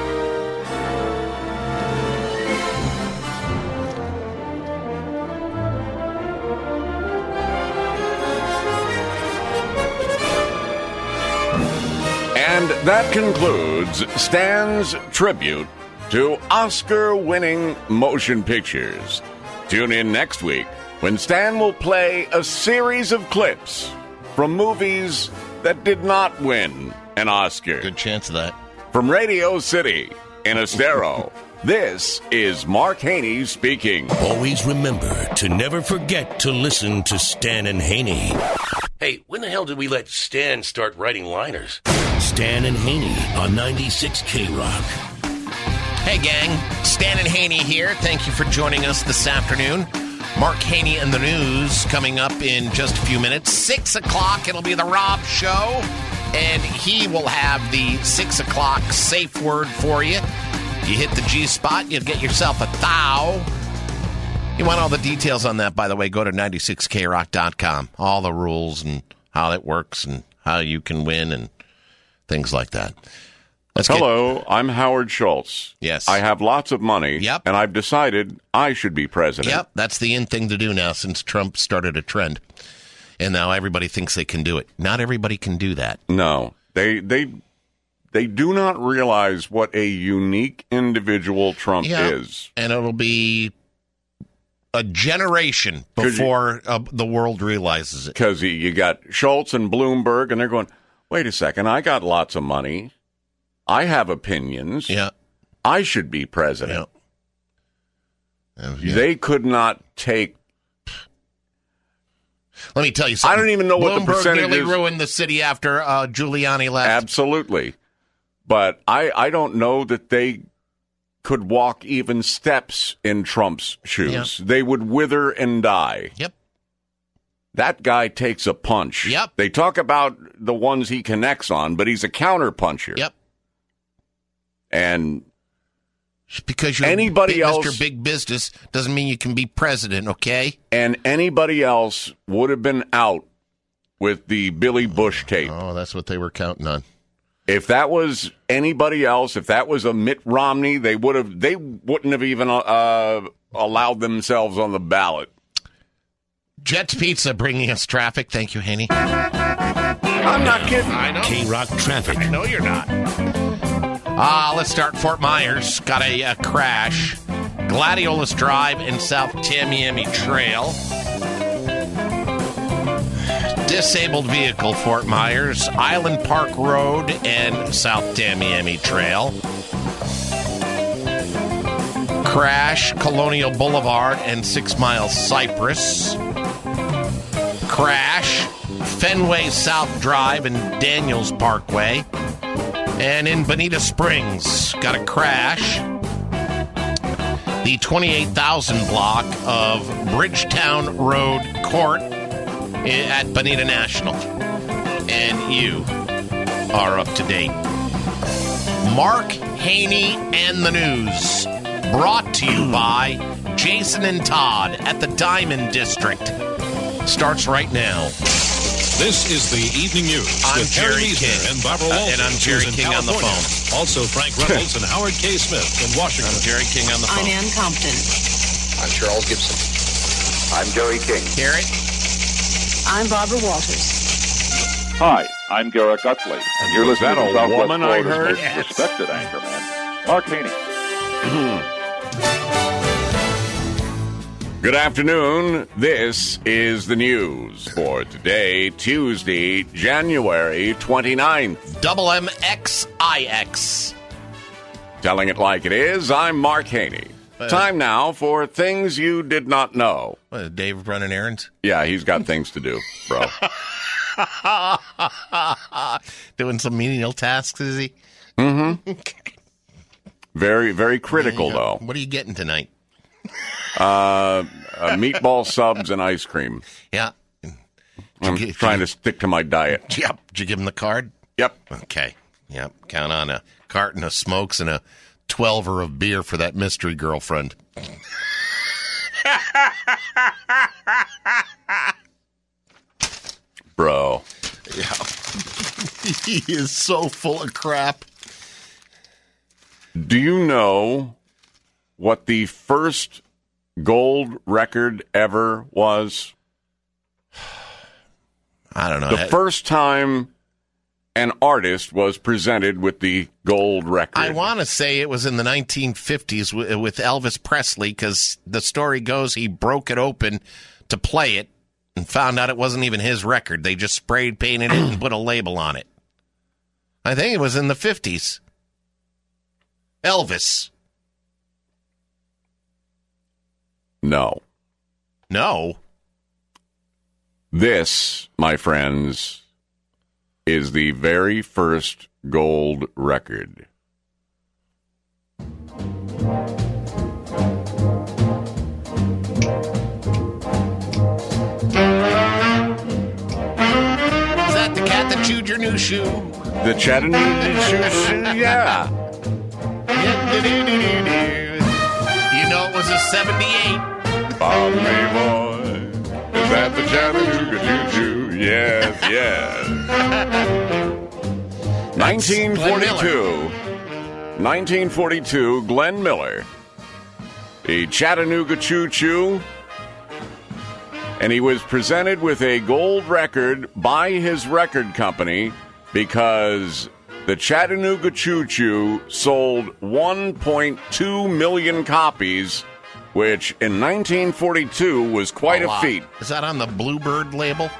S5: And that concludes Stan's tribute to Oscar-winning motion pictures. Tune in next week when Stan will play a series of clips from movies that did not win an Oscar.
S2: Good chance of that.
S5: From Radio City in Estero, this is Mark Haney speaking.
S4: Always remember to never forget to listen to Stan and Haney.
S6: Hey, when the hell did we let Stan start writing liners?
S4: Stan and Haney on 96 K-Rock.
S2: Hey, gang. Stan and Haney here. Thank you for joining us this afternoon. Mark Haney and the news coming up in just a few minutes. 6 o'clock, it'll be the Rob Show, and he will have the 6 o'clock safe word for you. You hit the G-spot, you'll get yourself a thou. You want all the details on that, by the way, go to 96krock.com. All the rules and how it works and how you can win and things like that.
S5: Hello, I'm Howard Schultz.
S2: Yes.
S5: I have lots of money.
S2: Yep.
S5: And I've decided I should be president.
S2: Yep, that's the in thing to do now since Trump started a trend. And now everybody thinks they can do it. Not everybody can do that.
S5: No. They do not realize what a unique individual Trump is.
S2: And it'll be a generation before the world realizes it.
S5: Because you got Schultz and Bloomberg, and they're going, wait a second, I got lots of money. I have opinions.
S2: Yeah.
S5: I should be president.
S2: Yeah.
S5: They could not take.
S2: Let me tell you something.
S5: I don't even know what the percentage
S2: Bloomberg nearly
S5: is.
S2: ruined the city after Giuliani left.
S5: Absolutely. But I don't know that they could walk even steps in Trump's shoes.
S2: Yeah.
S5: They would wither and die.
S2: Yep.
S5: That guy takes a punch.
S2: Yep.
S5: They talk about the ones he connects on, but he's a counter puncher.
S2: Yep.
S5: And
S2: because you're
S5: anybody else,
S2: Mr. Big Business doesn't mean you can be president, okay?
S5: And anybody else would have been out with the Billy Bush tape.
S2: Oh, that's what they were counting on.
S5: If that was anybody else, if that was a Mitt Romney, they wouldn't have even allowed themselves on the ballot.
S2: Jets Pizza bringing us traffic. Thank you, Haney.
S5: I'm not kidding.
S2: I know.
S4: K-Rock traffic.
S2: No, you're not. Let's start Fort Myers. Got a crash. Gladiolus Drive and South Tamiami Trail. Disabled vehicle, Fort Myers. Island Park Road and South Tamiami Trail. Crash, Colonial Boulevard and 6 Mile Cypress. Crash, Fenway South Drive and Daniels Parkway. And in Bonita Springs, got a crash. The 28,000 block of Bridgetown Road Court at Bonita National. And you are up to date. Mark Haney and the News. Brought to you by Jason and Todd at the Diamond District. Starts right now.
S7: This is the Evening News.
S2: I'm
S7: with
S2: Jerry King.
S7: And Barbara Walters,
S2: and I'm Jerry
S7: who's in
S2: King on the
S7: California.
S2: phone.
S7: Also Frank Reynolds and Howard K. Smith in Washington.
S2: I'm Jerry King on the phone.
S13: I'm Ann Compton.
S14: I'm Charles Gibson. I'm Jerry King.
S2: Garrett.
S13: I'm Barbara Walters.
S15: Hi, I'm Garrett Gutley, and you're listening to Southwest
S5: woman I
S15: Florida's
S5: heard?
S15: most respected anchorman, Mark Haney.
S5: Good afternoon. This is the news for today, Tuesday, January 29th.
S2: Double MXIX.
S5: Telling it like it is, I'm Mark Haney. Time now for Things You Did Not Know.
S2: What, Dave running errands?
S5: Yeah, he's got things to do, bro.
S2: Doing some menial tasks, is he?
S5: Mm-hmm.
S2: Okay.
S5: Very, very critical, though.
S2: What are you getting tonight?
S5: Meatball subs and ice cream.
S2: Yeah.
S5: I'm trying to stick to my diet.
S2: Yep. Did you give him the card?
S5: Yep.
S2: Okay. Yep. Count on a carton of smokes and a 12er of beer for that mystery girlfriend.
S5: Bro.
S2: Yeah. He is so full of crap.
S5: Do you know what the first gold record ever was?
S2: I don't know.
S5: The first time an artist was presented with the gold record.
S2: I want to say it was in the 1950s with Elvis Presley, because the story goes he broke it open to play it and found out it wasn't even his record. They just sprayed painted it and put a label on it. I think it was in the 50s. Elvis.
S5: No.
S2: No?
S5: This, my friends, is the very first gold record.
S2: Is that the cat that chewed your new shoe?
S5: The Chattanooga shoe, yeah.
S2: You know it was a 78.
S5: Bob Boy, is that the Chattanooga choo-choo? Yes, yes. 1942, Glenn Miller, the Chattanooga Choo-Choo, and he was presented with a gold record by his record company because the Chattanooga Choo-Choo sold 1.2 million copies, which in 1942 was quite a feat.
S2: Is that on the Bluebird label?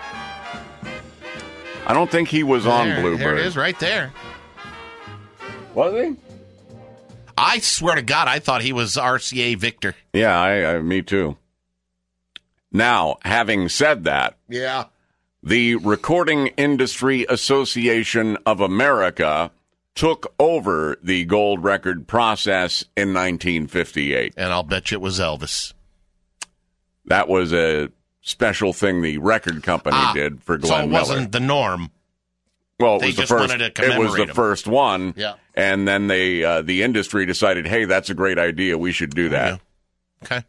S5: I don't think he was on Bluebird.
S2: There it is, right there.
S5: Was he?
S2: I swear to God, I thought he was RCA Victor.
S5: Yeah, me too. Now, having said that,
S2: yeah,
S5: the Recording Industry Association of America took over the gold record process in 1958.
S2: And I'll bet you it was Elvis.
S5: That was a special thing the record company did for Glenn Miller.
S2: So it wasn't the norm.
S5: Well, it
S2: they
S5: was the
S2: just
S5: first.
S2: wanted to
S5: It was the
S2: commemorate him.
S5: first one.
S2: Yeah.
S5: And then the industry decided, hey, that's a great idea. We should do that.
S2: Yeah. Okay.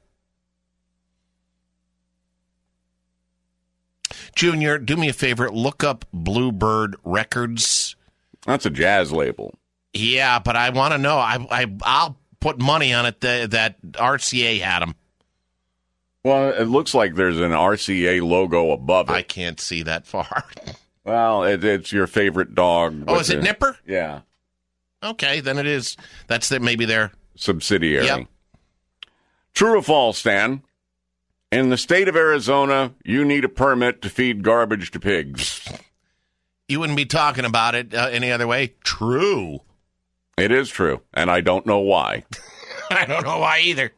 S2: Junior, do me a favor. Look up Bluebird Records.
S5: That's a jazz label.
S2: Yeah, but I want to know. I'll put money on it that RCA had them.
S5: Well, it looks like there's an RCA logo above it.
S2: I can't see that far.
S5: Well, it's your favorite dog.
S2: Oh, is it Nipper?
S5: Yeah.
S2: Okay, then it is. That's maybe their
S5: subsidiary.
S2: Yep.
S5: True or false, Stan? In the state of Arizona, you need a permit to feed garbage to pigs.
S2: You wouldn't be talking about it any other way. True.
S5: It is true, and I don't know why.
S2: I don't know why either.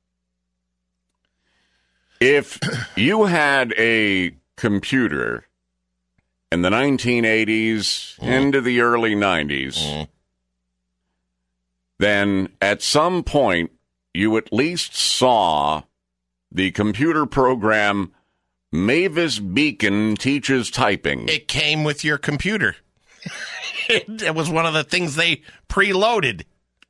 S5: If you had a computer in the 1980s into the early 90s, then at some point you at least saw the computer program Mavis Beacon teaches typing.
S2: It came with your computer. It was one of the things they preloaded.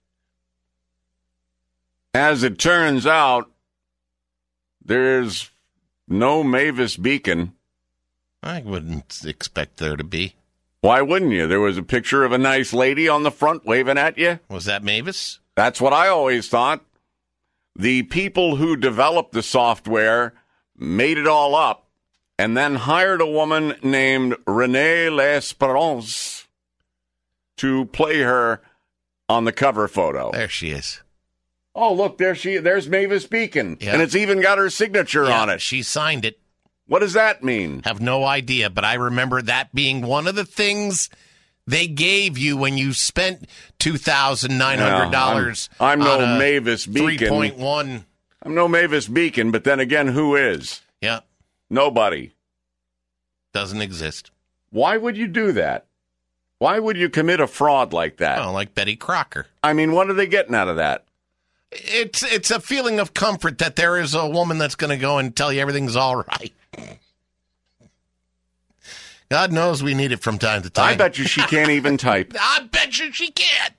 S5: As it turns out, there's no Mavis Beacon.
S2: I wouldn't expect there to be.
S5: Why wouldn't you? There was a picture of a nice lady on the front waving at you.
S2: Was that Mavis?
S5: That's what I always thought. The people who developed the software made it all up and then hired a woman named Renee L'Esperance to play her on the cover photo.
S2: There she is.
S5: Oh, look, there's Mavis Beacon.
S2: Yeah.
S5: And it's even got her signature on it.
S2: She signed it.
S5: What does that mean?
S2: Have no idea, but I remember that being one of the things they gave you when you spent $2,900.
S5: I'm no Mavis Beacon.
S2: 3.1.
S5: I'm no Mavis Beacon, but then again, who is?
S2: Yeah.
S5: Nobody.
S2: Doesn't exist.
S5: Why would you do that? Why would you commit a fraud like that?
S2: Oh, like Betty Crocker.
S5: I mean, what are they getting out of that?
S2: It's a feeling of comfort that there is a woman that's going to go and tell you everything's all right. God knows we need it from time to time.
S5: I bet you she can't even type.
S2: I bet you she can't.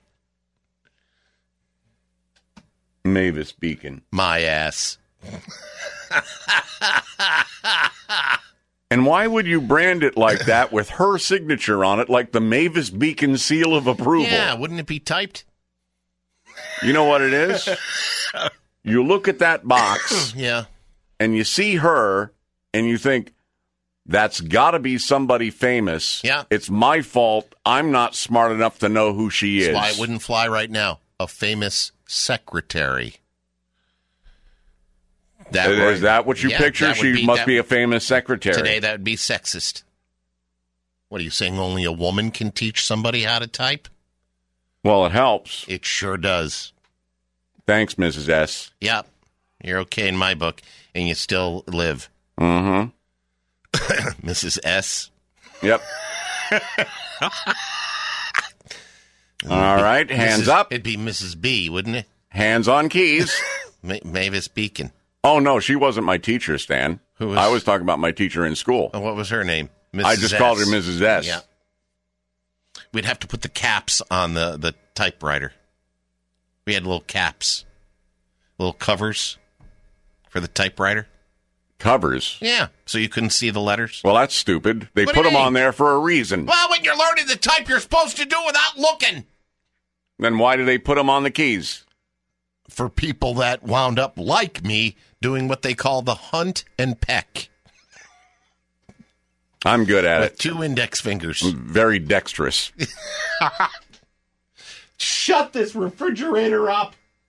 S5: Mavis Beacon.
S2: My ass.
S5: And why would you brand it like that with her signature on it, like the Mavis Beacon seal of approval?
S2: Yeah, wouldn't it be typed?
S5: You know what it is? You look at that box,
S2: yeah,
S5: and you see her, and you think, that's got to be somebody famous.
S2: Yeah.
S5: It's my fault. I'm not smart enough to know who she is.
S2: That's why it wouldn't fly right now. A famous secretary.
S5: Is that what you picture? She must be a famous secretary.
S2: Today, that would be sexist. What are you saying? Only a woman can teach somebody how to type?
S5: Well, it helps.
S2: It sure does.
S5: Thanks, Mrs. S.
S2: Yep. You're okay in my book, and you still live.
S5: Mm-hmm.
S2: Mrs. S.
S5: Yep. All right, hands up.
S2: It'd be Mrs. B, wouldn't it?
S5: Hands on keys.
S2: Mavis Beacon.
S5: Oh, no, she wasn't my teacher, Stan.
S2: Who was?
S5: I was talking about my teacher in school.
S2: Oh, what was her name? Mrs.
S5: I just called her Mrs. S.
S2: Yeah. We'd have to put the caps on the typewriter. We had little caps, little covers for the typewriter.
S5: Covers?
S2: Yeah, so you couldn't see the letters.
S5: Well, that's stupid. They put them on there for a reason.
S2: Well, when you're learning to type, you're supposed to do it without looking.
S5: Then why do they put them on the keys?
S2: For people that wound up, like me, doing what they call the hunt and peck.
S5: I'm good at it.
S2: With 2 index fingers.
S5: I'm very dexterous.
S2: Shut this refrigerator up.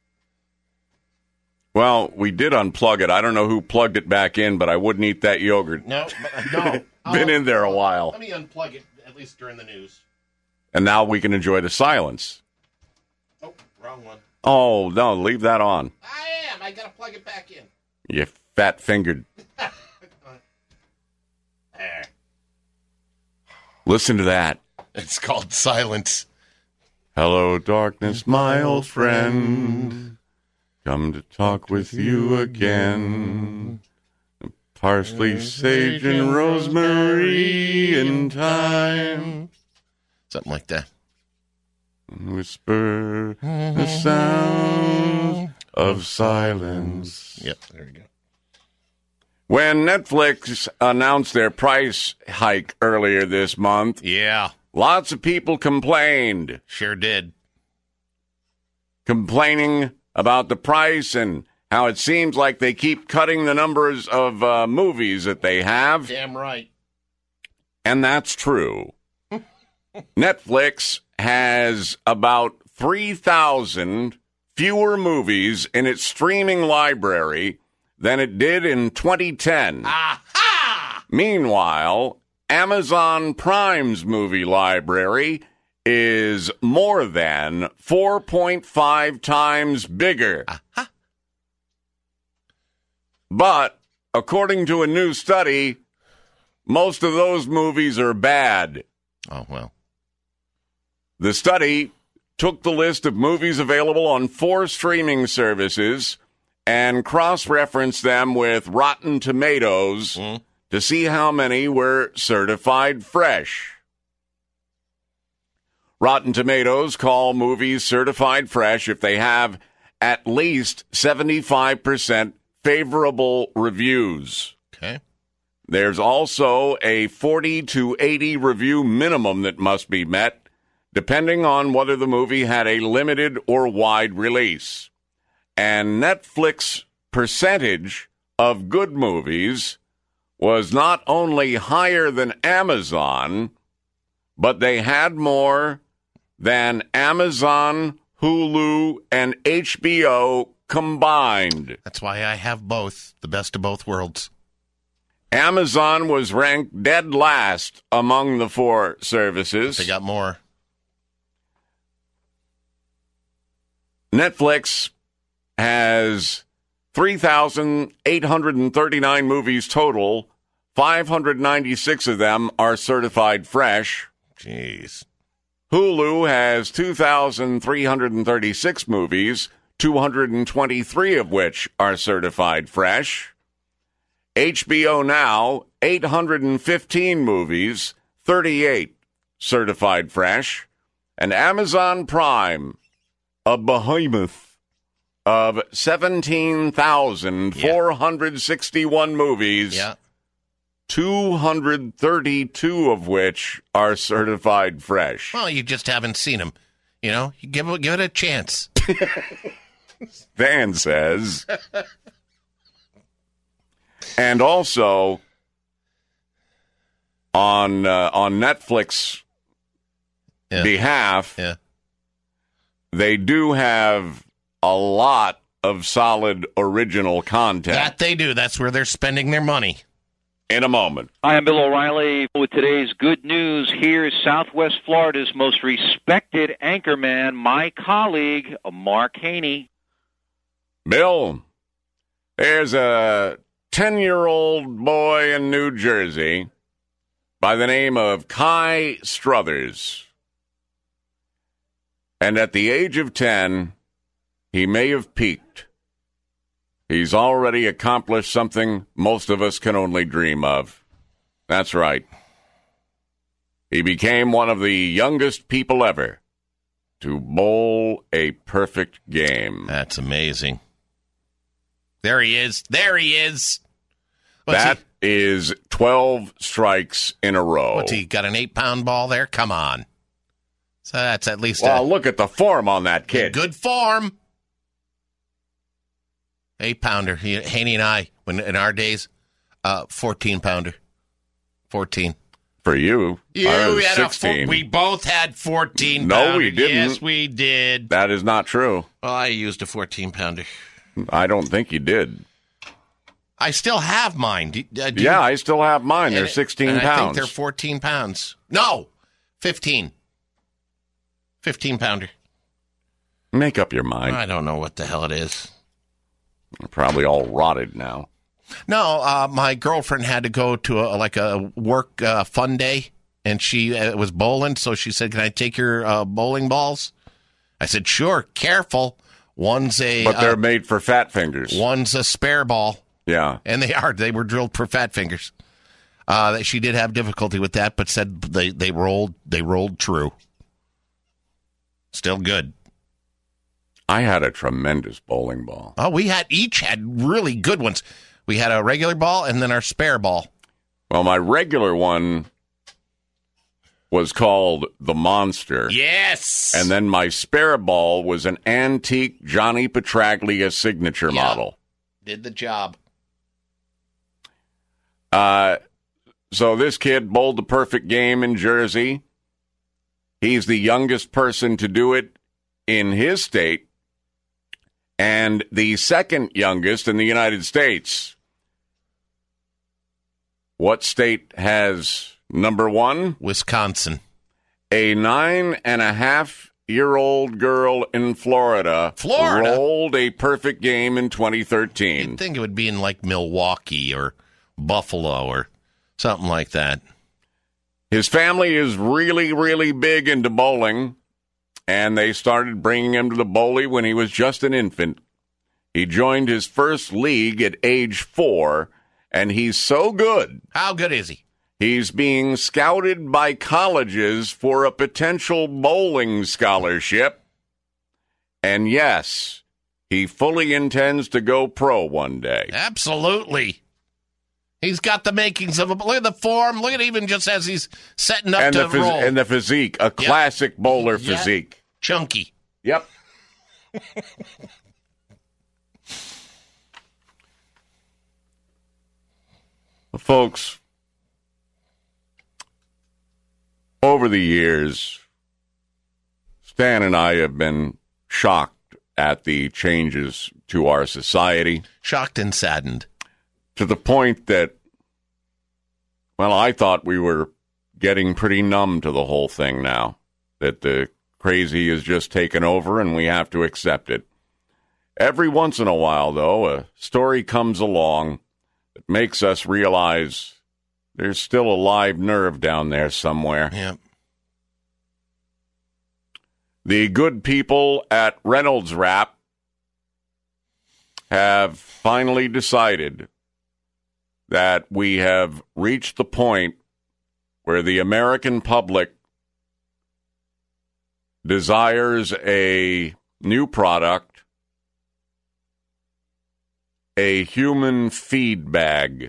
S5: Well, we did unplug it. I don't know who plugged it back in, but I wouldn't eat that yogurt.
S2: No.
S5: Been in there a while.
S2: Let me unplug it, at least during the news.
S5: And now we can enjoy the silence.
S2: Oh, wrong one.
S5: Oh, no, leave that on.
S2: I am. I got to plug it back in.
S5: You fat-fingered. Listen to that.
S2: It's called silence.
S5: Hello, darkness, my old friend. Come to talk with you again. Parsley, sage, and rosemary in time.
S2: Something like that.
S5: Whisper the sound of silence.
S2: Yep, there we go.
S5: When Netflix announced their price hike earlier this month,
S2: yeah,
S5: lots of people complained.
S2: Sure did.
S5: Complaining about the price and how it seems like they keep cutting the numbers of movies that they have.
S2: Damn right.
S5: And that's true. Netflix has about 3,000 fewer movies in its streaming library than it did in 2010.
S2: Aha!
S5: Meanwhile, Amazon Prime's movie library is more than 4.5 times bigger.
S2: Aha.
S5: But, according to a new study, most of those movies are bad.
S2: Oh, well.
S5: The study took the list of movies available on 4 streaming services and cross-referenced them with Rotten Tomatoes to see how many were certified fresh. Rotten Tomatoes call movies certified fresh if they have at least 75% favorable reviews.
S2: Okay.
S5: There's also a 40 to 80 review minimum that must be met, depending on whether the movie had a limited or wide release. And Netflix percentage of good movies was not only higher than Amazon, but they had more than Amazon, Hulu, and HBO combined.
S2: That's why I have both, the best of both worlds.
S5: Amazon was ranked dead last among the four services.
S2: They got more.
S5: Netflix has 3,839 movies total. 596 of them are certified fresh.
S2: Jeez.
S5: Hulu has 2,336 movies, 223 of which are certified fresh. HBO Now, 815 movies, 38 certified fresh. And Amazon Prime, a behemoth of 17,461 movies, 232 of which are certified fresh.
S2: Well, you just haven't seen them. You know, you give it a chance.
S5: Van says. And also, on Netflix behalf, they do have a lot of solid original content.
S2: That they do. That's where they're spending their money.
S5: In a moment.
S16: Hi, I'm Bill O'Reilly with today's good news. Here's Southwest Florida's most respected anchorman, my colleague, Mark Haney.
S5: Bill, there's a 10-year-old boy in New Jersey by the name of Kai Struthers. And at the age of 10, he may have peaked. He's already accomplished something most of us can only dream of. That's right. He became one of the youngest people ever to bowl a perfect game.
S2: That's amazing. There he is. There he is.
S5: That is 12 strikes in a row.
S2: What's he got, an 8-pound ball there? Come on. So that's at least
S5: look at the form on that kid.
S2: Good form. 8-pounder. Haney and I, when in our days, 14-pounder. 14.
S5: For you, I was 16.
S2: We both had 14-pounder.
S5: No, we didn't.
S2: Yes, we did.
S5: That is not true.
S2: Well, I used a 14-pounder.
S5: I don't think you did.
S2: I still have mine.
S5: Yeah, I still have mine. They're 16 pounds.
S2: I think they're 14 pounds. No, 15. 15-pounder.
S5: Make up your mind.
S2: I don't know what the hell it is.
S5: They're probably all rotted now.
S2: No, my girlfriend had to go to a work fun day, and she was bowling, so she said, "Can I take your bowling balls?" I said, "Sure, careful. But
S5: they're made for fat fingers.
S2: One's a spare ball."
S5: Yeah.
S2: And they were drilled for fat fingers. She did have difficulty with that, but said they rolled true. Still good.
S5: I had a tremendous bowling ball.
S2: Oh, we each had really good ones. We had a regular ball and then our spare ball.
S5: Well, my regular one was called the Monster.
S2: Yes.
S5: And then my spare ball was an antique Johnny Petraglia signature model.
S2: Did the job.
S5: So this kid bowled the perfect game in Jersey. He's the youngest person to do it in his state and the second youngest in the United States. What state has number one?
S2: Wisconsin.
S5: A 9.5-year-old girl in Florida rolled a perfect game in 2013.
S2: You'd think it would be in like Milwaukee or Buffalo or something like that.
S5: His family is really, really big into bowling, and they started bringing him to the bowlie when he was just an infant. He joined his first league at age 4 And he's so good.
S2: How good is he?
S5: He's being scouted by colleges for a potential bowling scholarship. And yes, he fully intends to go pro one day.
S2: Absolutely. He's got the makings of a... Look at the form. Look at even just as he's setting up to roll.
S5: And the physique, a classic bowler physique.
S2: Chunky.
S5: Yep. Folks, over the years, Stan and I have been shocked at the changes to our society.
S2: Shocked and saddened.
S5: To the point that, well, I thought we were getting pretty numb to the whole thing now. That the crazy is just taken over and we have to accept it. Every once in a while, though, a story comes along that makes us realize there's still a live nerve down there somewhere.
S2: Yep.
S5: The good people at Reynolds Wrap have finally decided that we have reached the point where the American public desires a new product, a human feed bag.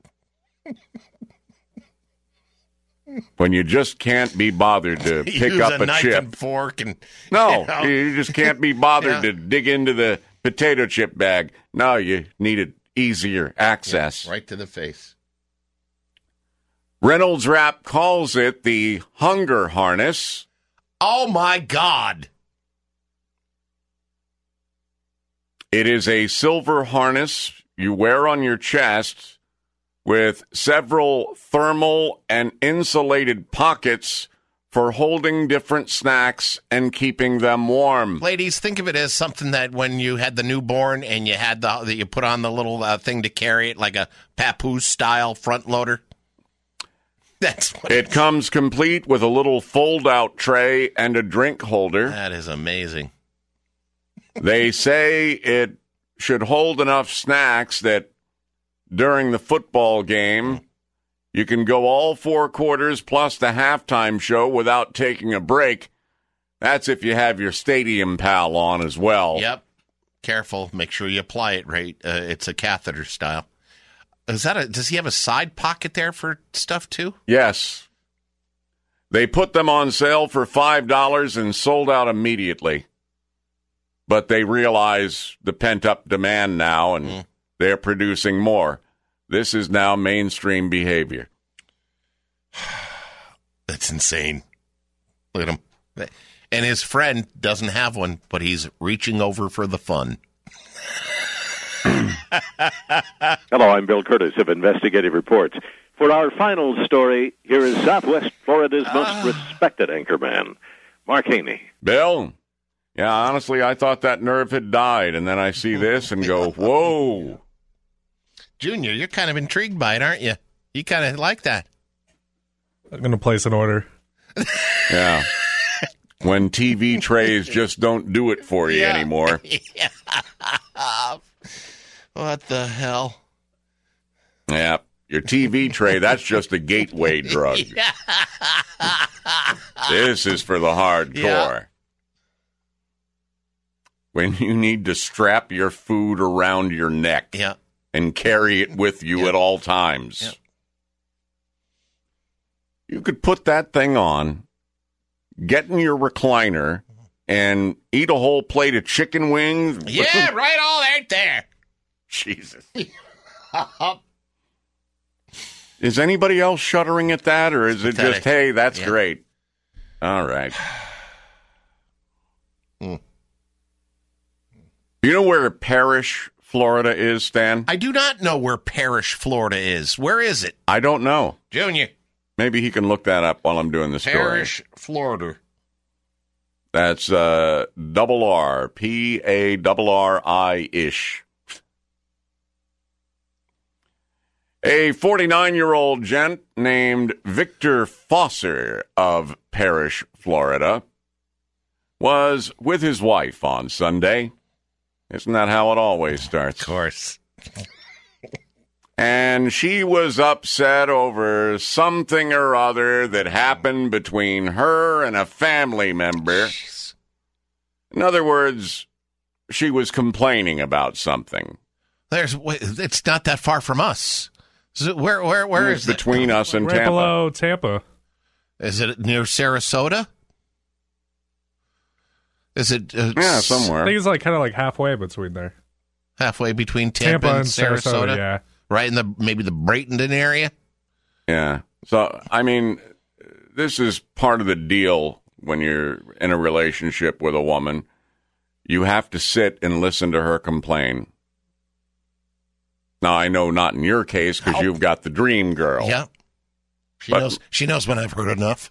S5: When you just can't be bothered to pick up a
S2: knife
S5: chip.
S2: And fork and,
S5: you just can't be bothered to dig into the potato chip bag. No, you needed easier access.
S2: Right to the face.
S5: Reynolds Wrap calls it the hunger harness.
S2: Oh, my God.
S5: It is a silver harness you wear on your chest with several thermal and insulated pockets for holding different snacks and keeping them warm.
S2: Ladies, think of it as something that when you had the newborn and you had that you put on the little thing to carry it, like a Papoose-style front loader. That's what
S5: it comes complete with a little fold-out tray and a drink holder.
S2: That is amazing.
S5: They say it should hold enough snacks that during the football game, you can go all 4 quarters plus the halftime show without taking a break. That's if you have your Stadium Pal on as well.
S2: Yep. Careful. Make sure you apply it right. It's a catheter style. Does he have a side pocket there for stuff too?
S5: Yes. They put them on sale for $5 and sold out immediately. But they realize the pent-up demand now, and they're producing more. This is now mainstream behavior.
S2: That's insane. Look at him. And his friend doesn't have one, but he's reaching over for the fun.
S15: Hello, I'm Bill Curtis of Investigative Reports. For our final story, here is Southwest Florida's most respected anchorman, Mark Haney.
S5: Bill? Yeah, honestly, I thought that nerve had died, and then I see this and go, whoa.
S2: Junior, you're kind of intrigued by it, aren't you? You kind of like that.
S17: I'm going to place an order.
S5: Yeah. When TV trays just don't do it for you anymore.
S2: What the hell?
S5: Yeah, your TV tray, that's just a gateway drug. This is for the hardcore. Yeah. When you need to strap your food around your neck and carry it with you at all times. Yeah. You could put that thing on, get in your recliner, and eat a whole plate of chicken wings.
S2: Yeah, right, all right there.
S5: Jesus. Is anybody else shuddering at that, or is it just, hey, that's great? All right. You know where Parrish, Florida is, Stan?
S2: I do not know where Parrish, Florida is. Where is it?
S5: I don't know.
S2: Junior.
S5: Maybe he can look that up while I'm doing the story.
S2: Parrish, Florida.
S5: That's double R, P-A-R-R-I-ish. A 49-year-old gent named Victor Fosser of Parrish, Florida, was with his wife on Sunday. Isn't that how it always starts?
S2: Of course.
S5: And she was upset over something or other that happened between her and a family member. Jeez. In other words, she was complaining about something.
S2: It's not that far from us. Where is it?
S5: Between us and Tampa.
S17: Right below Tampa.
S2: Is it near Sarasota? Is it?
S5: Yeah, somewhere.
S17: I think it's kind of halfway between there.
S2: Halfway between Tampa and Sarasota?
S17: Yeah.
S2: Right in maybe the Bradenton area?
S5: Yeah. So, I mean, this is part of the deal when you're in a relationship with a woman. You have to sit and listen to her complain. Now, I know not in your case because you've got the dream girl.
S2: Yeah. She knows when I've heard enough.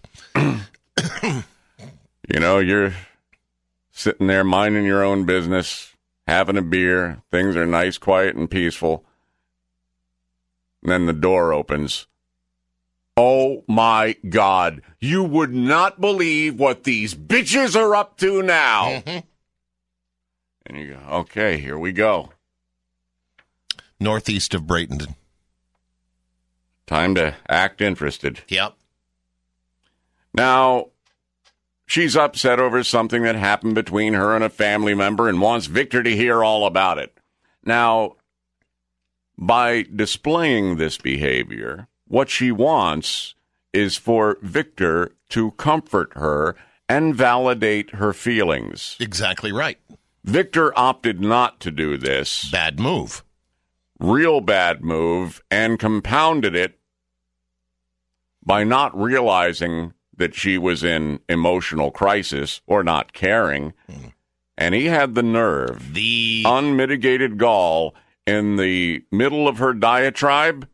S5: You're sitting there minding your own business, having a beer. Things are nice, quiet, and peaceful. And then the door opens. Oh, my God. You would not believe what these bitches are up to now. Mm-hmm. And you go, okay, here we go.
S2: Northeast of Bradenton.
S5: Time to act interested.
S2: Yep.
S5: Now, she's upset over something that happened between her and a family member and wants Victor to hear all about it. Now, by displaying this behavior, what she wants is for Victor to comfort her and validate her feelings.
S2: Exactly right.
S5: Victor opted not to do this.
S2: Bad move.
S5: Real bad move, and compounded it by not realizing that she was in emotional crisis or not caring. And he had the nerve, the unmitigated gall, in the middle of her diatribe,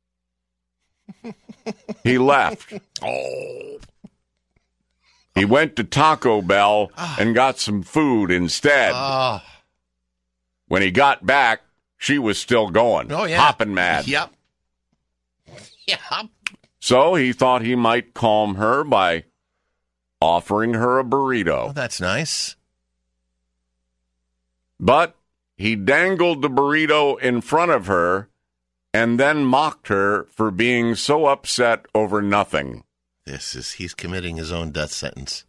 S5: he left.
S2: Oh.
S5: He went to Taco Bell and got some food instead. When he got back, she was still going.
S2: Oh, yeah.
S5: Hopping mad.
S2: Yep.
S5: So he thought he might calm her by offering her a burrito.
S2: Oh, that's nice.
S5: But he dangled the burrito in front of her and then mocked her for being so upset over nothing.
S2: He's committing his own death sentence.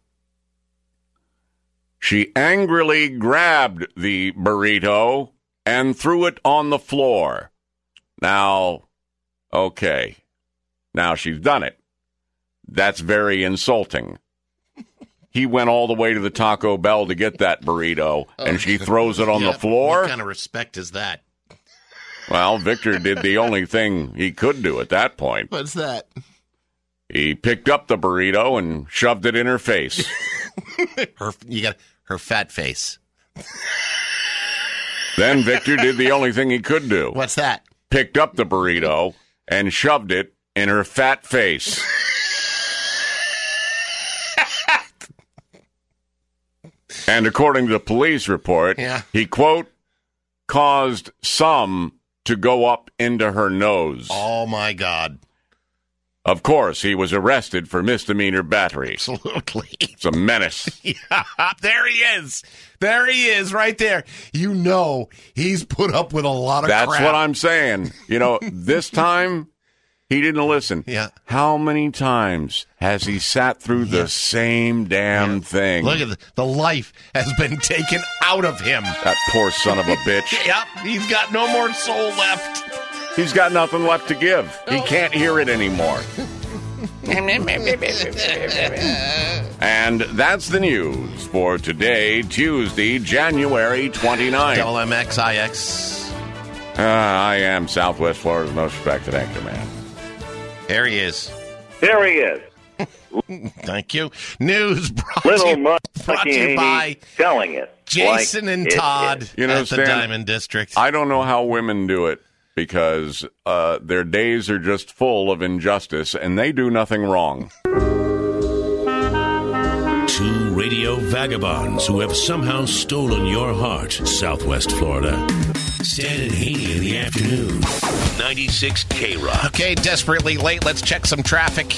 S5: She angrily grabbed the burrito and threw it on the floor. Now, okay. Now she's done it. That's very insulting. He went all the way to the Taco Bell to get that burrito, and she throws it on the floor?
S2: What kind of respect is that?
S5: Well, Victor did the only thing he could do at that point.
S2: What's that?
S5: He picked up the burrito and shoved it in her face.
S2: You got her fat face.
S5: Then Victor did the only thing he could do.
S2: What's that?
S5: Picked up the burrito and shoved it in her fat face. And according to the police report, he, quote, caused some to go up into her nose.
S2: Oh, my God.
S5: Of course, he was arrested for misdemeanor battery.
S2: Absolutely.
S5: It's a menace.
S2: There he is. There he is right there. He's put up with a lot of crap.
S5: That's what I'm saying. This time, he didn't listen.
S2: Yeah.
S5: How many times has he sat through the same damn thing?
S2: Look at the life has been taken out of him.
S5: That poor son of a bitch.
S2: Yep. He's got no more soul left.
S5: He's got nothing left to give. He can't hear it anymore. And that's the news for today, Tuesday, January 29th.
S2: WMXIX.
S5: I am Southwest Florida's most respected anchorman.
S2: There he is.
S10: There he is.
S2: Thank you. News brought
S10: to
S2: you by
S10: telling it.
S2: Jason and Todd at the
S5: Stan,
S2: Diamond District.
S5: I don't know how women do it because their days are just full of injustice and they do nothing wrong.
S4: Two radio vagabonds who have somehow stolen your heart, Southwest Florida. Stan and Haney in the afternoon. 96 K-Rock.
S2: Okay, desperately late. Let's check some traffic.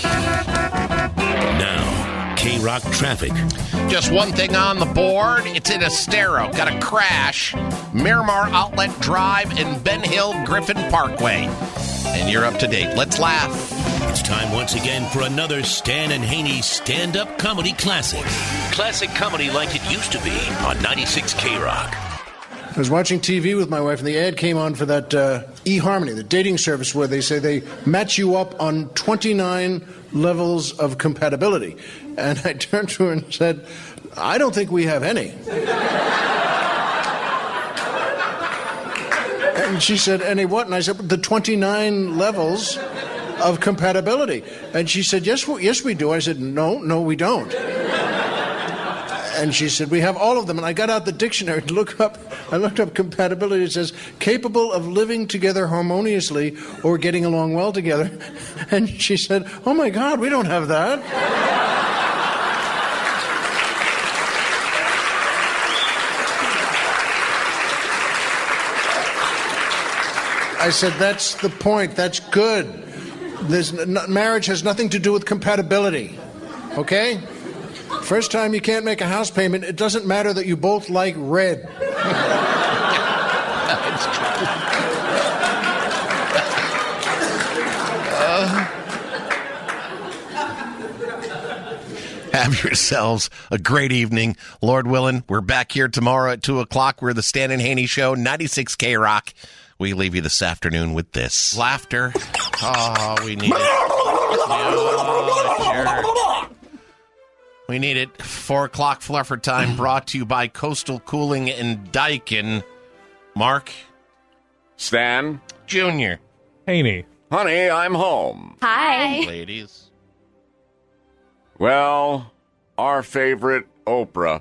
S4: Now, K-Rock traffic.
S2: Just one thing on the board. It's in Estero. Got a crash. Miramar Outlet Drive and Ben Hill Griffin Parkway. And you're up to date. Let's laugh.
S4: It's time once again for another Stan and Haney stand-up comedy classic. Classic comedy like it used to be on 96 K-Rock.
S19: I was watching TV with my wife, and the ad came on for that eHarmony, the dating service where they say they match you up on 29 levels of compatibility. And I turned to her and said, I don't think we have any. And she said, any what? And I said, the 29 levels of compatibility. And she said, yes, we do. I said, no, we don't. And she said, we have all of them. And I got out the dictionary to look up. I looked up compatibility. It says, capable of living together harmoniously or getting along well together. And she said, oh, my God, we don't have that. I said, that's the point. That's good. Marriage has nothing to do with compatibility. Okay? First time you can't make a house payment, it doesn't matter that you both like red.
S2: Have yourselves a great evening. Lord willing, we're back here tomorrow at 2 o'clock. We're the Stan and Haney Show, 96 K-Rock. We leave you this afternoon with this. Laughter. Oh, we need it. Oh, sure. We need it. 4 o'clock fluffer time brought to you by Coastal Cooling and Daikin. Mark.
S5: Stan.
S2: Junior.
S17: Haney.
S5: Honey, I'm home.
S20: Hi.
S2: Ladies.
S5: Well, our favorite Oprah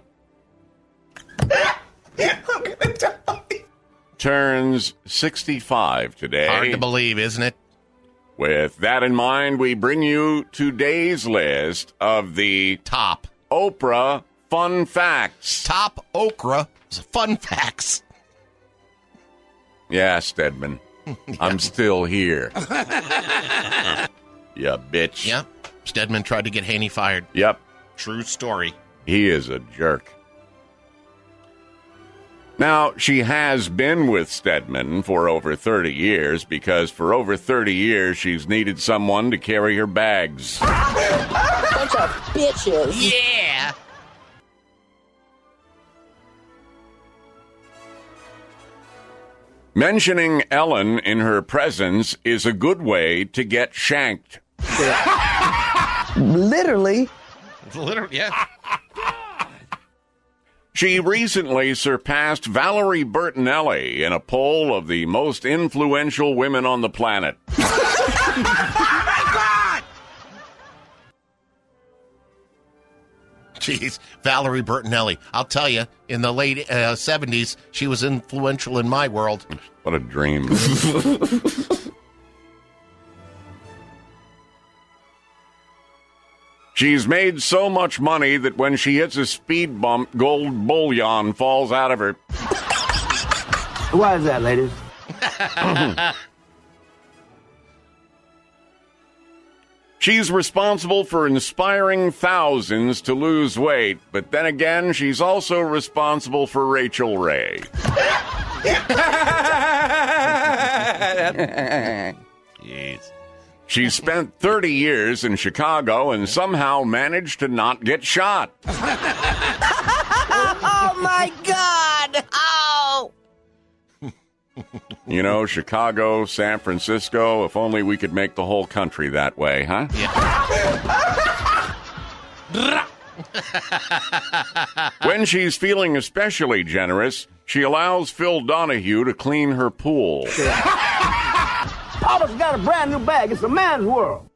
S5: turns 65 today.
S2: Hard to believe, isn't it?
S5: With that in mind, we bring you today's list of the
S2: top
S5: Oprah fun facts.
S2: Top Oprah fun facts.
S5: Yeah, Stedman. I'm still here. Ya bitch.
S2: Yep. Stedman tried to get Haney fired.
S5: Yep.
S2: True story.
S5: He is a jerk. Now, she has been with Stedman for over 30 years because for over 30 years she's needed someone to carry her bags.
S20: Bunch of bitches.
S2: Yeah.
S5: Mentioning Ellen in her presence is a good way to get shanked.
S20: Literally.
S2: Literally, yeah.
S5: She recently surpassed Valerie Bertinelli in a poll of the most influential women on the planet.
S20: Oh my God!
S2: Jeez, Valerie Bertinelli. I'll tell you, in the late 70s, she was influential in my world.
S5: What a dream. She's made so much money that when she hits a speed bump, gold bullion falls out of her.
S20: Why is that, ladies?
S5: She's responsible for inspiring thousands to lose weight, but then again, she's also responsible for Rachel Ray.
S2: Jeez.
S5: She spent 30 years in Chicago and somehow managed to not get shot.
S20: Oh, my God! Oh!
S5: You know, Chicago, San Francisco, if only we could make the whole country that way, huh?
S2: Yeah.
S5: When she's feeling especially generous, she allows Phil Donahue to clean her pool.
S20: Papa's got a brand new bag. It's a man's world.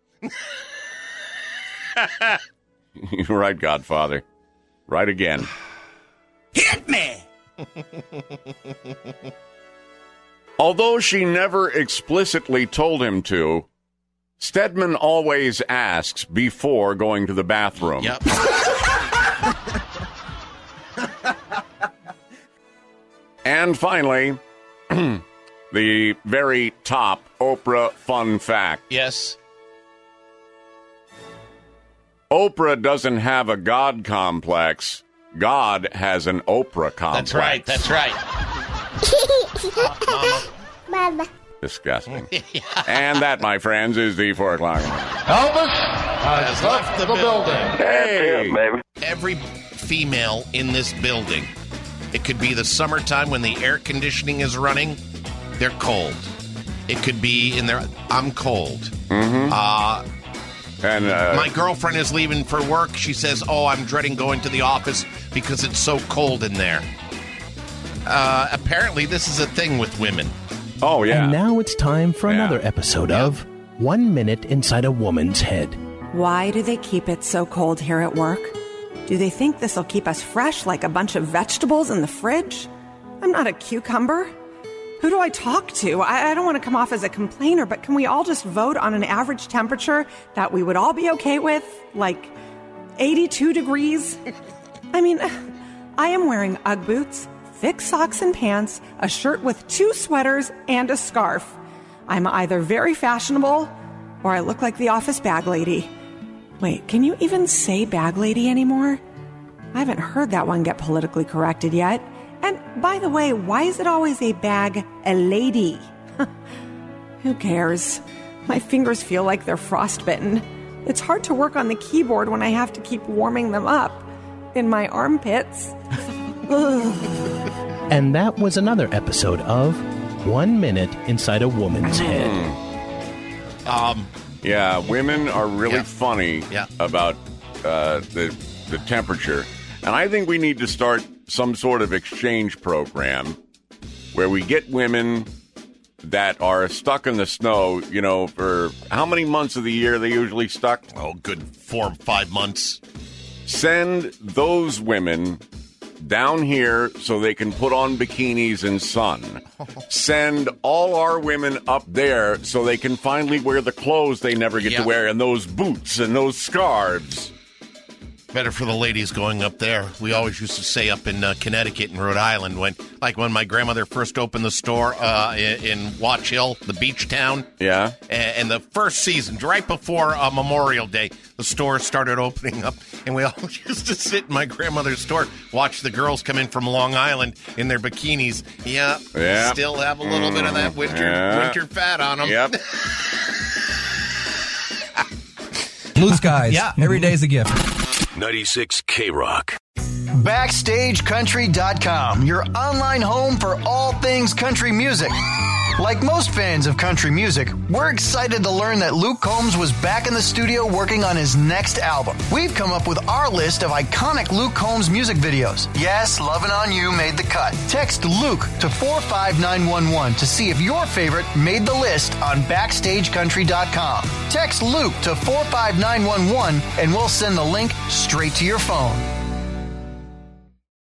S5: You're right, Godfather. Right again.
S20: Hit me!
S5: Although she never explicitly told him to, Stedman always asks before going to the bathroom.
S2: Yep.
S5: And finally, the very top Oprah fun fact.
S2: Yes.
S5: Oprah doesn't have a God complex. God has an Oprah complex.
S2: That's right. That's right.
S20: Mama.
S5: Disgusting. And that, my friends, is the 4 o'clock.
S2: Elvis has left the building.
S5: Hey,
S10: baby.
S2: Every female in this building, it could be the summertime when the air conditioning is running, they're cold. It could be in there, I'm cold.
S5: Mm-hmm. And
S2: my girlfriend is leaving for work. She says, I'm dreading going to the office because it's so cold in there. Apparently, this is a thing with women.
S5: Oh, yeah.
S9: And now it's time for another episode of 1 Minute Inside a Woman's Head.
S18: Why do they keep it so cold here at work? Do they think this will keep us fresh like a bunch of vegetables in the fridge? I'm not a cucumber. Who do I talk to? I don't want to come off as a complainer, but can we all just vote on an average temperature that we would all be okay with? Like 82 degrees? I mean, I am wearing Ugg boots, thick socks and pants, a shirt with 2 sweaters, and a scarf. I'm either very fashionable or I look like the office bag lady. Wait, can you even say bag lady anymore? I haven't heard that one get politically corrected yet. And by the way, why is it always a bag a lady? Who cares? My fingers feel like they're frostbitten. It's hard to work on the keyboard when I have to keep warming them up in my armpits.
S9: And that was another episode of 1 Minute Inside a Woman's Head.
S5: Yeah, women are really funny about the temperature. And I think we need to start some sort of exchange program where we get women that are stuck in the snow, for how many months of the year are they usually stuck?
S2: Oh, good 4 or 5 months.
S5: Send those women down here so they can put on bikinis and sun. Send all our women up there so they can finally wear the clothes they never get to wear, and those boots and those scarves.
S2: Better for the ladies going up there. We always used to say up in Connecticut and Rhode Island when my grandmother first opened the store in Watch Hill, the beach town.
S5: Yeah.
S2: And the first season, right before Memorial Day, the store started opening up, and we all used to sit in my grandmother's store, watch the girls come in from Long Island in their bikinis. Yeah. Still have a little bit of that winter fat on them.
S5: Yep.
S22: Blue skies. Yeah. Every day's a gift.
S4: 96 K-Rock.
S3: BackstageCountry.com, your online home for all things country music. Like most fans of country music, we're excited to learn that Luke Combs was back in the studio working on his next album. We've come up with our list of iconic Luke Combs music videos. Yes, Lovin' On You made the cut. Text Luke to 45911 to see if your favorite made the list on BackstageCountry.com. Text Luke to 45911 and we'll send the link straight to your phone.